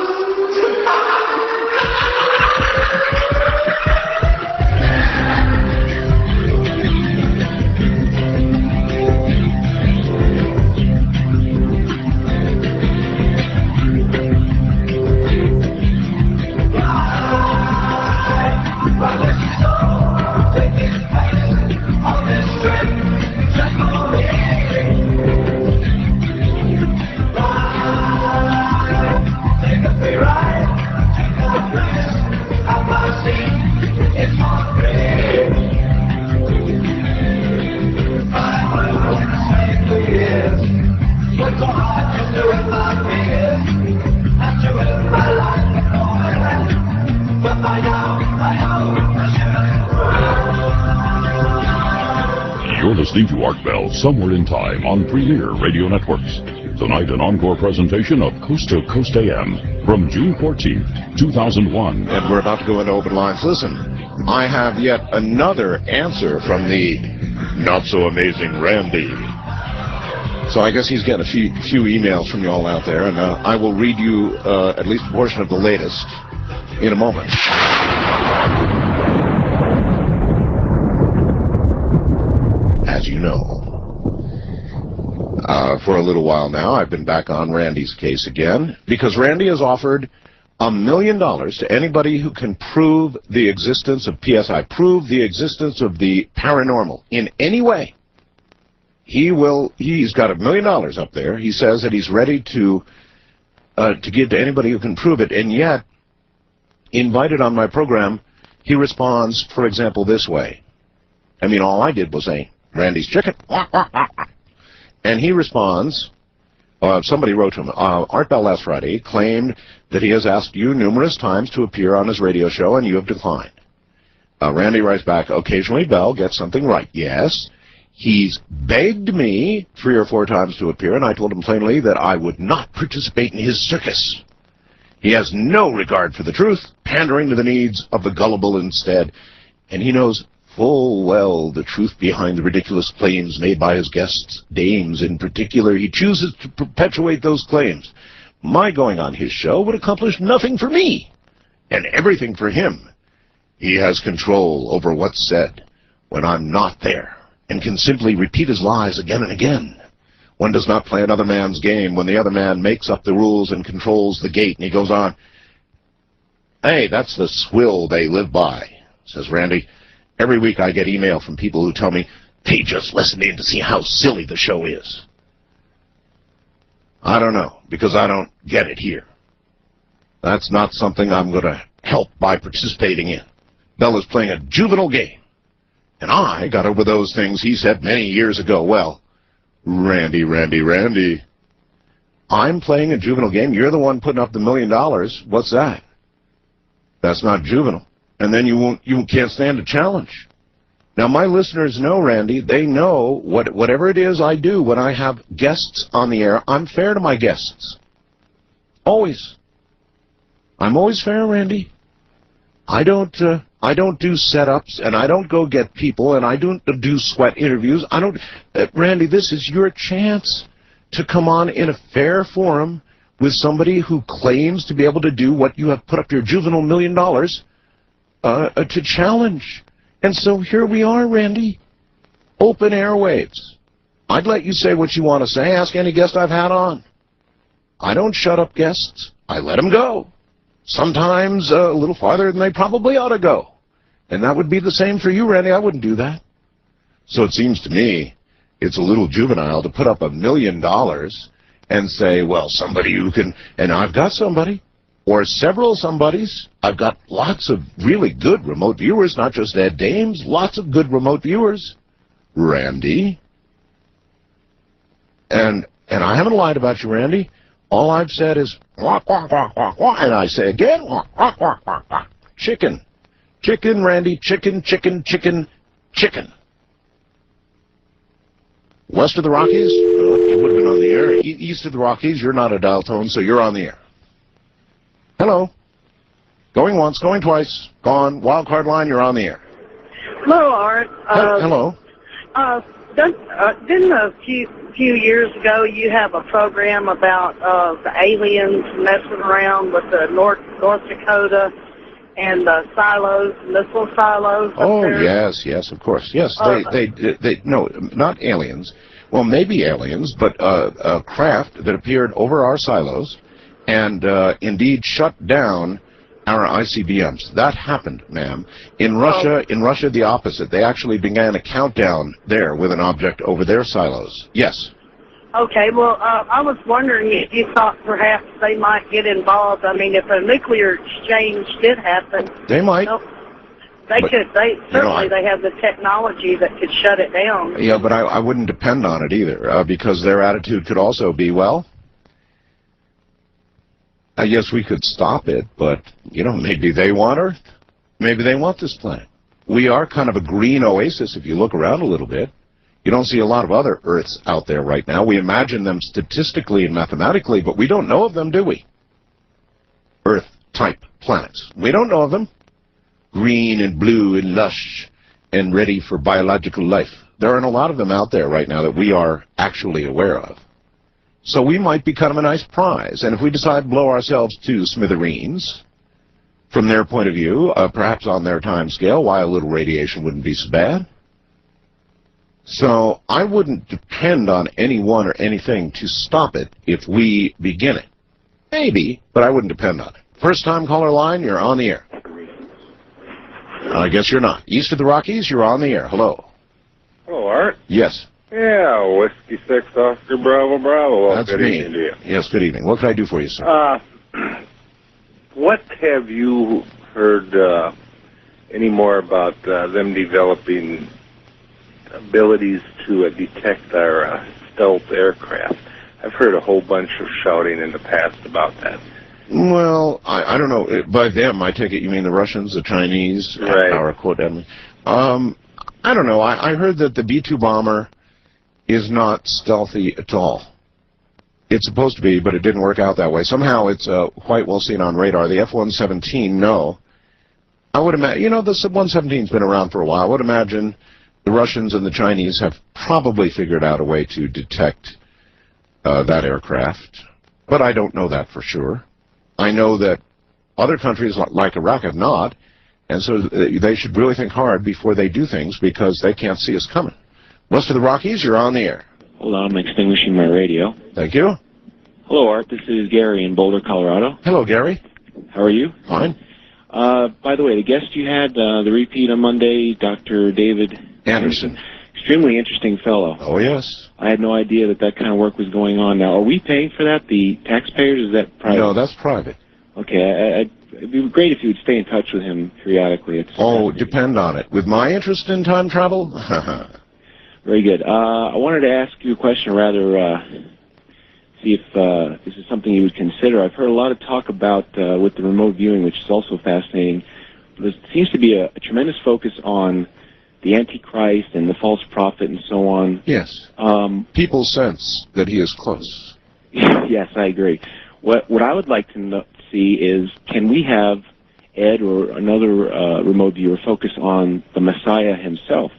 Speaker 1: You're listening to Art Bell, Somewhere in Time on Premier Radio Networks. Tonight, an encore presentation of Coast to Coast AM from June 14th, 2001.
Speaker 2: And we're about to go into open lines. Listen, I have yet another answer from the not-so-amazing Randy. So I guess he's getting a few emails from you all out there, and I will read you at least a portion of the latest in a moment. you know. For a little while now, I've been back on Randy's case again, because Randy has offered $1 million to anybody who can prove the existence of PSI, prove the existence of the paranormal in any way. He's got $1 million up there. He says that he's ready to give to anybody who can prove it, and yet, invited on my program, he responds, for example, this way. I mean, all I did was say, Randy's chicken. And he responds, somebody wrote to him, Art Bell last Friday claimed that he has asked you numerous times to appear on his radio show and you have declined. Randy writes back, occasionally Bell gets something right. Yes, he's begged me 3 or 4 times to appear, and I told him plainly that I would not participate in his circus. He has no regard for the truth, pandering to the needs of the gullible instead, and he knows full well the truth behind the ridiculous claims made by his guests, dames in particular. He chooses to perpetuate those claims. My going on his show would accomplish nothing for me, and everything for him. He has control over what's said when I'm not there, and can simply repeat his lies again and again. One does not play another man's game when the other man makes up the rules and controls the gate. And he goes on, hey, that's the swill they live by, says Randy. Every week I get email from people who tell me they just listen in to see how silly the show is. I don't know, because I don't get it here. That's not something I'm going to help by participating in. Bell is playing a juvenile game. And I got over those things he said many years ago. Well, Randy. I'm playing a juvenile game. You're the one putting up the $1 million. What's that? That's not juvenile. And then you can't stand a challenge. Now, my listeners know, Randy, they know whatever it is I do when I have guests on the air, I'm fair to my guests. Always. I'm always fair, Randy. I don't do setups, and I don't go get people, and I don't do sweat interviews. Randy, this is your chance to come on in a fair forum with somebody who claims to be able to do what you have put up your juvenile $1 million to challenge. And so here we are, Randy. Open airwaves. I'd let you say what you want to say. Ask any guest I've had on. I don't shut up guests. I let them go. Sometimes a little farther than they probably ought to go. And that would be the same for you, Randy. I wouldn't do that. So it seems to me it's a little juvenile to put up $1 million and say, well, somebody who can, and I've got somebody, or several somebodies. I've got lots of really good remote viewers, not just Ed Dames, lots of good remote viewers. Randy. And I haven't lied about you, Randy. All I've said is, wah, wah, wah, wah, wah, and I say again, wah, wah, wah, wah, wah. Chicken. Chicken, Randy, chicken, chicken, chicken, chicken. West of the Rockies, you would have been on the air. East of the Rockies, you're not a dial tone, so you're on the air. Hello. Going once, going twice, gone. Wild card line, you're on the air.
Speaker 15: Hello, Art.
Speaker 2: Hello.
Speaker 15: Didn't a few years ago you have a program about the aliens messing around with the North Dakota and the silos, missile silos?
Speaker 2: Oh, yes, of course. Yes, they no, not aliens. Well, maybe aliens, but a craft that appeared over our silos and indeed shut down our ICBMs. That happened, ma'am. In Russia, the opposite. They actually began a countdown there with an object over their silos. Yes.
Speaker 15: Okay, well, I was wondering if you thought perhaps they might get involved. I mean, if a nuclear exchange did happen,
Speaker 2: they might.
Speaker 15: They have the technology that could shut it down.
Speaker 2: Yeah, but I wouldn't depend on it either, because their attitude could also be, well, I guess we could stop it, but, maybe they want Earth. Maybe they want this planet. We are kind of a green oasis if you look around a little bit. You don't see a lot of other Earths out there right now. We imagine them statistically and mathematically, but we don't know of them, do we? Earth-type planets. We don't know of them. Green and blue and lush and ready for biological life. There aren't a lot of them out there right now that we are actually aware of. So we might be kind of a nice prize. And if we decide to blow ourselves to smithereens, from their point of view, perhaps on their time scale, why a little radiation wouldn't be so bad. So I wouldn't depend on anyone or anything to stop it if we begin it. Maybe, but I wouldn't depend on it. First time caller line, you're on the air. I guess you're not. East of the Rockies, you're on the air. Hello.
Speaker 16: Hello, Art.
Speaker 2: Yes.
Speaker 16: Yeah, Whiskey 6 Oscar Bravo Bravo. Well,
Speaker 2: That's
Speaker 16: good
Speaker 2: me.
Speaker 16: evening to you.
Speaker 2: Yes, good evening. What can I do for you, sir?
Speaker 16: What have you heard any more about them developing abilities to detect our stealth aircraft? I've heard a whole bunch of shouting in the past about that.
Speaker 2: Well, I don't know. By them, I take it you mean the Russians, the Chinese,
Speaker 16: right.
Speaker 2: Our quote enemy. I don't know. I heard that the B-2 bomber is not stealthy at all. It's supposed to be, but it didn't work out that way. Somehow it's quite well seen on radar. The F-117, no. I would imagine, you know, the Sub-117's been around for a while. I would imagine the Russians and the Chinese have probably figured out a way to detect that aircraft, but I don't know that for sure. I know that other countries like Iraq have not, and so they should really think hard before they do things because they can't see us coming. West of the Rockies, you're on the air.
Speaker 17: Hold on, I'm extinguishing my radio.
Speaker 2: Thank you.
Speaker 17: Hello, Art. This is Gary in Boulder, Colorado.
Speaker 2: Hello, Gary.
Speaker 17: How are you?
Speaker 2: Fine.
Speaker 17: By the way, the guest you had, the repeat on Monday, Dr. David
Speaker 2: Anderson.
Speaker 17: Extremely interesting fellow.
Speaker 2: Oh, yes.
Speaker 17: I had no idea that that kind of work was going on. Now, are we paying for that, the taxpayers? Is that private?
Speaker 2: No, that's private.
Speaker 17: Okay. It'd be great if you would stay in touch with him periodically.
Speaker 2: Depend on it. With my interest in time travel?
Speaker 17: Very good. I wanted to ask you a question, or rather see if this is something you would consider. I've heard a lot of talk about with the remote viewing, which is also fascinating. There seems to be a tremendous focus on the Antichrist and the false prophet and so on.
Speaker 2: Yes. People sense that he is close.
Speaker 17: Yes, I agree. What I would like to see is, can we have Ed or another remote viewer focus on the Messiah himself?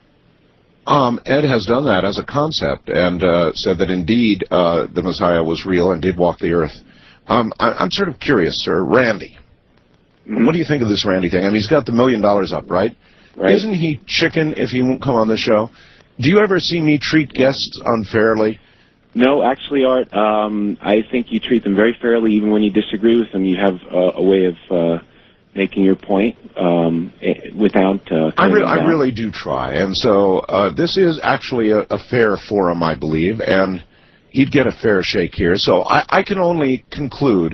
Speaker 2: Ed has done that as a concept and said that indeed the Messiah was real and did walk the earth. I'm sort of curious, sir. Randy. Mm-hmm. What do you think of this Randy thing? I mean, he's got the $1 million up, right? Right. Isn't he chicken if he won't come on the show? Do you ever see me treat guests unfairly?
Speaker 17: No, actually, Art, I think you treat them very fairly. Even when you disagree with them, you have a way of making your point without... I
Speaker 2: really do try. And so this is actually a fair forum, I believe, and he'd get a fair shake here. So I can only conclude...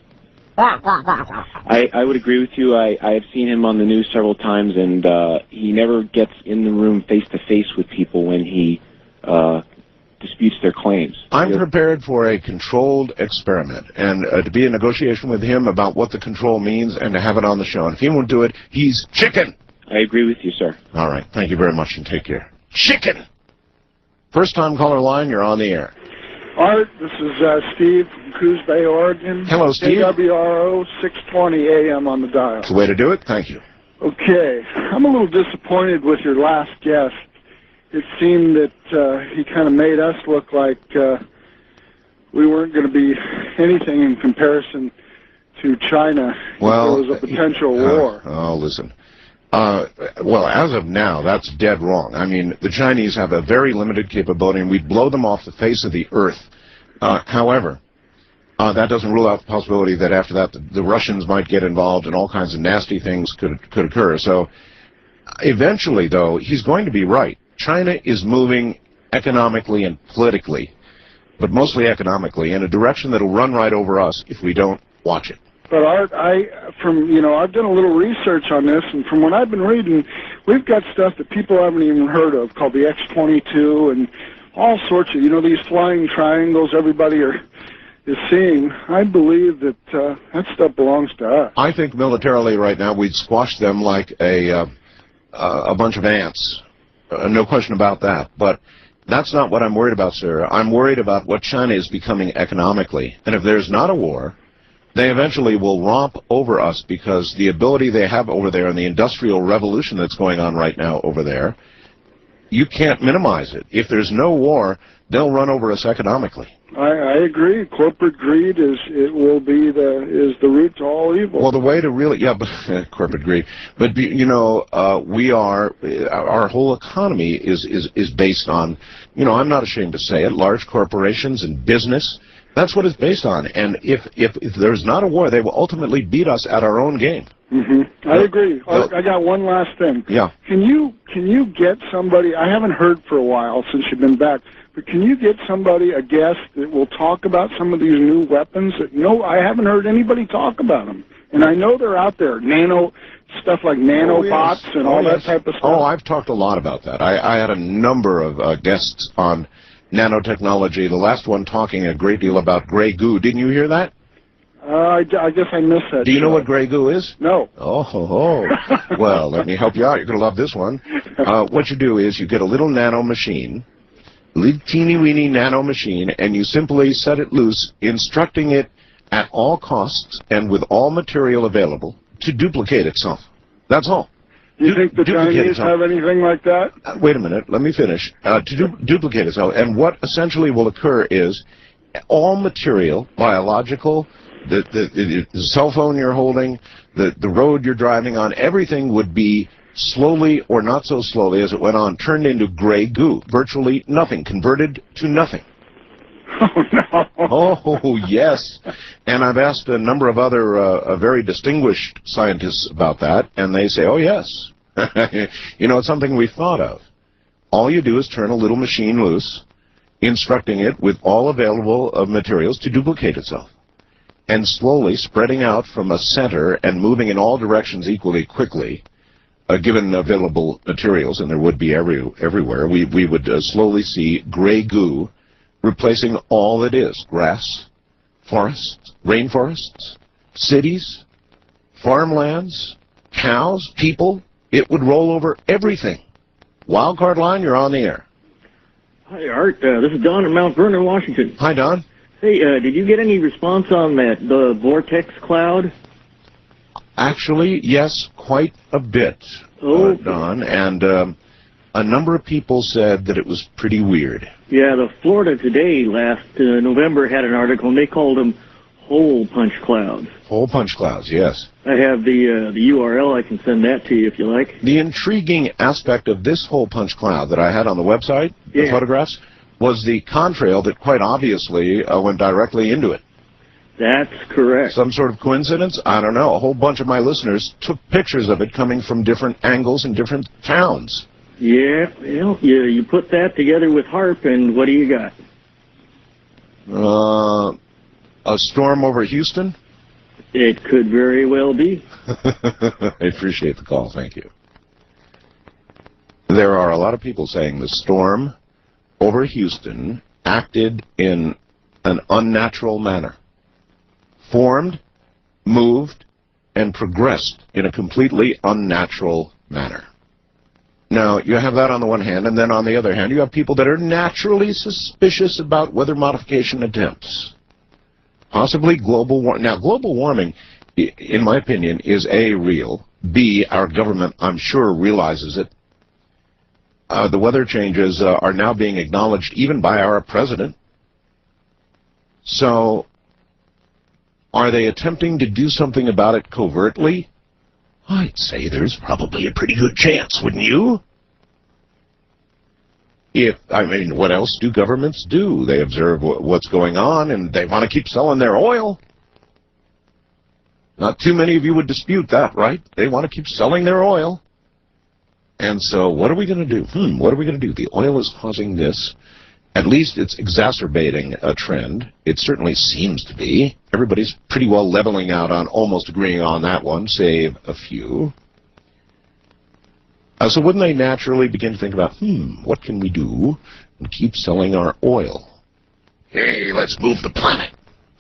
Speaker 17: I would agree with you. I have seen him on the news several times, and he never gets in the room face-to-face with people when he disputes their claims.
Speaker 2: I'm prepared for a controlled experiment, and to be in negotiation with him about what the control means and to have it on the show. And if he won't do it, he's chicken.
Speaker 17: I agree with you, sir.
Speaker 2: All right. Thank you very much, and take care. Chicken! First-time caller line, you're on the air.
Speaker 10: Art, this is Steve from Coos Bay, Oregon.
Speaker 2: Hello, Steve.
Speaker 10: KWRO 620 AM on the dial.
Speaker 2: That's the way to do it. Thank you.
Speaker 10: Okay. I'm a little disappointed with your last guest. It seemed that he kind of made us look like we weren't going to be anything in comparison to China.
Speaker 2: Well,
Speaker 10: there was a potential war.
Speaker 2: Oh, listen. Well, as of now, that's dead wrong. I mean, the Chinese have a very limited capability, and we'd blow them off the face of the earth. However, that doesn't rule out the possibility that after that the Russians might get involved and all kinds of nasty things could occur. So eventually, though, he's going to be right. China is moving economically and politically, but mostly economically, in a direction that will run right over us if we don't watch it.
Speaker 10: But Art, I've done a little research on this, and from what I've been reading, we've got stuff that people haven't even heard of called the X-22 and all sorts of, these flying triangles everybody is seeing. I believe that that stuff belongs to us.
Speaker 2: I think militarily right now we'd squash them like a bunch of ants. No question about that. But that's not what I'm worried about, sir. I'm worried about what China is becoming economically. And if there's not a war, they eventually will romp over us because the ability they have over there and the industrial revolution that's going on right now over there you can't minimize it. If there's no war, they'll run over us economically.
Speaker 10: I agree. Corporate greed is the root to all evil.
Speaker 2: Well, the way to really, but corporate greed. But we are, our whole economy is based on, I'm not ashamed to say it, large corporations and business. That's what it's based on. And if there's not a war, they will ultimately beat us at our own game.
Speaker 10: Mm-hmm. I agree. I got one last thing.
Speaker 2: Yeah.
Speaker 10: Can you get somebody? I haven't heard for a while since you've been back. But can you get somebody, a guest, that will talk about some of these new weapons? I haven't heard anybody talk about them. And I know they're out there, stuff like nanobots and all that type of stuff.
Speaker 2: Oh, I've talked a lot about that. I had a number of guests on nanotechnology. The last one talking a great deal about gray goo. Didn't you hear that?
Speaker 10: I guess I missed that.
Speaker 2: Do you know what gray goo is?
Speaker 10: No.
Speaker 2: Oh. Well, let me help you out. You're going to love this one. What you do is you get a little nano machine, little teeny-weeny nano machine, and you simply set it loose, instructing it at all costs and with all material available to duplicate itself. That's all.
Speaker 10: You think the Chinese have anything like that?
Speaker 2: Wait a minute. Let me finish. To duplicate itself. And what essentially will occur is all material, biological, the cell phone you're holding, the road you're driving on, everything would be slowly, or not so slowly as it went on, turned into gray goo. Virtually nothing. Converted to nothing.
Speaker 10: Oh, no.
Speaker 2: Oh, yes. And I've asked a number of other very distinguished scientists about that, and they say, oh, yes. It's something we've thought of. All you do is turn a little machine loose, instructing it with all available materials to duplicate itself, and slowly spreading out from a center and moving in all directions equally quickly, given available materials, and there would be everywhere, we would slowly see gray goo replacing all that is grass, forests, rainforests, cities, farmlands, cows, people. It would roll over everything. Wildcard line, you're on the air.
Speaker 18: Hi, Art. This is Don in Mount Vernon, Washington.
Speaker 2: Hi, Don.
Speaker 18: Hey, did you get any response on the vortex cloud?
Speaker 2: Actually, yes, quite a bit, Don, and a number of people said that it was pretty weird.
Speaker 18: Yeah, the Florida Today last November had an article, and they called them hole punch clouds.
Speaker 2: Hole punch clouds, yes.
Speaker 18: I have the URL. I can send that to you if you like.
Speaker 2: The intriguing aspect of this hole punch cloud that I had on the website, the photographs, was the contrail that quite obviously went directly into it.
Speaker 18: That's correct.
Speaker 2: Some sort of coincidence? I don't know. A whole bunch of my listeners took pictures of it coming from different angles in different towns.
Speaker 18: Yeah, well, you put that together with HAARP, and what do you got?
Speaker 2: A storm over Houston?
Speaker 18: It could very well be.
Speaker 2: I appreciate the call. Thank you. There are a lot of people saying the storm over Houston acted in an unnatural manner. Formed, moved, and progressed in a completely unnatural manner. Now, you have that on the one hand, and then on the other hand, you have people that are naturally suspicious about weather modification attempts. Possibly global warming. Now, global warming, in my opinion, is A, real. B, our government, I'm sure, realizes it. The weather changes are now being acknowledged even by our president. So, are they attempting to do something about it covertly? I'd say there's probably a pretty good chance, wouldn't you? What else do governments do? They observe what's going on, and they want to keep selling their oil. Not too many of you would dispute that, right? They want to keep selling their oil. And so what are we going to do? What are we going to do? The oil is causing this. At least it's exacerbating a trend. It certainly seems to be. Everybody's pretty well leveling out on almost agreeing on that one, save a few. So wouldn't they naturally begin to think about, what can we do and keep selling our oil? Hey, let's move the planet.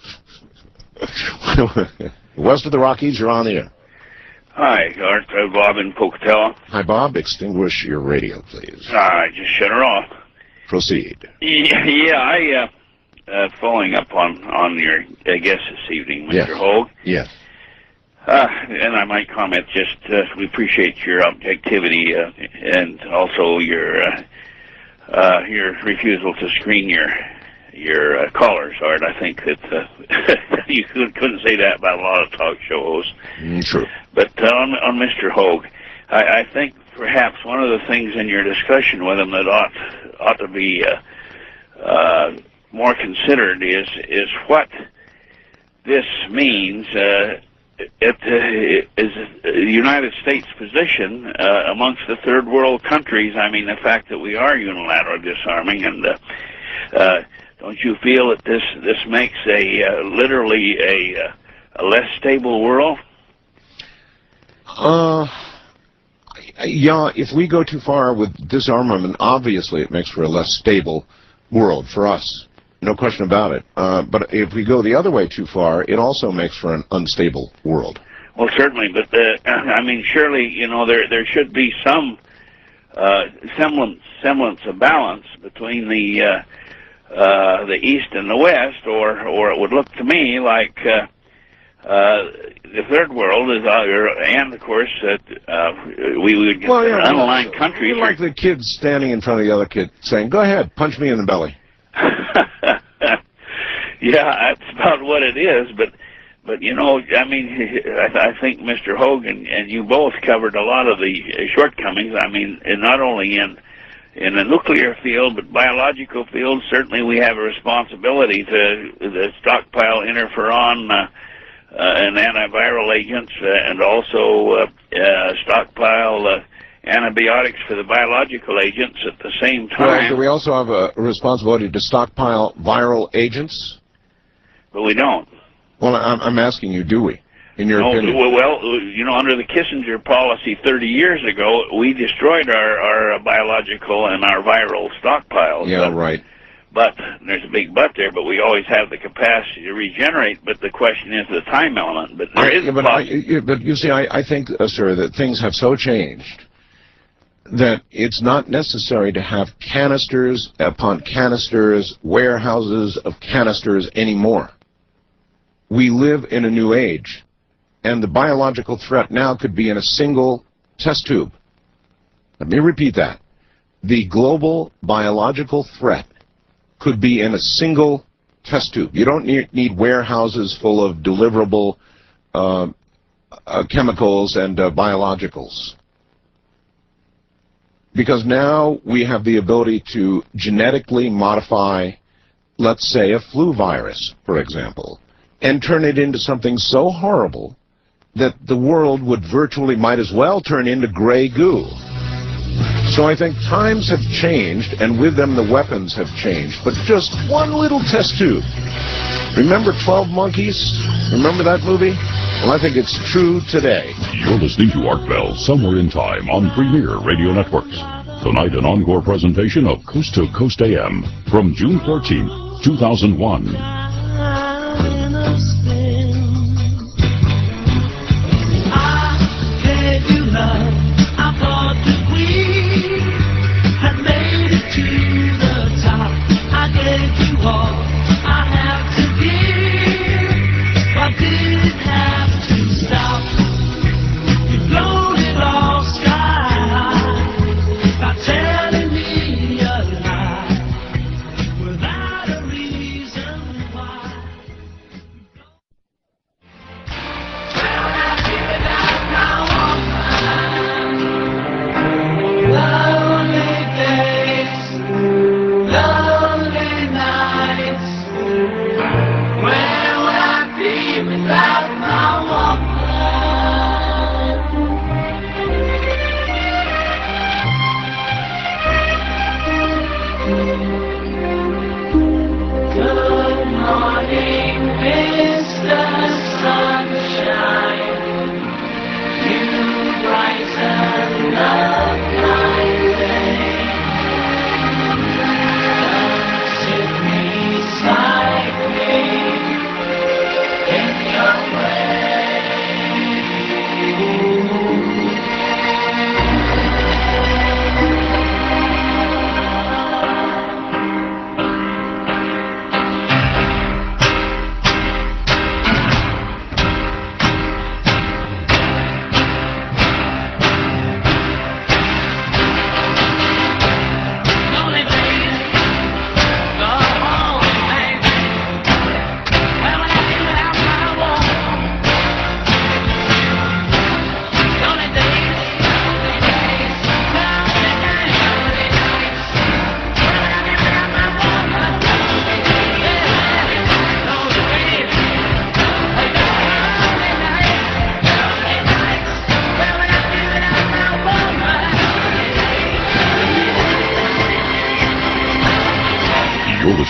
Speaker 2: West of the Rockies, you're on the air.
Speaker 19: Hi, Art. Bob in Pocatello.
Speaker 2: Hi, Bob. Extinguish your radio, please.
Speaker 19: Just shut her off.
Speaker 2: Proceed.
Speaker 19: Yeah, following up on your guest this evening, Mr. Hogue.
Speaker 2: Yes.
Speaker 19: And I might comment just, we appreciate your objectivity and also your refusal to screen your callers, Art. I think that you couldn't say that about a lot of talk show hosts.
Speaker 2: True.
Speaker 19: But on Mr. Hogue, I think perhaps one of the things in your discussion with him that ought to be more considered is what this means. Is the United States' position amongst the third world countries. I mean, the fact that we are unilaterally disarming, and don't you feel that this makes literally a less stable world?
Speaker 2: Yeah, if we go too far with disarmament, obviously it makes for a less stable world for us. No question about it. But if we go the other way too far, it also makes for an unstable world.
Speaker 19: Well, certainly, but I mean, surely, you know, there should be some semblance of balance between the East and the West, or it would look to me like the third world is, and of course, we would get unaligned countries.
Speaker 2: Like the kid standing in front of the other kid saying, "Go ahead, punch me in the belly."
Speaker 19: Yeah, that's about what it is, but you know, I mean, I think Mr. Hogan and you both covered a lot of the shortcomings. I mean, and not only in the nuclear field, but biological field. Certainly, we have a responsibility to stockpile interferon and antiviral agents, and also stockpile antibiotics for the biological agents at the same time.
Speaker 2: Well, do we also have a responsibility to stockpile viral agents?
Speaker 19: But we don't.
Speaker 2: Well, I'm asking you, do we, in your opinion?
Speaker 19: Well, you know, under the Kissinger policy 30 years ago, we destroyed our biological and our viral stockpiles.
Speaker 2: Yeah, right.
Speaker 19: But there's a big but there, but we always have the capacity to regenerate, but the question is the time element. But there is
Speaker 2: but you see, I think, sir, that things have so changed that it's not necessary to have canisters upon canisters, warehouses of canisters anymore. We live in a new age, and the biological threat now could be in a single test tube. Let me repeat that. The global biological threat could be in a single test tube. You don't need warehouses full of deliverable chemicals and biologicals. Because now we have the ability to genetically modify, let's say, a flu virus, for example, and turn it into something so horrible that the world would virtually might as well turn into gray goo. So I think times have changed, and with them the weapons have changed, but just one little test tube. Remember 12 Monkeys? Remember that movie? Well, I think it's true today.
Speaker 1: You're listening to Art Bell, Somewhere in Time, on Premier Radio Networks. Tonight, an encore presentation of Coast to Coast AM from June 14th, 2001.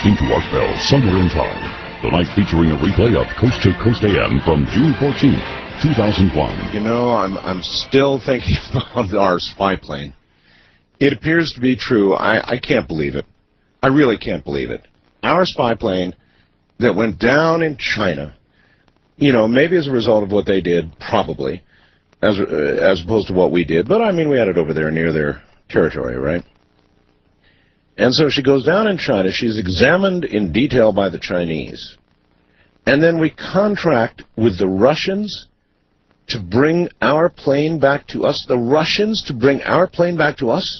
Speaker 1: listening to Archbell Somewhere in Time, tonight featuring a replay of Coast to Coast AM from June 14th, 2001.
Speaker 2: You know, I'm still thinking about our spy plane. It appears to be true. I can't believe it. I really can't believe it. Our spy plane that went down in China, you know, maybe as a result of what they did, probably, as opposed to what we did. But, I mean, we had it over there near their territory, right? And so she goes down in China. She's examined in detail by the Chinese. And then we contract with the Russians to bring our plane back to us. The Russians to bring our plane back to us?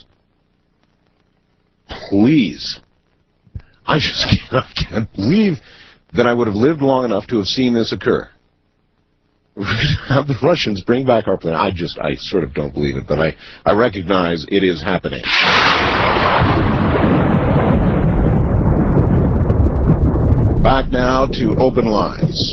Speaker 2: Please. I just can't believe that I would have lived long enough to have seen this occur. Have the Russians bring back our plane. I sort of don't believe it, but I recognize it is happening. Back now to open lines.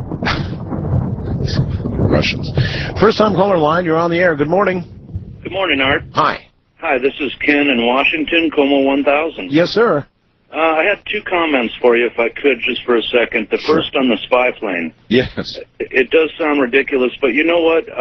Speaker 2: Russians. First time caller line, you're on the air. Good morning.
Speaker 20: Good morning, Art.
Speaker 2: Hi.
Speaker 20: Hi, this is Ken in Washington, Como 1000.
Speaker 2: Yes, sir.
Speaker 20: I had two comments for you, if I could, just for a second. The first on the spy plane.
Speaker 2: Yes.
Speaker 20: It does sound ridiculous, but you know what?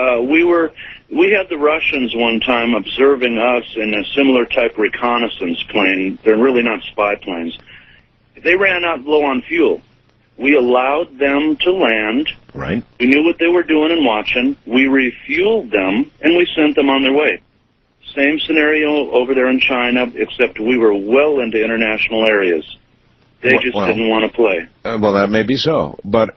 Speaker 20: We had the Russians one time observing us in a similar type reconnaissance plane. They're really not spy planes. They ran out low on fuel. We allowed them to land.
Speaker 2: Right.
Speaker 20: We knew what they were doing and watching. We refueled them, and we sent them on their way. Same scenario over there in China, except we were well into international areas. They just didn't want to play.
Speaker 2: Well, that may be so, but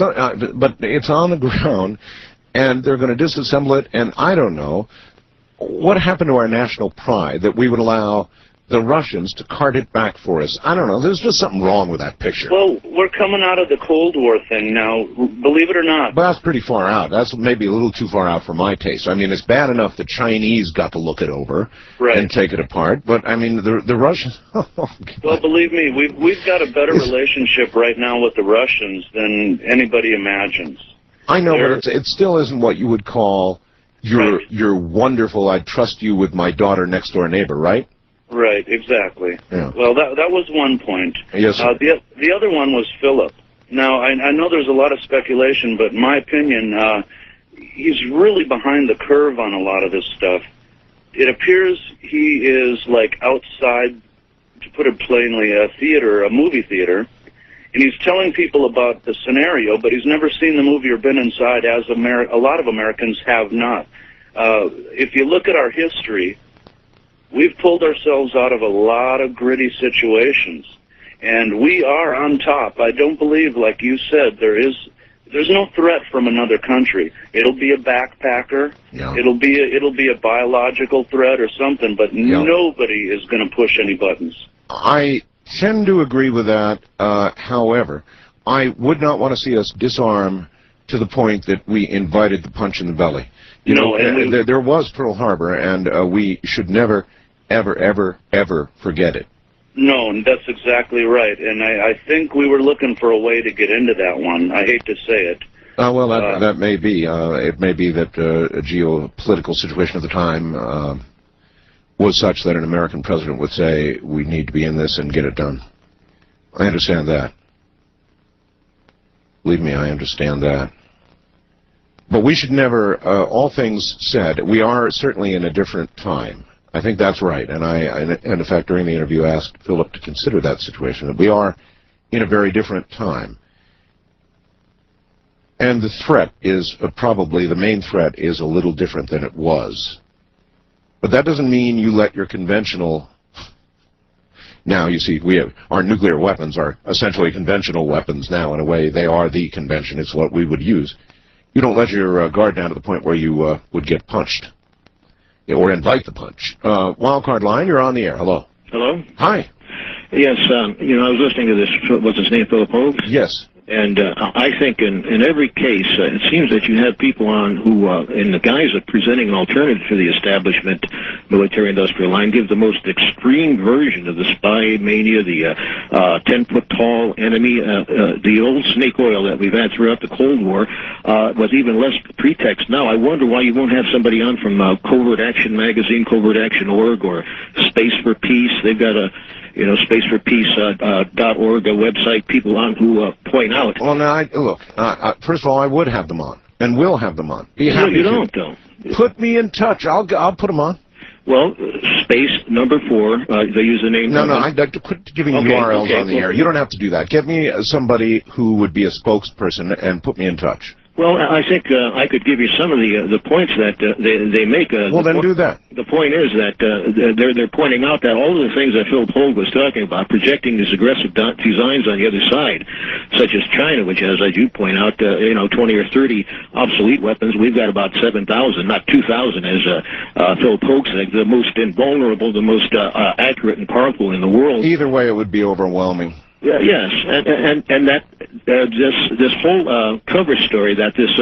Speaker 2: it's on the ground, and they're going to disassemble it, and I don't know. What happened to our national pride that we would allow the Russians to cart it back for us? I don't know. There's just something wrong with that picture.
Speaker 20: Well, we're coming out of the Cold War thing now, believe it or not.
Speaker 2: But that's pretty far out. That's maybe a little too far out for my taste. I mean, it's bad enough the Chinese got to look it over and take it apart, but I mean, the Russians...
Speaker 20: Well, believe me, we've got a better relationship right now with the Russians than anybody imagines.
Speaker 2: I know, but it still isn't what you would call your wonderful, I trust you with my daughter next door neighbor, right?
Speaker 20: Right, exactly.
Speaker 2: Yeah.
Speaker 20: Well, that was one point.
Speaker 2: Yes.
Speaker 20: The other one was Philip. Now, I know there's a lot of speculation, but in my opinion, he's really behind the curve on a lot of this stuff. It appears he is like outside, to put it plainly, a movie theater, and he's telling people about the scenario, but he's never seen the movie or been inside, as a lot of Americans have not. If you look at our history, we've pulled ourselves out of a lot of gritty situations, and we are on top. I don't believe, like you said, there's no threat from another country. It'll be a backpacker.
Speaker 2: Yeah.
Speaker 20: It'll be a biological threat or something, but nobody is going to push any buttons.
Speaker 2: I tend to agree with that. However, I would not want to see us disarm to the point that we invited the punch in the belly. You know, there was Pearl Harbor, and we should never, ever, ever, ever forget it.
Speaker 20: No, and that's exactly right. And I think we were looking for a way to get into that one. I hate to say it.
Speaker 2: Well, that may be. It may be that a geopolitical situation at the time was such that an American president would say, we need to be in this and get it done. I understand that. Believe me, I understand that. But we should never, all things said, we are certainly in a different time. I think that's right. And in fact, during the interview, asked Philip to consider that situation, that we are in a very different time. And the threat is probably, the main threat is a little different than it was. But that doesn't mean you let your conventional... Now, you see, our nuclear weapons are essentially conventional weapons now. In a way, they are the convention. It's what we would use. You don't let your guard down to the point where you would get punched. Or invite the punch. Wildcard line, you're on the air. Hello.
Speaker 21: Hello?
Speaker 2: Hi.
Speaker 21: Yes, I was listening to this, what's his name, Philip Hogue?
Speaker 2: Yes.
Speaker 21: And I think in every case, it seems that you have people on who, in the guise of presenting an alternative to the establishment military-industrial line, give the most extreme version of the spy mania, the 10-foot-tall enemy, the old snake oil that we've had throughout the Cold War, with even less pretext. Now, I wonder why you won't have somebody on from Covert Action Magazine, Covert Action Org, or Space for Peace. They've got spaceforpeace.org website, people on who point out.
Speaker 2: Well, now, look, first of all, I would have them on, and will have them on.
Speaker 21: No, you don't, though.
Speaker 2: Put me in touch. I'll put them on.
Speaker 21: Well, space number 4, the username.
Speaker 2: No, I quit giving URLs on the air. You don't have to do that. Get me somebody who would be a spokesperson and put me in touch.
Speaker 21: Well, I think I could give you some of the points that they make.
Speaker 2: Well, then do that.
Speaker 21: The point is that they're pointing out that all of the things that Philip Hoag was talking about, projecting these aggressive designs on the other side, such as China, which has, as you point out, 20 or 30 obsolete weapons. We've got about 7,000, not 2,000, as Philip Hoag said, the most invulnerable, the most accurate and powerful in the world.
Speaker 2: Either way, it would be overwhelming.
Speaker 21: Yes, and that this whole cover story that this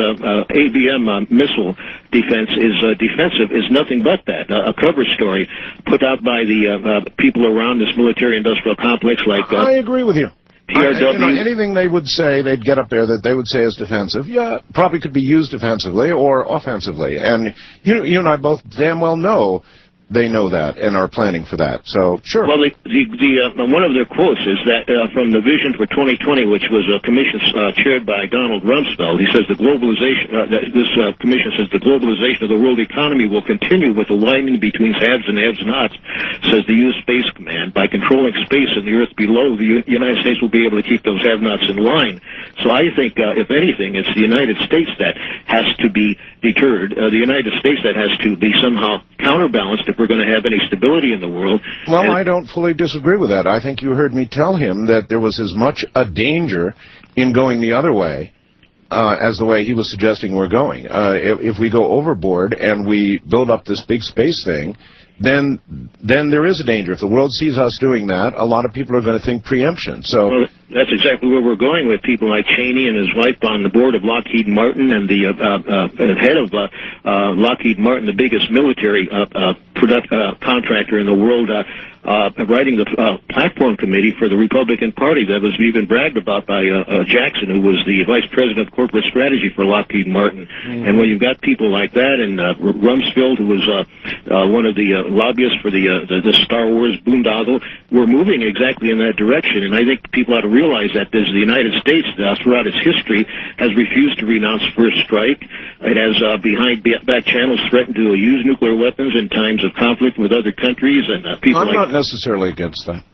Speaker 21: ABM missile defense is defensive is nothing but that, a cover story put out by the people around this military-industrial complex. Like
Speaker 2: I agree with you.
Speaker 21: PRW.
Speaker 2: Anything they would say, they'd get up there that they would say is defensive. Yeah, probably could be used defensively or offensively, and you and I both damn well know. They know that and are planning for that. So, sure.
Speaker 21: Well, one of their quotes is that from the Vision for 2020, which was a commission chaired by Donald Rumsfeld, he says the globalization, this commission says the globalization of the world economy will continue with the lining between haves and have-nots, says the U.S. Space Command. By controlling space and the Earth below, the United States will be able to keep those have-nots in line. So I think, if anything, it's the United States that has to be deterred, the United States that has to be somehow counterbalanced if we're going to have any stability in the world.
Speaker 2: Well, I don't fully disagree with that. I think you heard me tell him that there was as much a danger in going the other way as the way he was suggesting we're going. If we go overboard and we build up this big space thing, then there is a danger. If the world sees us doing that, a lot of people are going to think preemption. So.
Speaker 21: Well, that's exactly where we're going with people like Cheney and his wife on the board of Lockheed Martin and the head of Lockheed Martin, the biggest military contractor in the world, writing the platform committee for the Republican Party that was even bragged about by Jackson, who was the vice president of corporate strategy for Lockheed Martin. And when you've got people like that, and Rumsfeld, who was one of the lobbyists for the Star Wars boondoggle, we're moving exactly in that direction. And I think people ought to realize that the United States, throughout its history, has refused to renounce first strike. It has, behind back channels, threatened to use nuclear weapons in times of conflict with other countries. And people
Speaker 2: I'm not necessarily against that.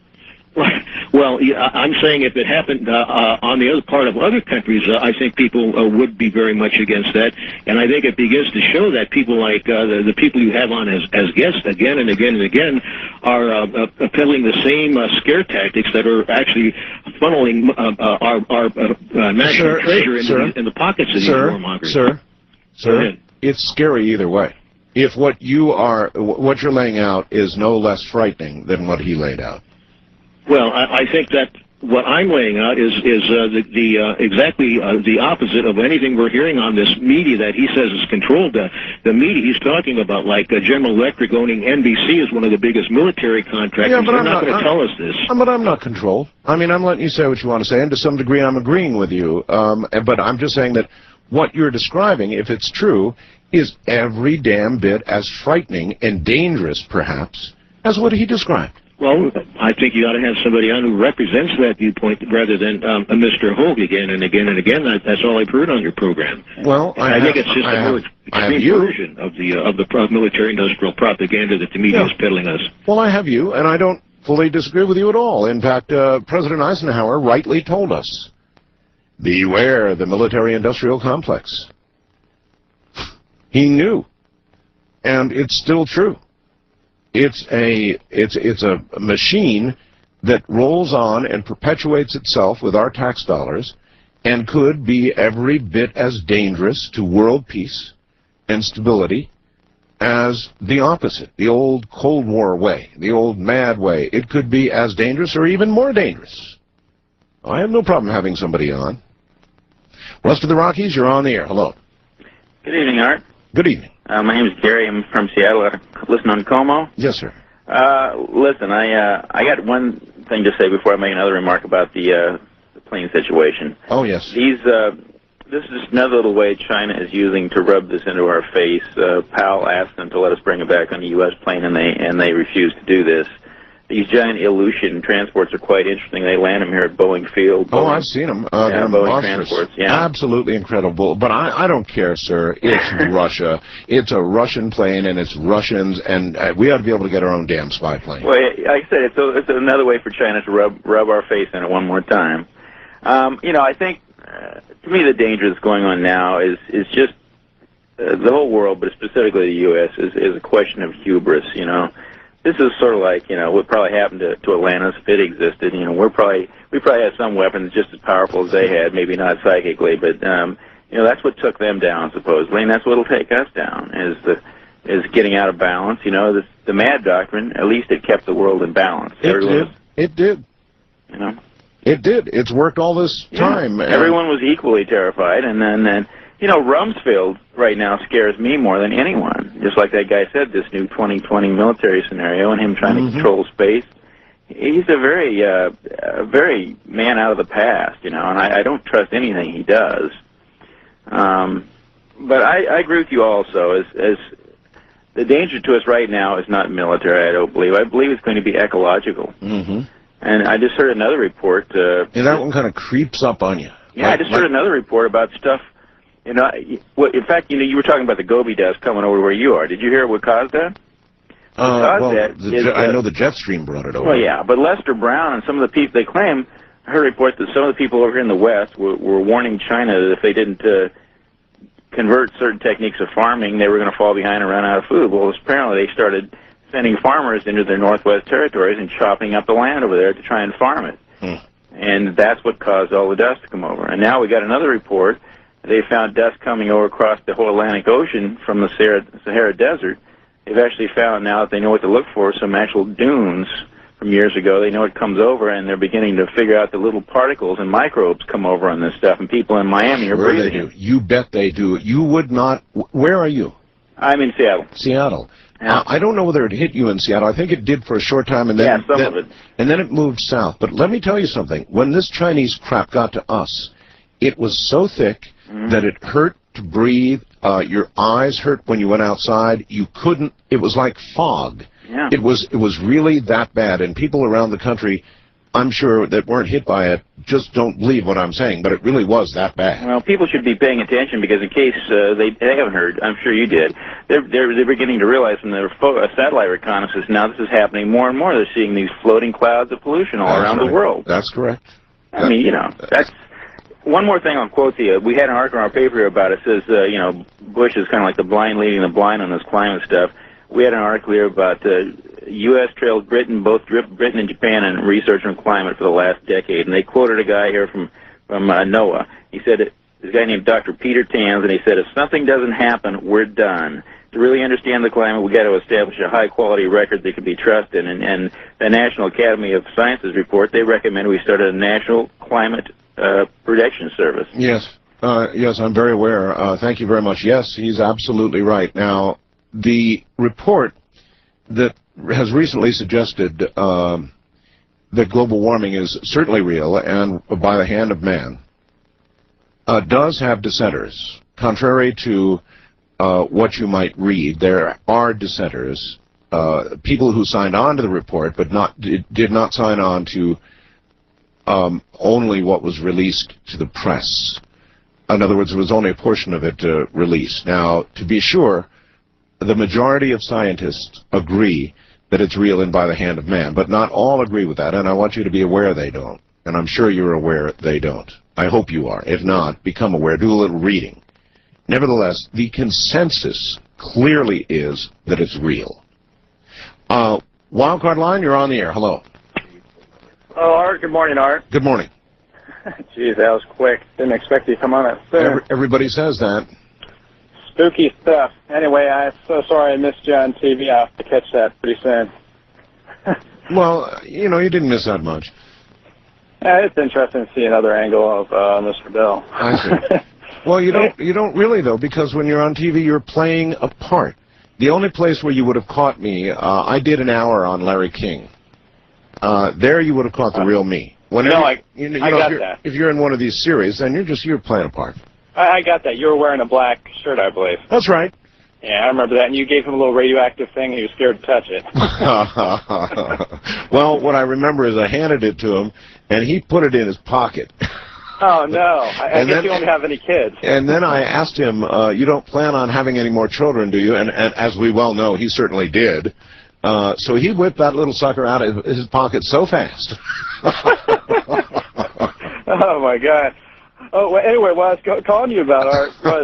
Speaker 21: Well, I'm saying if it happened on the other part of other countries, I think people would be very much against that. And I think it begins to show that people like the people you have on as guests again and again and again are peddling the same scare tactics that are actually funneling our national treasure in the pockets of these warmongers.
Speaker 2: Sir, it's scary either way. If what you're laying out is no less frightening than what he laid out.
Speaker 21: Well, I think that what I'm laying out is exactly the opposite of anything we're hearing on this media that he says is controlled. The media he's talking about, like General Electric owning NBC, is one of the biggest military contractors.
Speaker 2: Yeah, but
Speaker 21: they're not going to tell us this.
Speaker 2: But I'm not controlled. I mean, I'm letting you say what you want to say, and to some degree I'm agreeing with you. But I'm just saying that what you're describing, if it's true, is every damn bit as frightening and dangerous, perhaps, as what he described.
Speaker 21: Well, I think you ought to have somebody on who represents that viewpoint rather than Mr. Hoag again and again and again. That's all I've heard on your program.
Speaker 2: Well,
Speaker 21: I think it's just a more extreme version of the military-industrial propaganda that the media is peddling us.
Speaker 2: Well, I have you, and I don't fully disagree with you at all. In fact, President Eisenhower rightly told us, beware the military-industrial complex. He knew, and it's still true. It's a machine that rolls on and perpetuates itself with our tax dollars and could be every bit as dangerous to world peace and stability as the opposite, the old Cold War way, the old mad way. It could be as dangerous or even more dangerous. I have no problem having somebody on. West of the Rockies, you're on the air. Hello.
Speaker 4: Good evening, Art.
Speaker 2: Good evening.
Speaker 4: My name is Gary. I'm from Seattle. I listen on Como.
Speaker 2: Yes, sir.
Speaker 4: Listen, I got one thing to say before I make another remark about the plane situation.
Speaker 2: Oh, yes.
Speaker 4: This is just another little way China is using to rub this into our face. Powell asked them to let us bring it back on the U.S. plane, and they refused to do this. these giant Ilyushin transports are quite interesting. They land them here at Boeing Field.
Speaker 2: Oh, I've seen them. They're
Speaker 4: Boeing
Speaker 2: monstrous.
Speaker 4: transports. Yeah,
Speaker 2: absolutely incredible. But I don't care, sir. It's Russia. It's a Russian plane, and it's Russians, and we ought to be able to get our own damn spy plane.
Speaker 4: Well, like I said, it's another way for China to rub our face in it one more time. I think to me the danger that's going on now is just the whole world, but specifically the U.S. is a question of hubris. This is sort of like, what probably happened to Atlantis if it existed. We probably have some weapons just as powerful as they had, maybe not psychically, but that's what took them down supposedly, and that's what'll take us down is getting out of balance. The Mad Doctrine, at least it kept the world in balance.
Speaker 2: It did. It did. It's worked all this time.
Speaker 4: Everyone was equally terrified, and then Rumsfeld right now scares me more than anyone. Just like that guy said, this new 2020 military scenario and him trying to control space. He's a very man out of the past, and I don't trust anything he does. But I agree with you also. As the danger to us right now is not military, I don't believe. I believe it's going to be ecological. And I just heard another report.
Speaker 2: And that one kind of creeps up on you.
Speaker 4: Yeah, I just heard another report about stuff. In fact, you were talking about the Gobi dust coming over where you are. Did you hear what caused that?
Speaker 2: I know the jet stream brought it over.
Speaker 4: Well, yeah, but Lester Brown and some of the people, they claim, I heard reports that some of the people over here in the West were warning China that if they didn't convert certain techniques of farming, they were going to fall behind and run out of food. Well, apparently they started sending farmers into their Northwest territories and chopping up the land over there to try and farm it. And that's what caused all the dust to come over. And now we got another report. They found dust coming over across the whole Atlantic Ocean from the Sahara Desert. They've actually found now that they know what to look for, some actual dunes from years ago. They know it comes over, and they're beginning to figure out the little particles and microbes come over on this stuff, and people in Miami are breathing it.
Speaker 2: You bet they do. You would not... Where are you?
Speaker 4: I'm in Seattle.
Speaker 2: Seattle. Yeah. I don't know whether it hit you in Seattle. I think it did for a short time, and then
Speaker 4: some of it.
Speaker 2: And then it moved south. But let me tell you something. When this Chinese crap got to us, it was so thick that it hurt to breathe. Your eyes hurt when you went outside. You couldn't. It was like fog.
Speaker 4: Yeah.
Speaker 2: It was really that bad. And people around the country, I'm sure, that weren't hit by it just don't believe what I'm saying, but it really was that bad.
Speaker 4: Well, people should be paying attention because in case they haven't heard, I'm sure you did, they're beginning to realize from their satellite reconnaissance now this is happening more and more. They're seeing these floating clouds of pollution all around the world.
Speaker 2: That's correct.
Speaker 4: I mean, that's... One more thing I'll quote to you. We had an article in our paper here about it. It says, Bush is kind of like the blind leading the blind on this climate stuff. We had an article here about U.S. trailed Britain, both Britain and Japan, in research on climate for the last decade. And they quoted a guy here from NOAA. He said, this guy named Dr. Peter Tans, and he said, if something doesn't happen, we're done. To really understand the climate, we've got to establish a high-quality record that can be trusted. And the National Academy of Sciences report, they recommend we start a national climate protection service.
Speaker 2: Yes. Yes, I'm very aware. Thank you very much. Yes, he's absolutely right. Now, the report that has recently suggested that global warming is certainly real and by the hand of man does have dissenters. Contrary to what you might read, there are dissenters, people who signed on to the report but did not sign on to only what was released to the press. In other words, there was only a portion of it released. Now, to be sure, the majority of scientists agree that it's real and by the hand of man, but not all agree with that, and I want you to be aware they don't. And I'm sure you're aware they don't. I hope you are. If not, become aware. Do a little reading. Nevertheless, the consensus clearly is that it's real. Wildcard Line, you're on the air. Hello.
Speaker 5: Oh, Art. Good morning, Art.
Speaker 2: Good morning.
Speaker 5: Jeez, that was quick. Didn't expect you to come on it soon.
Speaker 2: Everybody says that.
Speaker 5: Spooky stuff. Anyway, I'm so sorry I missed you on TV. I'll have to catch that pretty soon.
Speaker 2: Well, you didn't miss that much.
Speaker 5: It's interesting to see another angle of Mr. Bill.
Speaker 2: I see. Well, you don't really, though, because when you're on TV, you're playing a part. The only place where you would have caught me, I did an hour on Larry King. There you would have caught the real me.
Speaker 5: I got that.
Speaker 2: If you're in one of these series, then you're playing a part.
Speaker 5: I got that. You were wearing a black shirt, I believe.
Speaker 2: That's right.
Speaker 5: Yeah, I remember that. And you gave him a little radioactive thing, and he was scared to touch it.
Speaker 2: Well, what I remember is I handed it to him, and he put it in his pocket.
Speaker 5: Oh, no. I guess you don't have any kids.
Speaker 2: And then I asked him, you don't plan on having any more children, do you? And as we well know, he certainly did. So he whipped that little sucker out of his pocket so fast.
Speaker 5: Oh, my God. Oh, well, anyway, what I was calling you about, Art, was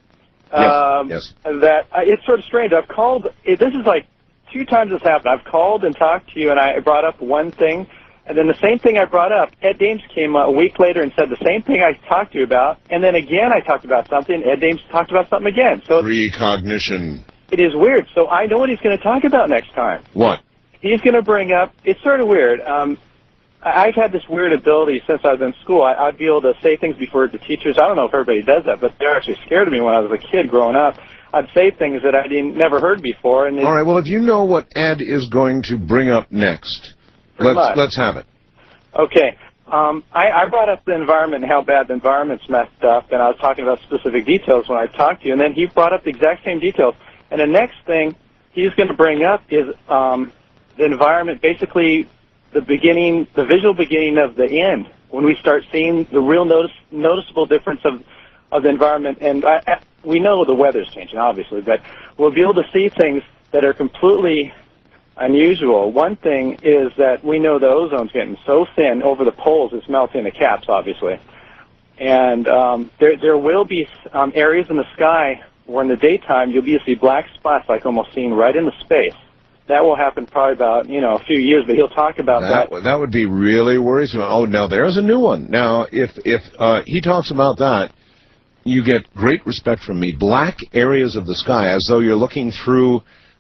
Speaker 2: yes.
Speaker 5: that it's sort of strange. I've called, this is like 2 times this happened. I've called and talked to you, and I brought up one thing, and then the same thing I brought up, Ed Dames came a week later and said the same thing I talked to you about, and then again I talked about something, Ed Dames talked about something again. So
Speaker 2: Precognition.
Speaker 5: It is weird. So I know what he's going to talk about next time.
Speaker 2: What?
Speaker 5: He's going to bring up, it's sort of weird. I've had this weird ability since I was in school. I'd be able to say things before the teachers. I don't know if everybody does that, but they're actually scared of me when I was a kid growing up. I'd say things that I never heard before. And
Speaker 2: all right, well, if you know what Ed is going to bring up next, let's have it.
Speaker 5: Okay. I brought up the environment and how bad the environment's messed up, and I was talking about specific details when I talked to you, and then he brought up the exact same details. And the next thing he's going to bring up is the environment, basically the visual beginning of the end, when we start seeing the real noticeable difference of the environment. And we know the weather's changing, obviously, but we'll be able to see things that are completely unusual. One thing is that we know the ozone's getting so thin over the poles, it's melting the caps, obviously. And there will be areas in the sky where in the daytime you'll be able to see black spots, like almost seen right into space. That will happen probably about, a few years, but he'll talk about that.
Speaker 2: That would be really worrisome. Oh, now there's a new one. Now, if he talks about that, you get great respect from me. Black areas of the sky, as though you're looking through,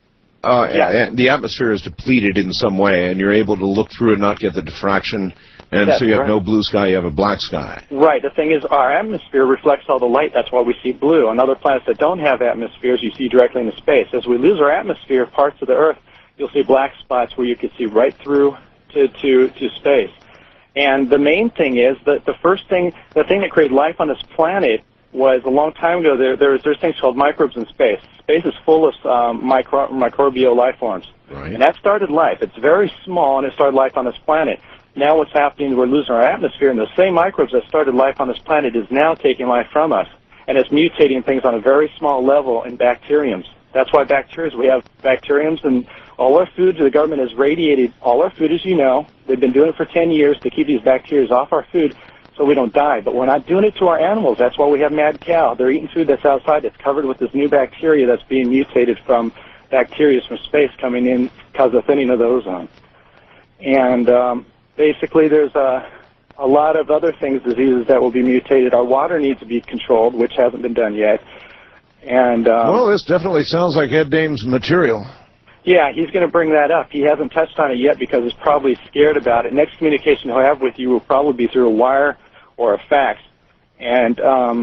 Speaker 2: the atmosphere is depleted in some way, and you're able to look through and not get the diffraction, and so you have no blue sky, you have a black sky.
Speaker 5: Right. The thing is, our atmosphere reflects all the light. That's why we see blue. On other planets that don't have atmospheres, you see directly into space. As we lose our atmosphere, parts of the Earth, you'll see black spots where you can see right through to space. And the main thing is that the thing that created life on this planet was a long time ago. There's things called microbes in space. Space is full of microbial life forms.
Speaker 2: Right.
Speaker 5: And that started life. It's very small, and it started life on this planet. Now what's happening is we're losing our atmosphere, and the same microbes that started life on this planet is now taking life from us. And it's mutating things on a very small level in bacteriums. That's why we have bacteriums, and all our food, the government has radiated all our food, as you know. They've been doing it for 10 years to keep these bacteria off our food so we don't die. But we're not doing it to our animals. That's why we have mad cow. They're eating food that's outside that's covered with this new bacteria that's being mutated from bacteria from space coming in because of thinning of the ozone. And basically there's a lot of other things, diseases that will be mutated. Our water needs to be controlled, which hasn't been done yet. And
Speaker 2: well, this definitely sounds like Ed Dames' material.
Speaker 5: Yeah, he's going to bring that up. He hasn't touched on it yet because he's probably scared about it. Next communication he'll have with you will probably be through a wire or a fax. And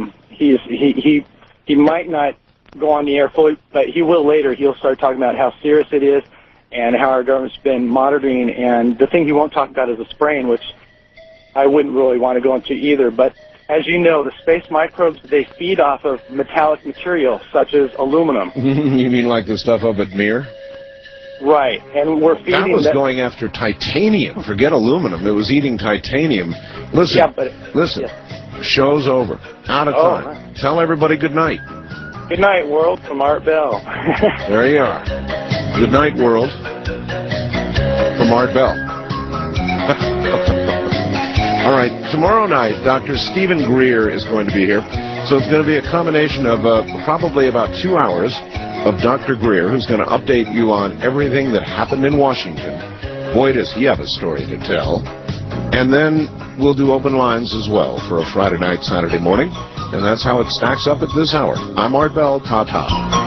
Speaker 5: he might not go on the air fully, but he will later. He'll start talking about how serious it is and how our government's been monitoring. And the thing he won't talk about is the spraying, which I wouldn't really want to go into either. But as you know, the space microbes, they feed off of metallic material, such as aluminum.
Speaker 2: You mean like the stuff up at Mir?
Speaker 5: Right, and we're feeding...
Speaker 2: That was going after titanium. Forget aluminum. It was eating titanium. Listen, show's over. Out of time. Right. Tell everybody good night.
Speaker 5: Good night, world, from Art Bell.
Speaker 2: There you are. Good night, world, from Art Bell. All right, tomorrow night, Dr. Stephen Greer is going to be here. So it's going to be a combination of probably about 2 hours of Dr. Greer, who's going to update you on everything that happened in Washington. Boy, does he have a story to tell. And then we'll do open lines as well for a Friday night, Saturday morning. And that's how it stacks up at this hour. I'm Art Bell. Ta-ta.